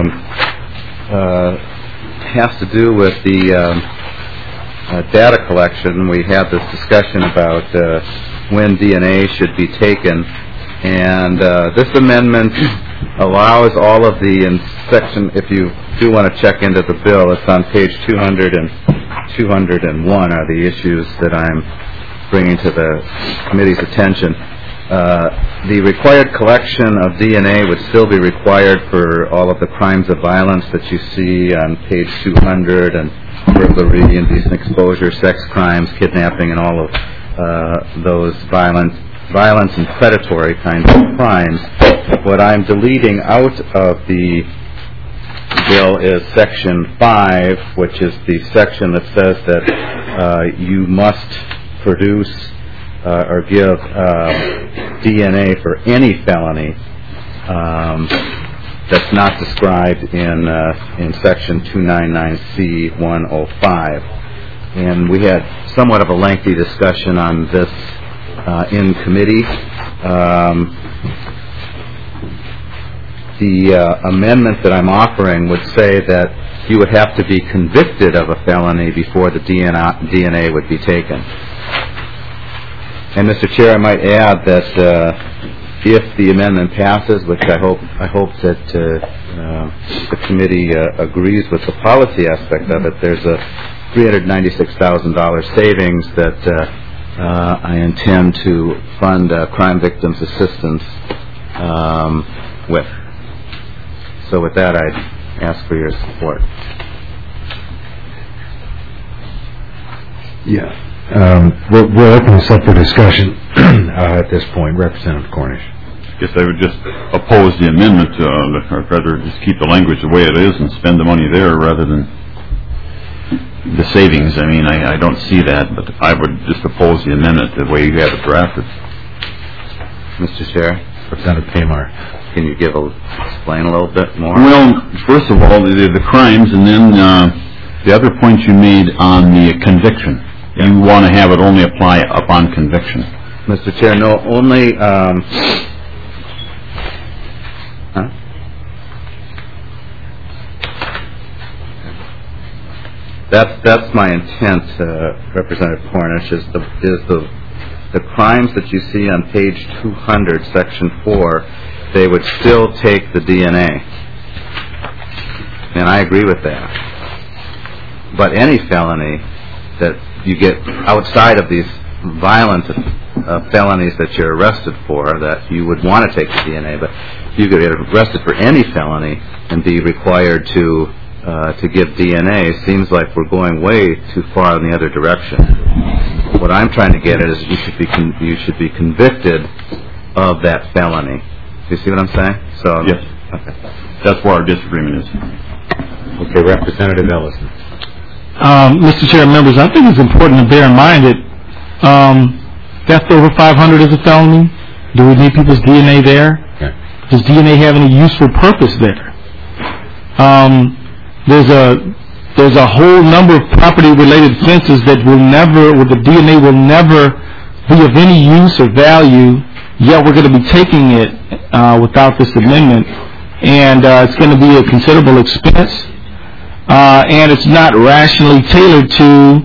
has to do with the data collection. We had this discussion about when DNA should be taken, and this amendment allows all of the section, if you do want to check into the bill, it's on page 200 and 201 are the issues that I'm bringing to the committee's attention. The required collection of DNA would still be required for all of the crimes of violence that you see on page 200, and burglary, indecent exposure, sex crimes, kidnapping, and all of those violence and predatory kinds of crimes. What I'm deleting out of the bill is Section 5, which is the section that says that you must produce or give DNA for any felony that's not described in Section 299C105. And we had somewhat of a lengthy discussion on this in committee. The amendment that I'm offering would say that you would have to be convicted of a felony before the DNA would be taken. And Mr. Chair, I might add that if the amendment passes, which I hope that the committee agrees with the policy aspect of it, there's a $396,000 savings that I intend to fund crime victims assistance with. So with that, I'd ask for your support. Yeah. We'll open this up for discussion at this point. Representative Cornish. I guess I would just oppose the amendment, or rather just keep the language the way it is and spend the money there rather than the savings. I mean, I don't see that, but I would just oppose the amendment the way you have it drafted. Mr. Chair? Representative Pamar. Can you explain a little bit more? Well, first of all, the crimes, and then the other point you made on the conviction. You want to have it only apply upon conviction. Mr. Chair, no, only... That's my intent, Representative Cornish, is the crimes that you see on page 200, section 4, they would still take the DNA. And I agree with that. But any felony that you get outside of these violent felonies that you're arrested for, that you would want to take the DNA, but you could get arrested for any felony and be required to give DNA, seems like we're going way too far in the other direction. What I'm trying to get at is you should be convicted of that felony. Do you see what I'm saying? So yes. Okay. That's where our disagreement is. Okay, Representative Ellison. Mr. Chair, members, I think it's important to bear in mind that theft over 500 is a felony. Do we need people's DNA there? Yeah. Does DNA have any useful purpose there? There's a whole number of property-related offenses that where the DNA will never be of any use or value, yet we're going to be taking it without this amendment, and it's going to be a considerable expense, and it's not rationally tailored to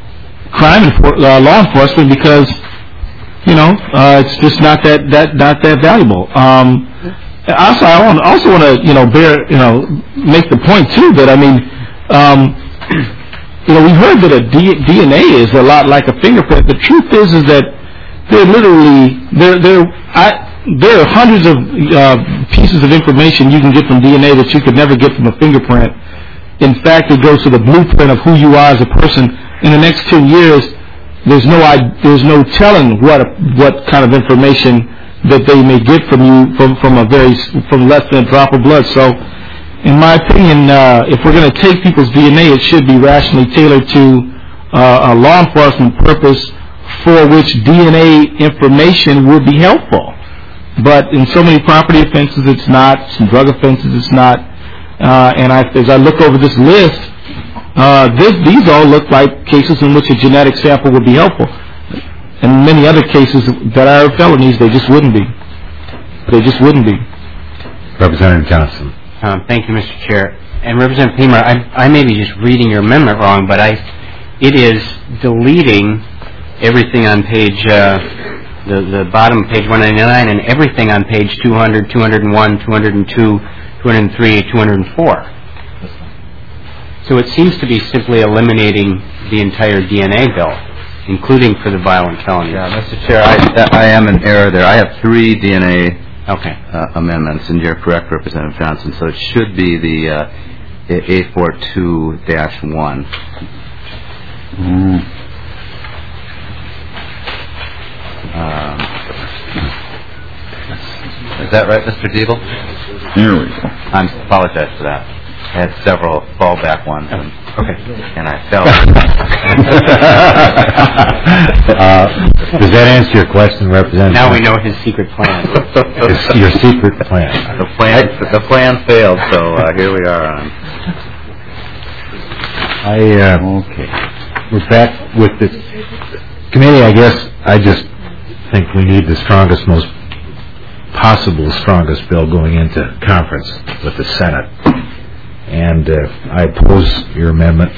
law enforcement because, it's just not that valuable. Also, I also want to, make the point too that we heard that a DNA is a lot like a fingerprint. The truth is that there are hundreds of pieces of information you can get from DNA that you could never get from a fingerprint. In fact, it goes to the blueprint of who you are as a person. In the next 10 years, there's no telling what kind of information that they may get from you from less than a drop of blood. So, in my opinion, if we're going to take people's DNA, it should be rationally tailored to a law enforcement purpose for which DNA information would be helpful. But in so many property offenses, it's not. Some drug offenses, it's not. And as I look over this list, these all look like cases in which a genetic sample would be helpful. And many other cases that are felonies, they just wouldn't be. They just wouldn't be. Representative Johnson. Thank you, Mr. Chair. And Representative Paymer, I may be just reading your amendment wrong, but it is deleting everything on page, the bottom of page 199 and everything on page 200, 201, 202, 203, 204. So it seems to be simply eliminating the entire DNA bill, including for the violent felonies. Yeah, Mr. Chair, I am in error there. I have 3 DNA amendments, and you're correct, Representative Johnson. So it should be the A42-1. Is that right, Mr. Diebel? Here we go. I apologize for that. I had several fallback ones, and I fell. Does that answer your question, Representative? Now we know his secret plan. Your secret plan. The plan failed, so here we are. We're back with the committee. I guess I just think we need the strongest bill going into conference with the Senate. And I oppose your amendment.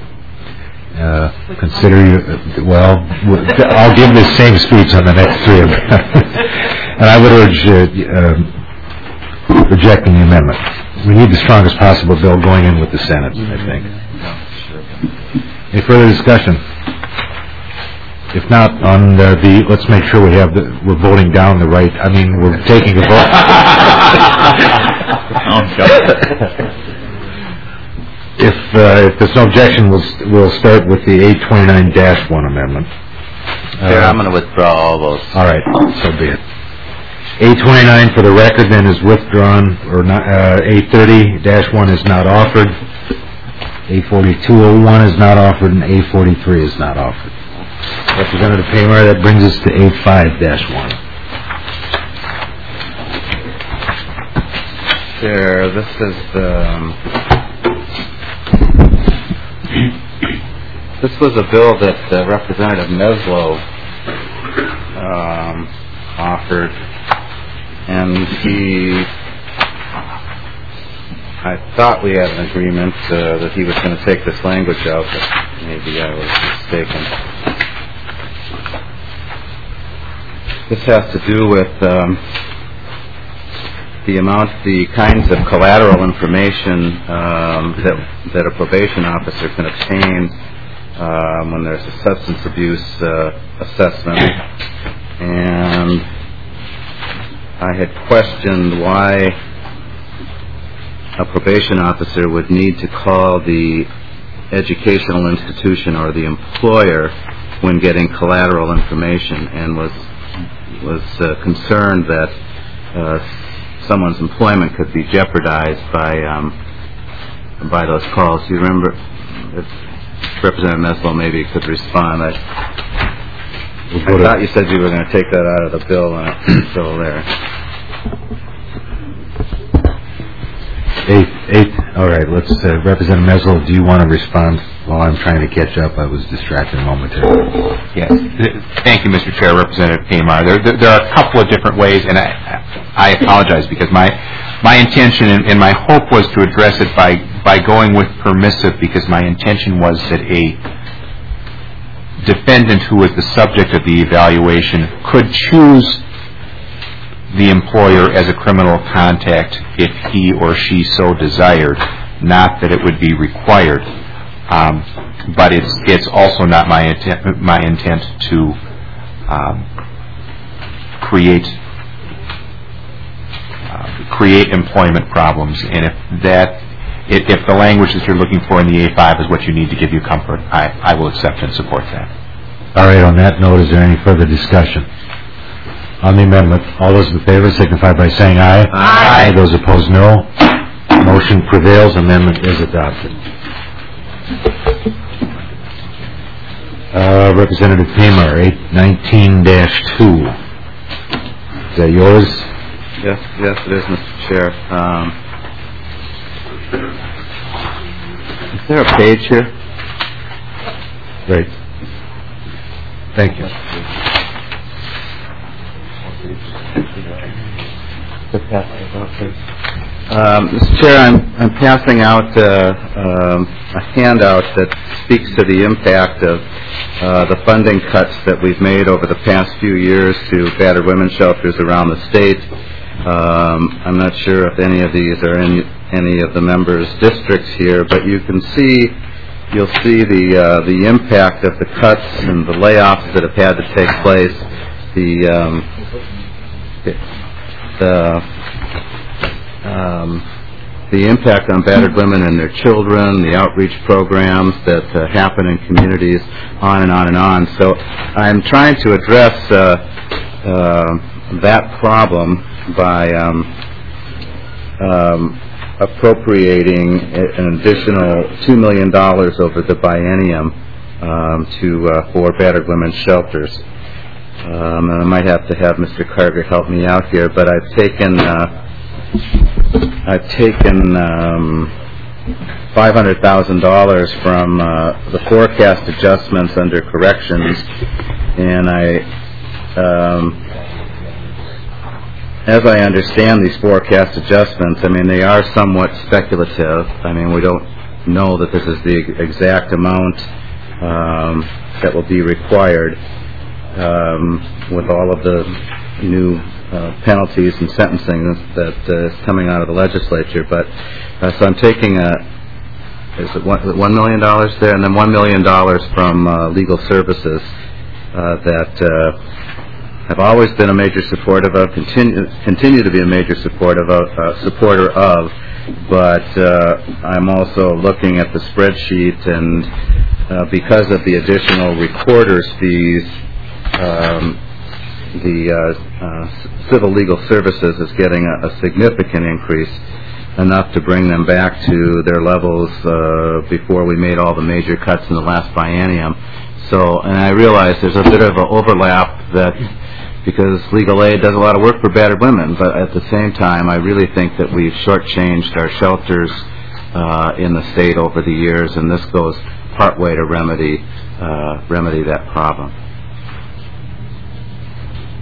I'll give the same speech on the next 3 amendments. And I would urge rejecting the amendment. We need the strongest possible bill going in with the Senate, I think. Any further discussion? If not, on let's make sure we're voting down the right. We're taking a vote. If there's no objection, we'll start with the 829-1 amendment. I'm going to withdraw all those. All right, so be it. 829 for the record then is withdrawn, or 830-1 is not offered. 842-01 is not offered, and 843 is not offered. Representative Paymer, that brings us to 85-1. Chair, this is this was a bill that Representative Meslow offered, and I thought we had an agreement that he was going to take this language out, but maybe I was mistaken. This has to do with the kinds of collateral information that a probation officer can obtain when there's a substance abuse assessment. And I had questioned why a probation officer would need to call the educational institution or the employer when getting collateral information, and was concerned that someone's employment could be jeopardized by those calls. Do you remember? If Representative Meslow maybe could respond. I thought you said you were going to take that out of the bill, and it's still there. All right, let's, Representative Meslow, do you want to respond while I'm trying to catch up? I was distracted momentarily. Yes. Thank you, Mr. Chair, Representative Kamar. There are a couple of different ways, and I apologize because my intention and my hope was to address it by going with permissive, because my intention was that a defendant who was the subject of the evaluation could choose the employer as a criminal contact if he or she so desired, not that it would be required. But it's also not my intent to create employment problems. And if the language that you're looking for in the A5 is what you need to give you comfort, I will accept and support that. All right, on that note, is there any further discussion on the amendment? All those in favor signify by saying aye. Aye. Those opposed, no. Motion prevails. Amendment is adopted. Representative Kamar, 819-2. Is that yours? Yes, it is, Mr. Chair. Is there a page here? Great. Thank you. Mr. Chair, I'm passing out a handout that speaks to the impact of the funding cuts that we've made over the past few years to battered women's shelters around the state. I'm not sure if any of these are in any of the members' districts here, but you'll see the impact of the cuts and the layoffs that have had to take place. The impact on battered women and their children, the outreach programs that happen in communities, on and on and on. So I'm trying to address that problem by appropriating an additional $2 million over the biennium for battered women's shelters. And I might have to have Mr. Carter help me out here, but I've taken $500,000 from the forecast adjustments under corrections, and as I understand these forecast adjustments, I mean, they are somewhat speculative. I mean, we don't know that this is the exact amount that will be required with all of the new penalties and sentencing that is coming out of the legislature. But so I'm taking is it $1 million there, and then $1 million from legal services that I've always been a major supporter of, continue to be a major supporter of, but I'm also looking at the spreadsheet, and because of the additional recorder's fees, the civil legal services is getting a significant increase, enough to bring them back to their levels before we made all the major cuts in the last biennium. So, and I realize there's a bit of an overlap that, because legal aid does a lot of work for battered women, but at the same time, I really think that we've shortchanged our shelters in the state over the years, and this goes partway to remedy that problem.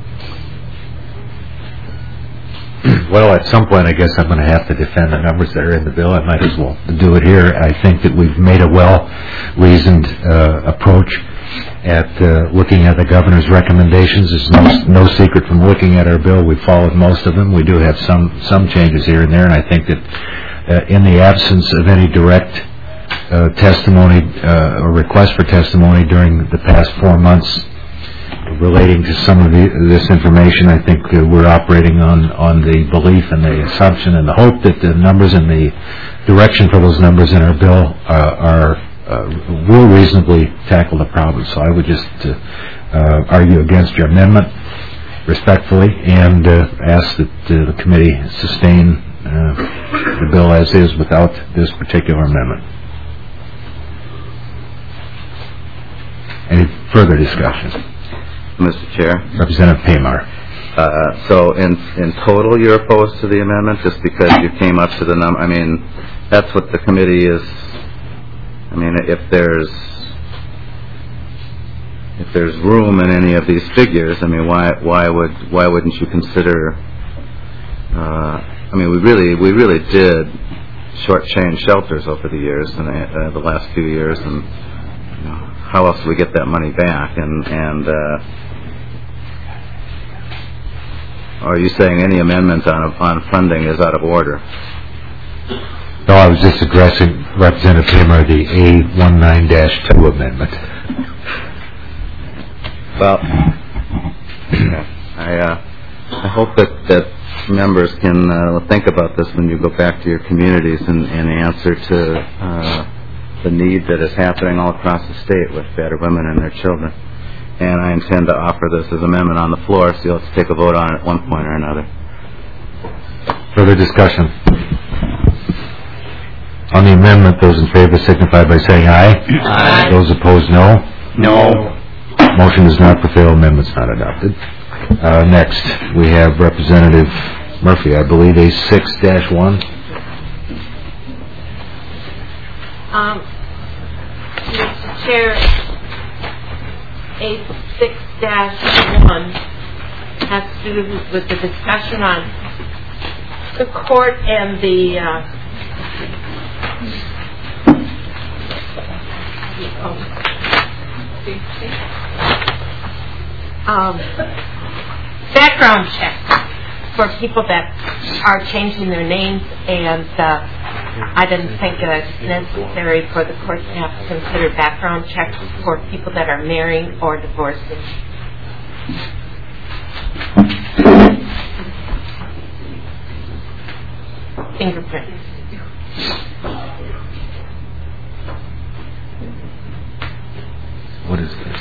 Well, at some point, I guess I'm going to have to defend the numbers that are in the bill. I might as well do it here. I think that we've made a well-reasoned approach at looking at the governor's recommendations. There's no secret from looking at our bill. We've followed most of them. We do have some changes here and there, and I think that in the absence of any direct testimony or request for testimony during the past 4 months relating to some of this information, I think we're operating on the belief and the assumption and the hope that the numbers and the direction for those numbers in our bill will reasonably tackle the problem. So I would just argue against your amendment respectfully and ask that the committee sustain the bill as is without this particular amendment. Any further discussion? Mr. Chair. Representative Pamar. So in total, you're opposed to the amendment just because you came up to the number? I mean, that's what the committee is. I mean, if there's room in any of these figures, I mean, why wouldn't you consider? I mean, we really did shortchange shelters over the years and the last few years, and how else do we get that money back? And are you saying any amendment on funding is out of order? No, I was just addressing Representative Pamar, the A19-2 amendment. Well, I hope that members can think about this when you go back to your communities and answer to the need that is happening all across the state with battered women and their children. And I intend to offer this as an amendment on the floor, so you'll have to take a vote on it at one point or another. Further discussion? On the amendment, those in favor signify by saying aye. Aye. Those opposed, no. No. Motion does not prevail. Amendment's not adopted. Next, we have Representative Murphy, I believe, A6-1. Mr. Chair, A6-1 has to do with the discussion on the court and the background check for people that are changing their names, and I didn't think it's necessary for the court to have to consider background checks for people that are marrying or divorcing. Fingerprints. What is this?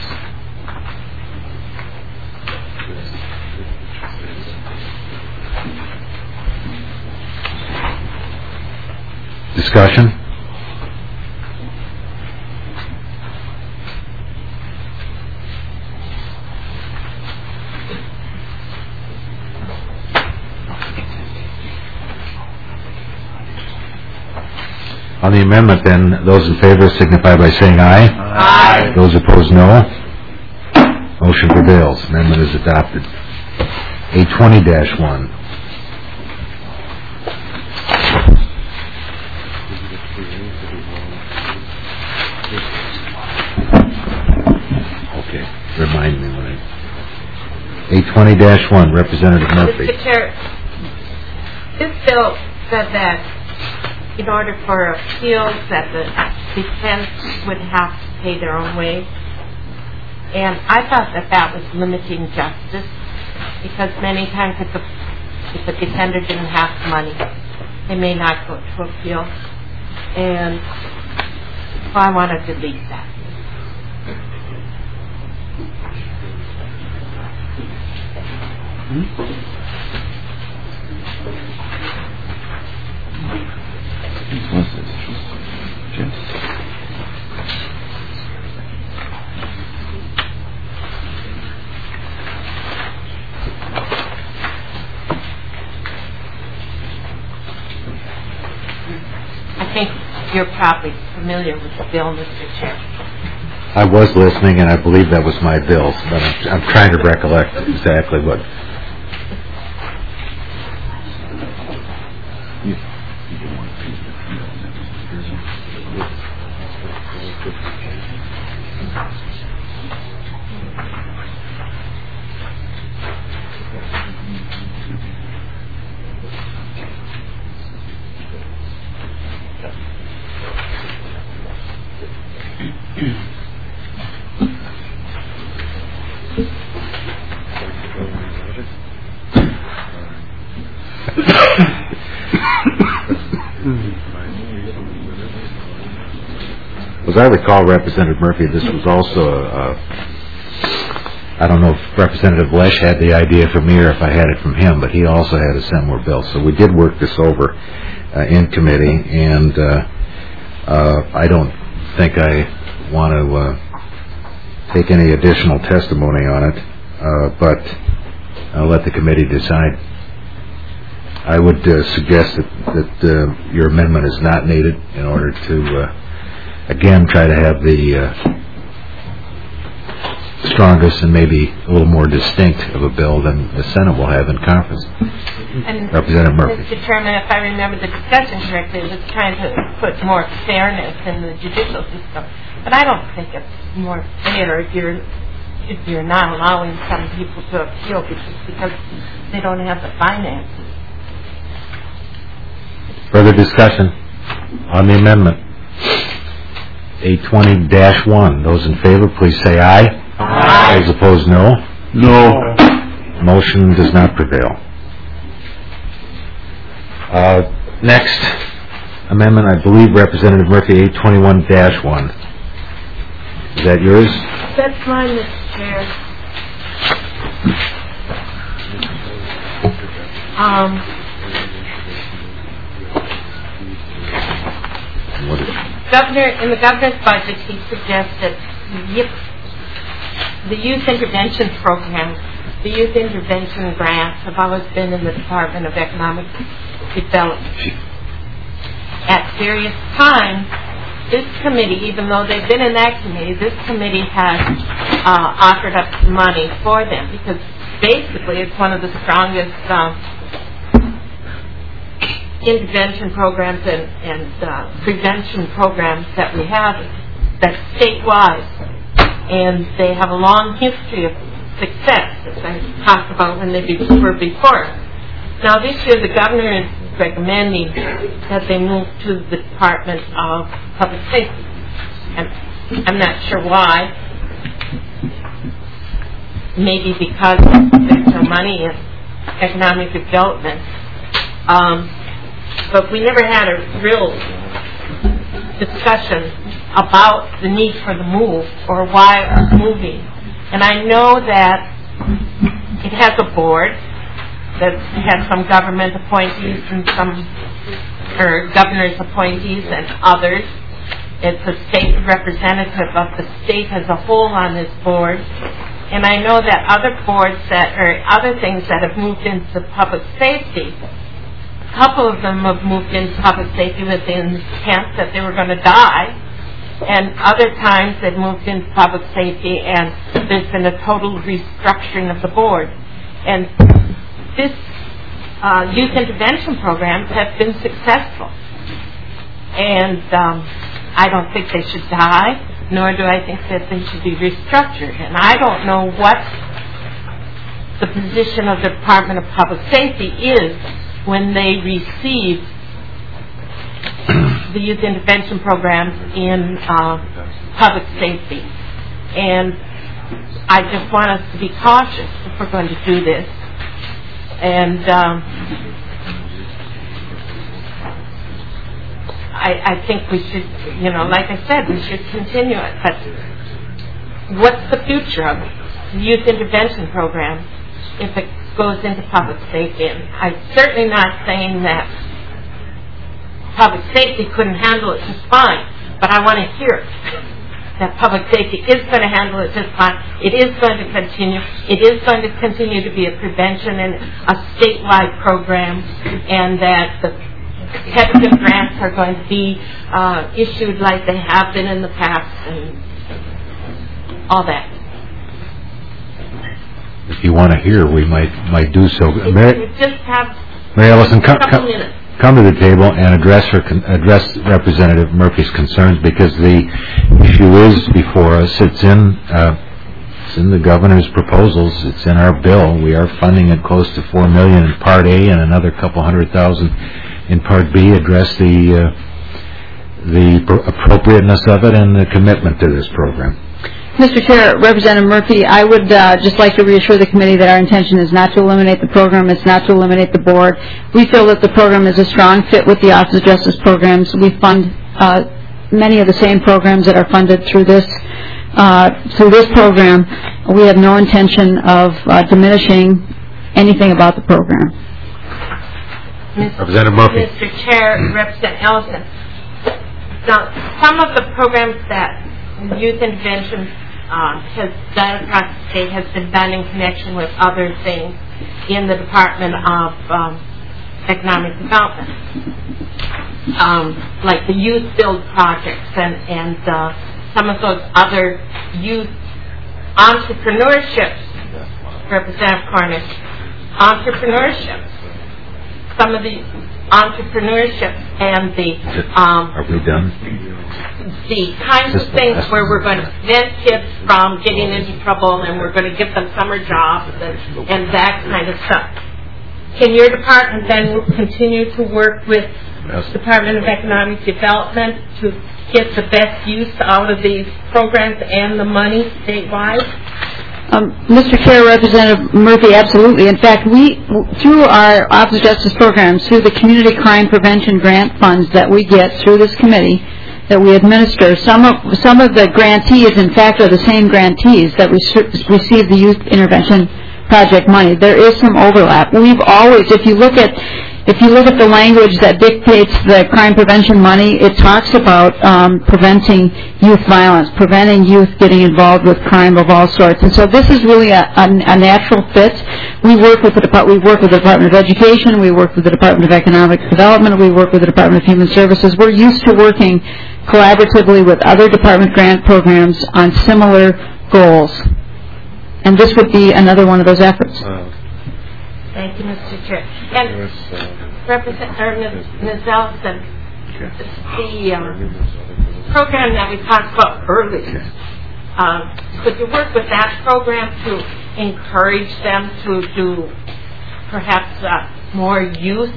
Discussion? On the amendment, then, those in favor signify by saying aye. Aye. Those opposed, no. Motion prevails. Amendment is adopted. A20-1. Okay. Remind me when I... A20-1, Representative Murphy. Mr. Chair, this bill said that in order for appeals that the defense would have to pay their own way. And I thought that was limiting justice, because many times if a defender didn't have money, they may not go to appeal. And so I want to delete that. I think you're probably familiar with the bill, Mr. Chair. I was listening, and I believe that was my bill, but I'm trying to recollect exactly what. As I recall, Representative Murphy, this was also I don't know if Representative Lesh had the idea from me or if I had it from him, but he also had a similar bill. So we did work this over in committee, and I don't think I want to take any additional testimony on it, but I'll let the committee decide. I would suggest that your amendment is not needed in order to, again, try to have the strongest and maybe a little more distinct of a bill than the Senate will have in conference. And Representative Murphy. Mr. Chairman, if I remember the discussion correctly, it was trying to put more fairness in the judicial system. But I don't think it's more fair if you're not allowing some people to appeal because they don't have the finances. Further discussion on the amendment. 820-1. Those in favor, please say aye. Aye. Those opposed, no. No. Motion does not prevail. Next amendment, I believe, Representative Murphy, 821-1. Is that yours? That's mine, Mr. Chair. In the governor's budget, he suggested the youth intervention program, the youth intervention grants have always been in the Department of Economic Development. At various times, this committee, even though they've been in that committee, this committee has offered up some money for them because basically it's one of the strongest intervention programs and prevention programs that we have that's statewide. And they have a long history of success, as I talked about when they were before. Now this year the governor is recommending that they move to the Department of Public Safety. And I'm not sure why. Maybe because there's no money in economic development. But we never had a real discussion about the need for the move or why it's moving. And I know that it has a board that has some government appointees and some governor's appointees and others. It's a state representative of the state as a whole on this board. And I know that other boards other things that have moved into public safety, a couple of them have moved into public safety with the intent that they were going to die. And other times they've moved into public safety and there's been a total restructuring of the board. And this youth intervention programs have been successful. And I don't think they should die, nor do I think that they should be restructured. And I don't know what the position of the Department of Public Safety is when they receive the youth intervention programs in public safety. And I just want us to be cautious if we're going to do this. And I think we should, like I said, we should continue it. But what's the future of the youth intervention program if it goes into public safety? And I'm certainly not saying that public safety couldn't handle it just fine, but I want to hear it. That public safety is going to handle it just fine. It is going to continue. It is going to continue to be a prevention and a statewide program, and that the competitive grants are going to be issued like they have been in the past, and all that. If you want to hear, we might do so. Just have Mary Ellison, a couple minutes. come to the table and address Representative Murphy's concerns, because the issue is before us. It's in the governor's proposals. It's in our bill. We are funding it close to $4 million in Part A and another couple $100,000 in Part B. Address the appropriateness of it and the commitment to this program. Mr. Chair, Representative Murphy, I would just like to reassure the committee that our intention is not to eliminate the program. It's not to eliminate the board. We feel that the program is a strong fit with the Office of Justice programs. We fund many of the same programs that are funded through this program. We have no intention of diminishing anything about the program. Representative Murphy. Mr. Chair, Representative Ellison. Now, some of the programs that Youth Intervention has done across the state has been done in connection with other things in the Department of Economic Development, like the Youth Build projects and some of those other youth entrepreneurships, Representative Cornish, entrepreneurships. Some of the entrepreneurship and Are we done? The kinds of things where we're going to prevent kids from getting into trouble and we're going to give them summer jobs and that kind of stuff. Can your department then continue to work with Department of Economic Development to get the best use out of these programs and the money statewide? Mr. Chair, Representative Murphy, absolutely. In fact, we, through our Office of Justice programs, through the Community Crime Prevention Grant funds that we get through this committee that we administer, some of the grantees, in fact, are the same grantees that receive the Youth Intervention Project money. There is some overlap. We've always, if you look at the language that dictates the crime prevention money, it talks about preventing youth violence, preventing youth getting involved with crime of all sorts. And so this is really a natural fit. We work with the Department of Education, we work with the Department of Economic Development, we work with the Department of Human Services. We're used to working collaboratively with other department grant programs on similar goals. And this would be another one of those efforts. Thank you, Mr. Chair. And Ms. Ellison, the program that we talked about earlier, could you work with that program to encourage them to do perhaps more youth,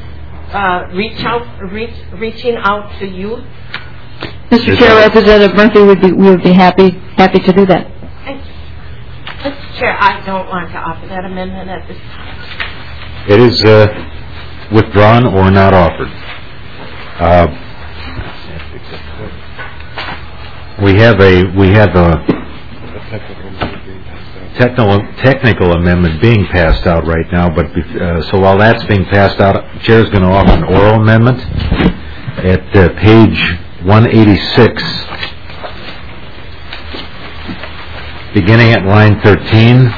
reaching out to youth? Mr. Chair, Representative Murphy would be happy to do that. Thank you. Mr. Chair, I don't want to offer that amendment at this time. It is withdrawn or not offered. We have a technical amendment being passed out right now, but so while that's being passed out, the chair is going to offer an oral amendment at page 186, beginning at line 13.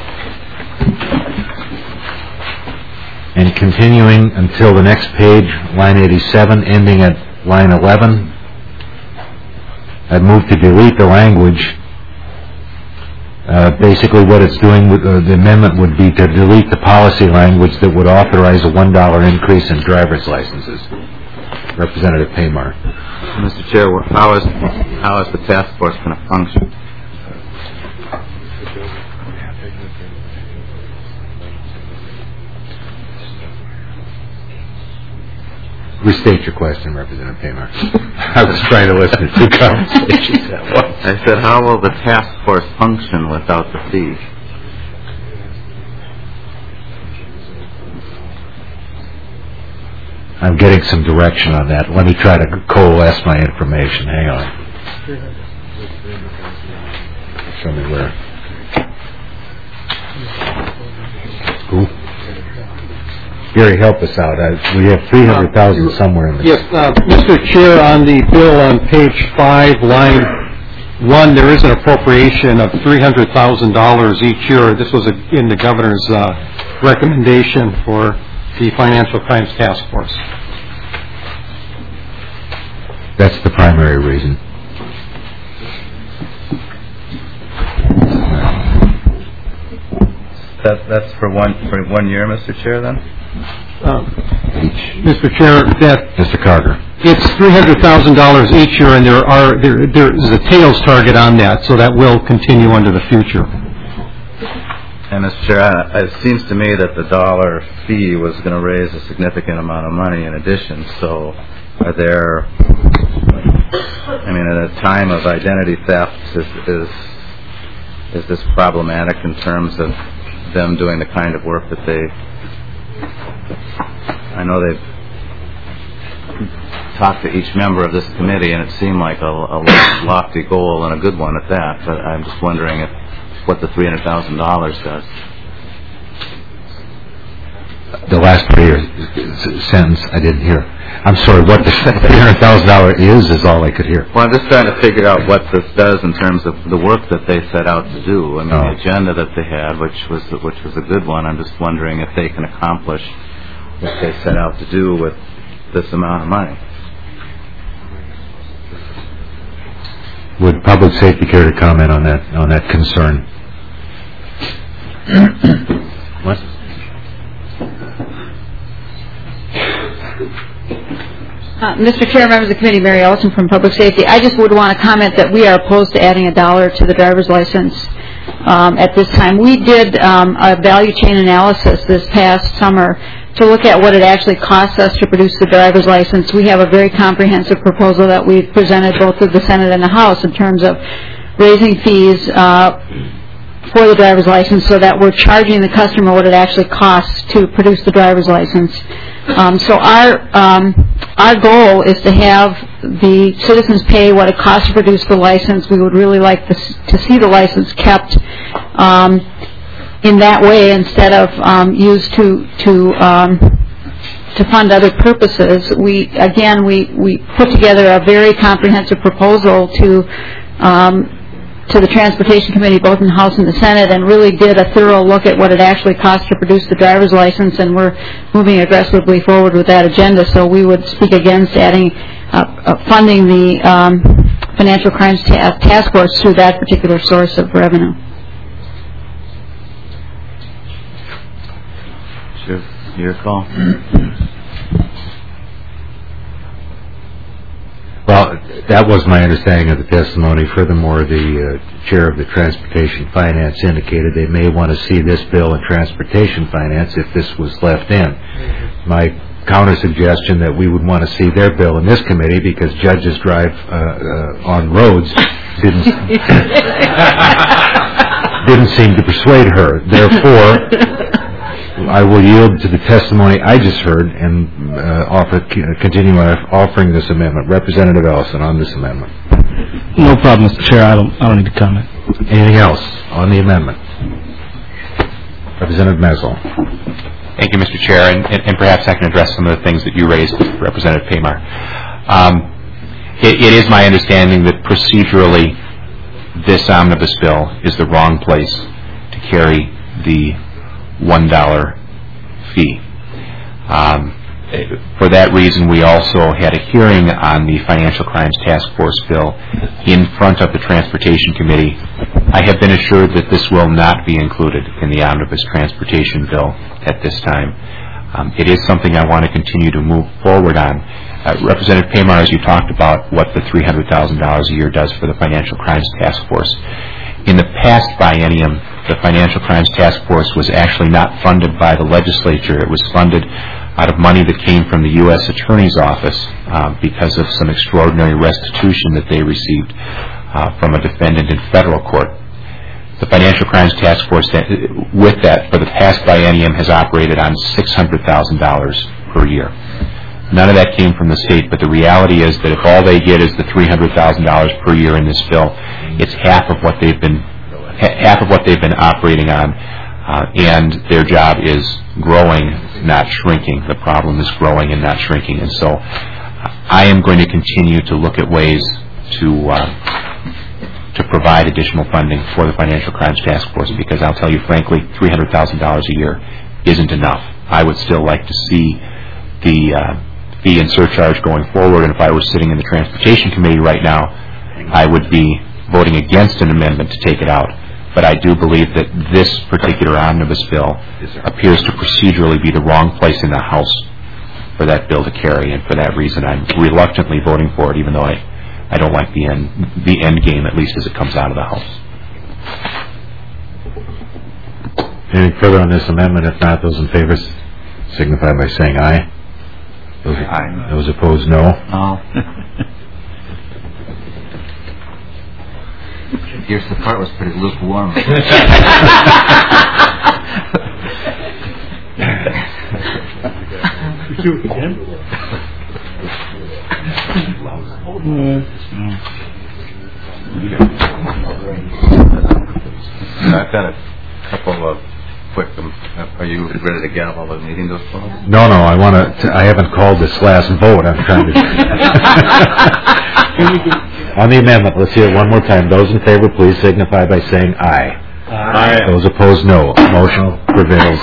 And continuing until the next page, line 87, ending at line 11. I'd move to delete the language. Basically what it's doing with the amendment would be to delete the policy language that would authorize a $1 increase in driver's licenses. Representative Paymar. Mr. Chair, how is the task force going to function? Restate your question, Representative Paymar. I was trying to listen to two conversations at once. I said, how will the task force function without the fee? I'm getting some direction on that. Let me try to coalesce my information. Hang on. Show me where. Who? Gary, help us out. We have $300,000 somewhere in this. Yes, Mr. Chair, on the bill on page 5, line 1, there is an appropriation of $300,000 each year. This was in the governor's recommendation for the Financial Crimes Task Force. That's the primary reason. That's for one year, Mr. Chair, then? Mr. Chair, that Mr. Carter. it's $300,000 each year, and there's a tails target on that, so that will continue into the future. And Mr. Chair, it seems to me that the dollar fee was going to raise a significant amount of money in addition. So, are there? I mean, at a time of identity theft, is this problematic in terms of them doing the kind of work that they? I know they've talked to each member of this committee, and it seemed like a lofty goal and a good one at that. But I'm just wondering what the $300,000 does. The last sentence I didn't hear. I'm sorry, what the $300,000 is all I could hear. Well, I'm just trying to figure out what this does in terms of the work that they set out to do. I mean, the agenda that they had, which was a good one. I'm just wondering if they can accomplish what they set out to do with this amount of money. Would Public Safety care to comment on that concern? What? Mr. Chair, members of the committee, Mary Ellison from Public Safety. I just would want to comment that we are opposed to adding $1 to the driver's license at this time. We did a value chain analysis this past summer to look at what it actually costs us to produce the driver's license. We have a very comprehensive proposal that we've presented both to the Senate and the House in terms of raising fees for the driver's license so that we're charging the customer what it actually costs to produce the driver's license. So our goal is to have the citizens pay what it costs to produce the license. We would really like to see the license kept in that way instead of used to fund other purposes. We put together a very comprehensive proposal to the Transportation Committee, both in the House and the Senate, and really did a thorough look at what it actually costs to produce the driver's license, and we're moving aggressively forward with that agenda. So we would speak against adding funding the Financial Crimes Task Force through that particular source of revenue. Sure. Your call. Well, that was my understanding of the testimony. Furthermore, the chair of the Transportation Finance indicated they may want to see this bill in Transportation Finance if this was left in. My counter-suggestion that we would want to see their bill in this committee because judges drive on roads didn't seem to persuade her. Therefore, I will yield to the testimony I just heard and continue offering this amendment. Representative Ellison on this amendment. No problem, Mr. Chair. I don't need to comment. Anything else on the amendment? Representative Mesel. Thank you, Mr. Chair, and perhaps I can address some of the things that you raised, Representative Pamar. It is my understanding that procedurally this omnibus bill is the wrong place to carry the $1 fee. For that reason, we also had a hearing on the Financial Crimes Task Force bill in front of the Transportation Committee. I have been assured that this will not be included in the omnibus transportation bill at this time. It is something I want to continue to move forward on. Representative Pamar, as you talked about what the $300,000 a year does for the Financial Crimes Task Force. In the past biennium, the Financial Crimes Task Force was actually not funded by the legislature. It was funded out of money that came from the U.S. Attorney's Office because of some extraordinary restitution that they received from a defendant in federal court. The Financial Crimes Task Force, with that, for the past biennium, has operated on $600,000 per year. None of that came from the state, but the reality is that if all they get is the $300,000 per year in this bill, it's half of what they've been operating on, and their job is growing, not shrinking. The problem is growing and not shrinking, and so I am going to continue to look at ways to provide additional funding for the Financial Crimes Task Force, because I'll tell you frankly, $300,000 a year isn't enough. I would still like to see the fee and surcharge going forward, and if I were sitting in the Transportation Committee right now, I would be voting against an amendment to take it out But I do believe that this particular omnibus bill appears to procedurally be the wrong place in the House for that bill to carry, and for that reason I'm reluctantly voting for it, even though I don't like the end game, at least as it comes out of the House. Anything further on this amendment? If not, those in favor signify by saying aye. Aye. Those opposed, no. No. Your support was pretty lukewarm. I've got a couple of quick. Are you ready to gavel the meeting to a close? No, I want to. I haven't called this last vote. I'm trying to. On the amendment, let's hear it one more time. Those in favor, please signify by saying aye. Aye. Those opposed, no. Motion prevails.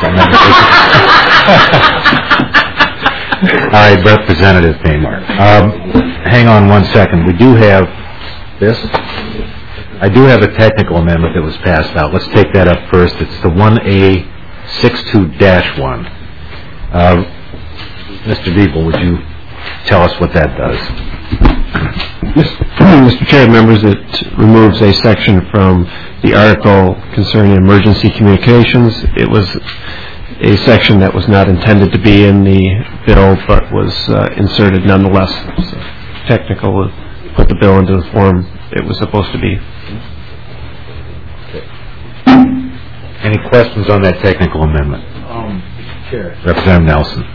All right, Representative Paymar. Hang on 1 second. We do have this. I do have a technical amendment that was passed out. Let's take that up first. It's the 1A62-1. Mr. Diebel, would you tell us what that does? Mr. Chair, members, it removes a section from the article concerning emergency communications. It was a section that was not intended to be in the bill, but was inserted nonetheless. So, technical, put the bill into the form it was supposed to be. Any questions on that technical amendment? Chair. Representative Nelson.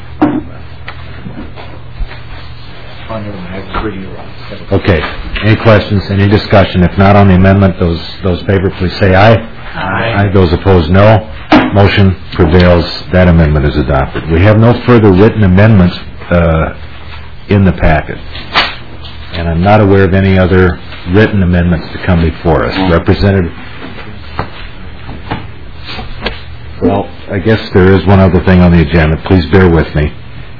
Okay. Any questions? Any discussion? If not on the amendment, those favor, please say aye. Aye. Those opposed, no. Motion prevails. That amendment is adopted. We have no further written amendments in the packet, and I'm not aware of any other written amendments to come before us. Representative. Well, I guess there is one other thing on the agenda. Please bear with me.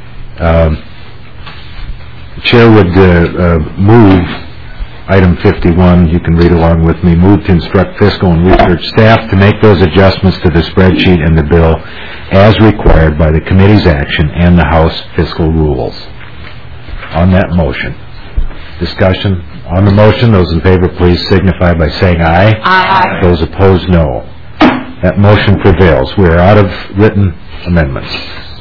The Chair would move item 51, you can read along with me, move to instruct fiscal and research staff to make those adjustments to the spreadsheet and the bill as required by the committee's action and the House fiscal rules. On that motion. Discussion on the motion. Those in favor, please signify by saying aye. Aye. Those opposed, no. That motion prevails. We are out of written amendments.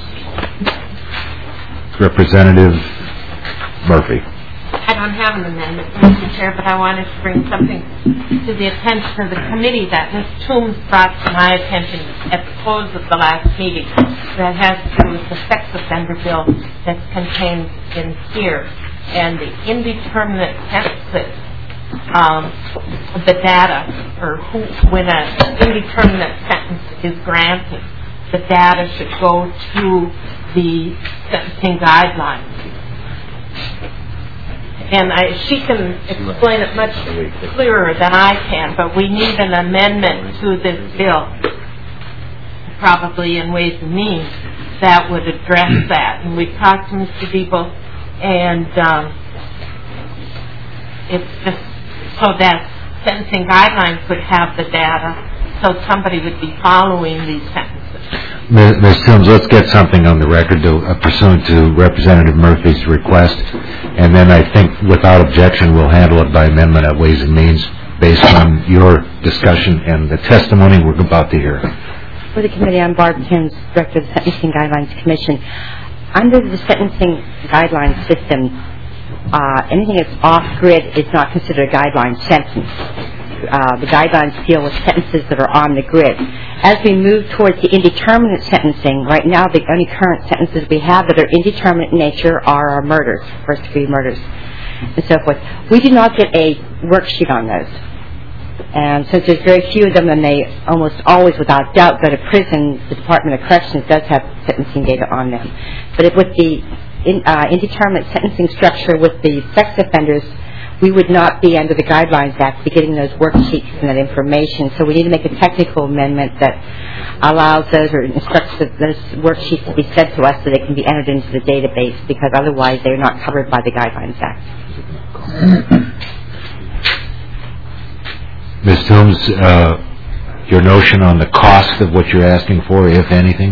Representative Murphy. I don't have an amendment, Mr. Chair, but I wanted to bring something to the attention of the committee that Ms. Toombs brought to my attention at the close of the last meeting that has to do with the sex offender bill that's contained in here and the indeterminate sentences, the data, or when an indeterminate sentence is granted, the data should go to the sentencing guidelines. And she can explain it much clearer than I can, but we need an amendment to this bill, probably in Ways and Means, that would address that. And we've talked to Mr. Diebel, and it's just so that sentencing guidelines would have the data, so somebody would be following these sentences. Ms. Toombs, let's get something on the record pursuant to Representative Murphy's request, and then I think without objection we'll handle it by amendment at Ways and Means based on your discussion and the testimony we're about to hear. For the committee, I'm Barb Toombs, Director of the Sentencing Guidelines Commission. Under the sentencing guidelines system, anything that's off-grid is not considered a guideline sentence. The guidelines deal with sentences that are on the grid. As we move towards the indeterminate sentencing, right now the only current sentences we have that are indeterminate in nature are our murders, first-degree murders, and so forth. We do not get a worksheet on those. And since there's very few of them, and they almost always, without doubt, go to prison, the Department of Corrections does have sentencing data on them. But with the indeterminate sentencing structure with the sex offenders, we would not be under the Guidelines Act be getting those worksheets and that information. So we need to make a technical amendment that allows those or instructs those worksheets to be sent to us so they can be entered into the database, because otherwise they're not covered by the Guidelines Act. Ms. Toombs, your notion on the cost of what you're asking for, if anything?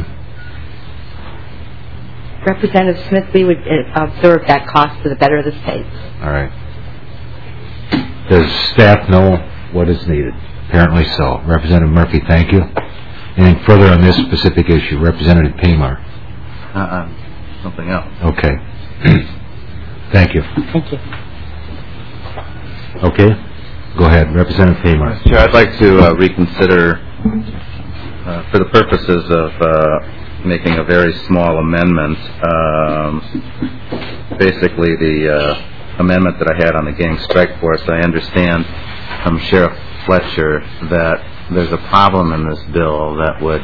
Representative Smith, we would observe that cost to the better of the state. All right. Does staff know what is needed? Apparently so. Representative Murphy, thank you. Anything further on this specific issue? Representative Pamar. Something else. Okay. Thank you. Thank you. Okay. Go ahead, Representative Pamar. Chair, I'd like to reconsider, for the purposes of making a very small amendment, basically the amendment that I had on the gang strike force. I understand from Sheriff Fletcher that there's a problem in this bill that would,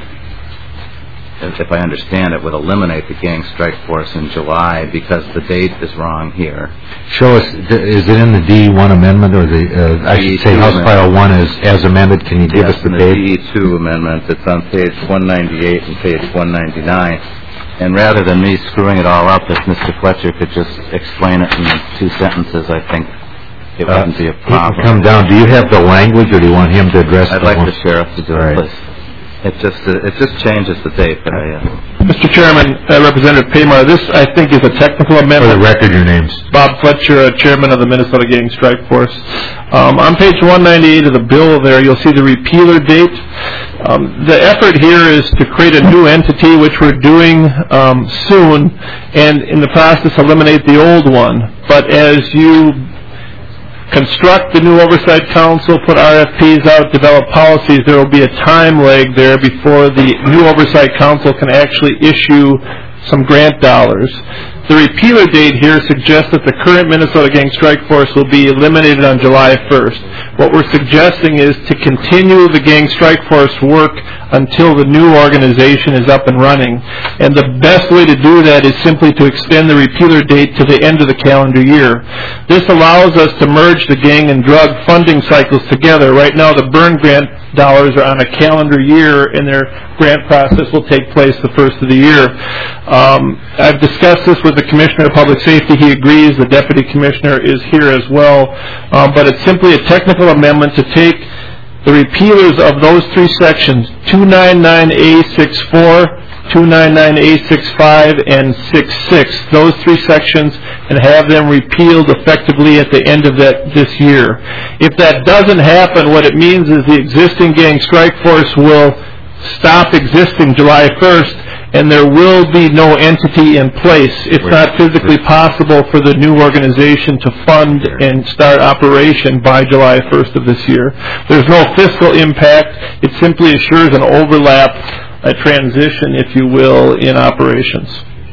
if I understand it, would eliminate the gang strike force in July because the date is wrong here. Show us, is it in the D1 amendment or the, I should say House File 1 as amended? Can you give us the date? Yes, in the D2 amendment. It's on page 198 and page 199. And rather than me screwing it all up, if Mr. Fletcher could just explain it in 2 sentences, I think it wouldn't be a problem. Come down. Do you have the language, or do you want him to address it? I'd like the sheriff to do it, please. It just changes the date that Mr. Chairman, Representative Pamar, this I think is a technical amendment. For the record, your names. Bob Fletcher, Chairman of the Minnesota Gang Strike Force. On page 198 of the bill there, you'll see the repealer date. The effort here is to create a new entity, which we're doing soon, and in the process eliminate the old one. But as you construct the new oversight council, put RFPs out, develop policies, there will be a time lag there before the new oversight council can actually issue some grant dollars. The repealer date here suggests that the current Minnesota Gang Strike Force will be eliminated on July 1st. What we're suggesting is to continue the Gang Strike Force work until the new organization is up and running. And the best way to do that is simply to extend the repealer date to the end of the calendar year. This allows us to merge the gang and drug funding cycles together. Right now, the burn grant dollars are on a calendar year, and their grant process will take place the first of the year. I've discussed this with the Commissioner of Public Safety. He agrees. The Deputy Commissioner is here as well. But it's simply a technical amendment to take the repealers of those 3 sections, 299A64, 299A65, and 66, those 3 sections, and have them repealed effectively at the end of this year. If that doesn't happen, what it means is the existing gang strike force will stop existing July 1st, and there will be no entity in place. It's not physically possible for the new organization to fund and start operation by July 1st of this year. There's no fiscal impact. It simply assures an overlap, a transition, if you will, in operations.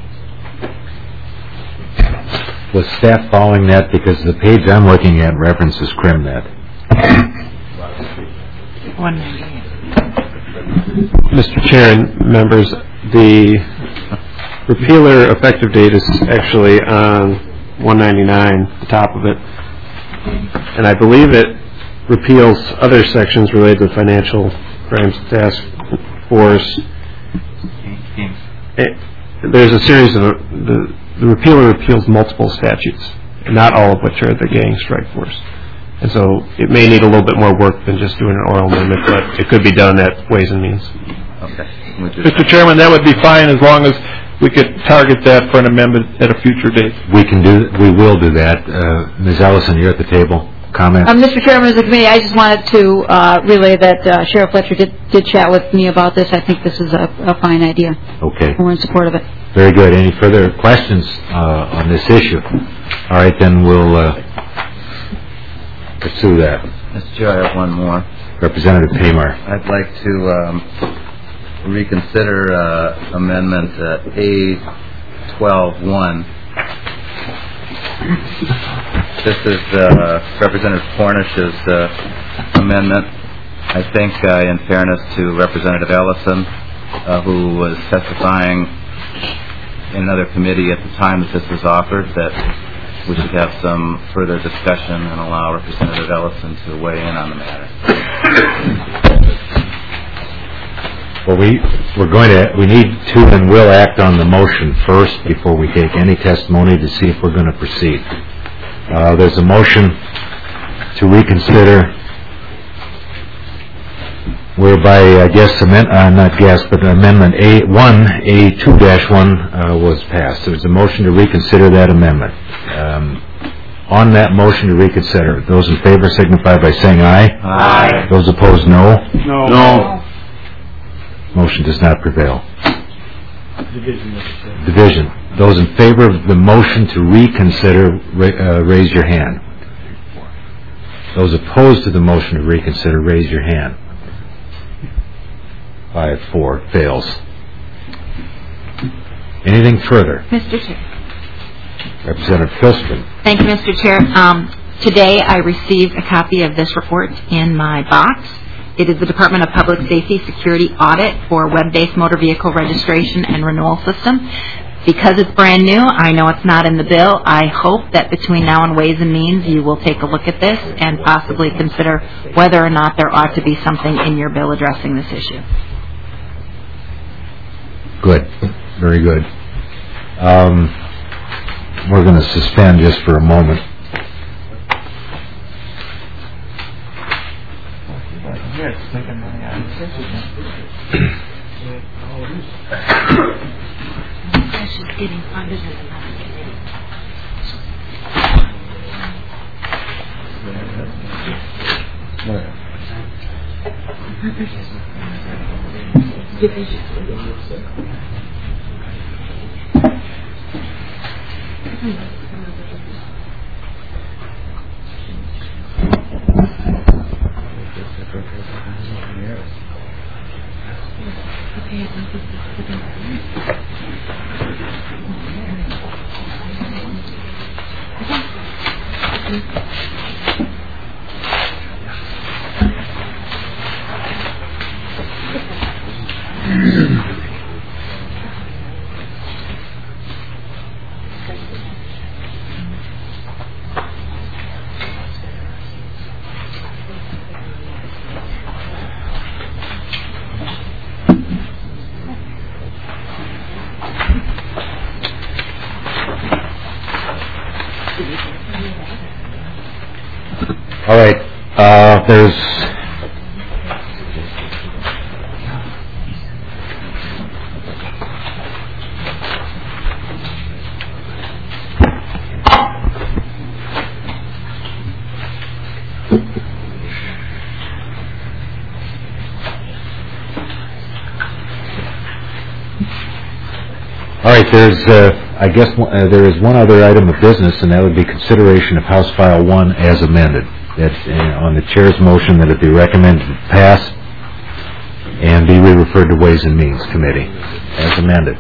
Was staff following that? Because the page I'm looking at references CrimNet. 198. Mr. Chair and members, the repealer effective date is actually on 199, the top of it. And I believe it repeals other sections related to Financial Crimes Task Force. There's a series of, the repealer repeals multiple statutes, not all of which are the gang strike force. And so it may need a little bit more work than just doing an oral amendment, but it could be done at Ways and Means. Okay. Mr. Chairman, that would be fine as long as we could target that for an amendment at a future date. We will do that. Ms. Ellison, you're at the table. Comments? Mr. Chairman of the committee, I just wanted to relay that Sheriff Fletcher did chat with me about this. I think this is a fine idea. Okay. We're in support of it. Very good. Any further questions on this issue? All right, then we'll pursue that. Mr. Chair, I have one more. Representative Pamar. I'd like to reconsider Amendment A12-1. This is Representative Cornish's amendment. I think, in fairness to Representative Ellison, who was testifying in another committee at the time that this was offered, that we should have some further discussion and allow Representative Ellison to weigh in on the matter. Well, we need to and will act on the motion first before we take any testimony to see if we're going to proceed. There's a motion to reconsider whereby I guess Amendment A2-1 was passed. There was a motion to reconsider that amendment. On that motion to reconsider, those in favor signify by saying aye. Aye. Those opposed, no. No. Motion does not prevail. Division. Division. Those in favor of the motion to reconsider, raise your hand. Those opposed to the motion to reconsider, raise your hand. 5-4 fails. Anything further? Mr. Chair. Representative Filstrom. Thank you, Mr. Chair. Today I received a copy of this report in my box. It is the Department of Public Safety Security Audit for Web-Based Motor Vehicle Registration and Renewal System. Because it's brand new, I know it's not in the bill. I hope that between now and Ways and Means you will take a look at this and possibly consider whether or not there ought to be something in your bill addressing this issue. Good. Very good. We're going to suspend just for a moment. Getting funded as another All right. There's there is one other item of business, and that would be consideration of House File 1 as amended. That's on the chair's motion that it be recommended to pass and be referred to Ways and Means Committee as amended.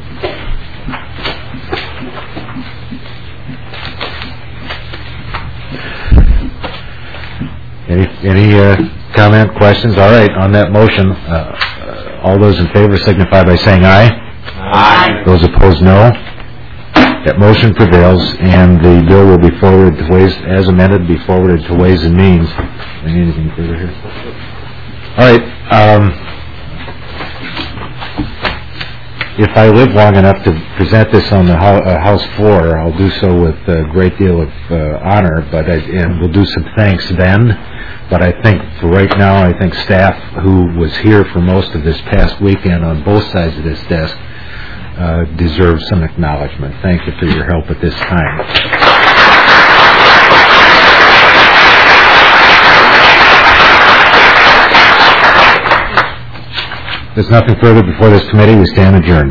Any comment, questions? All right, on that motion, all those in favor signify by saying aye. Aye. Those opposed, no. That motion prevails, and the bill will be forwarded to Ways, as amended, be forwarded to Ways and Means. Anything further here? All right. If I live long enough to present this on the House floor, I'll do so with a great deal of honor, and we'll do some thanks then. But I think for right now, I think staff who was here for most of this past weekend on both sides of this desk deserve some acknowledgement. Thank you for your help at this time. There's nothing further before this committee. We stand adjourned.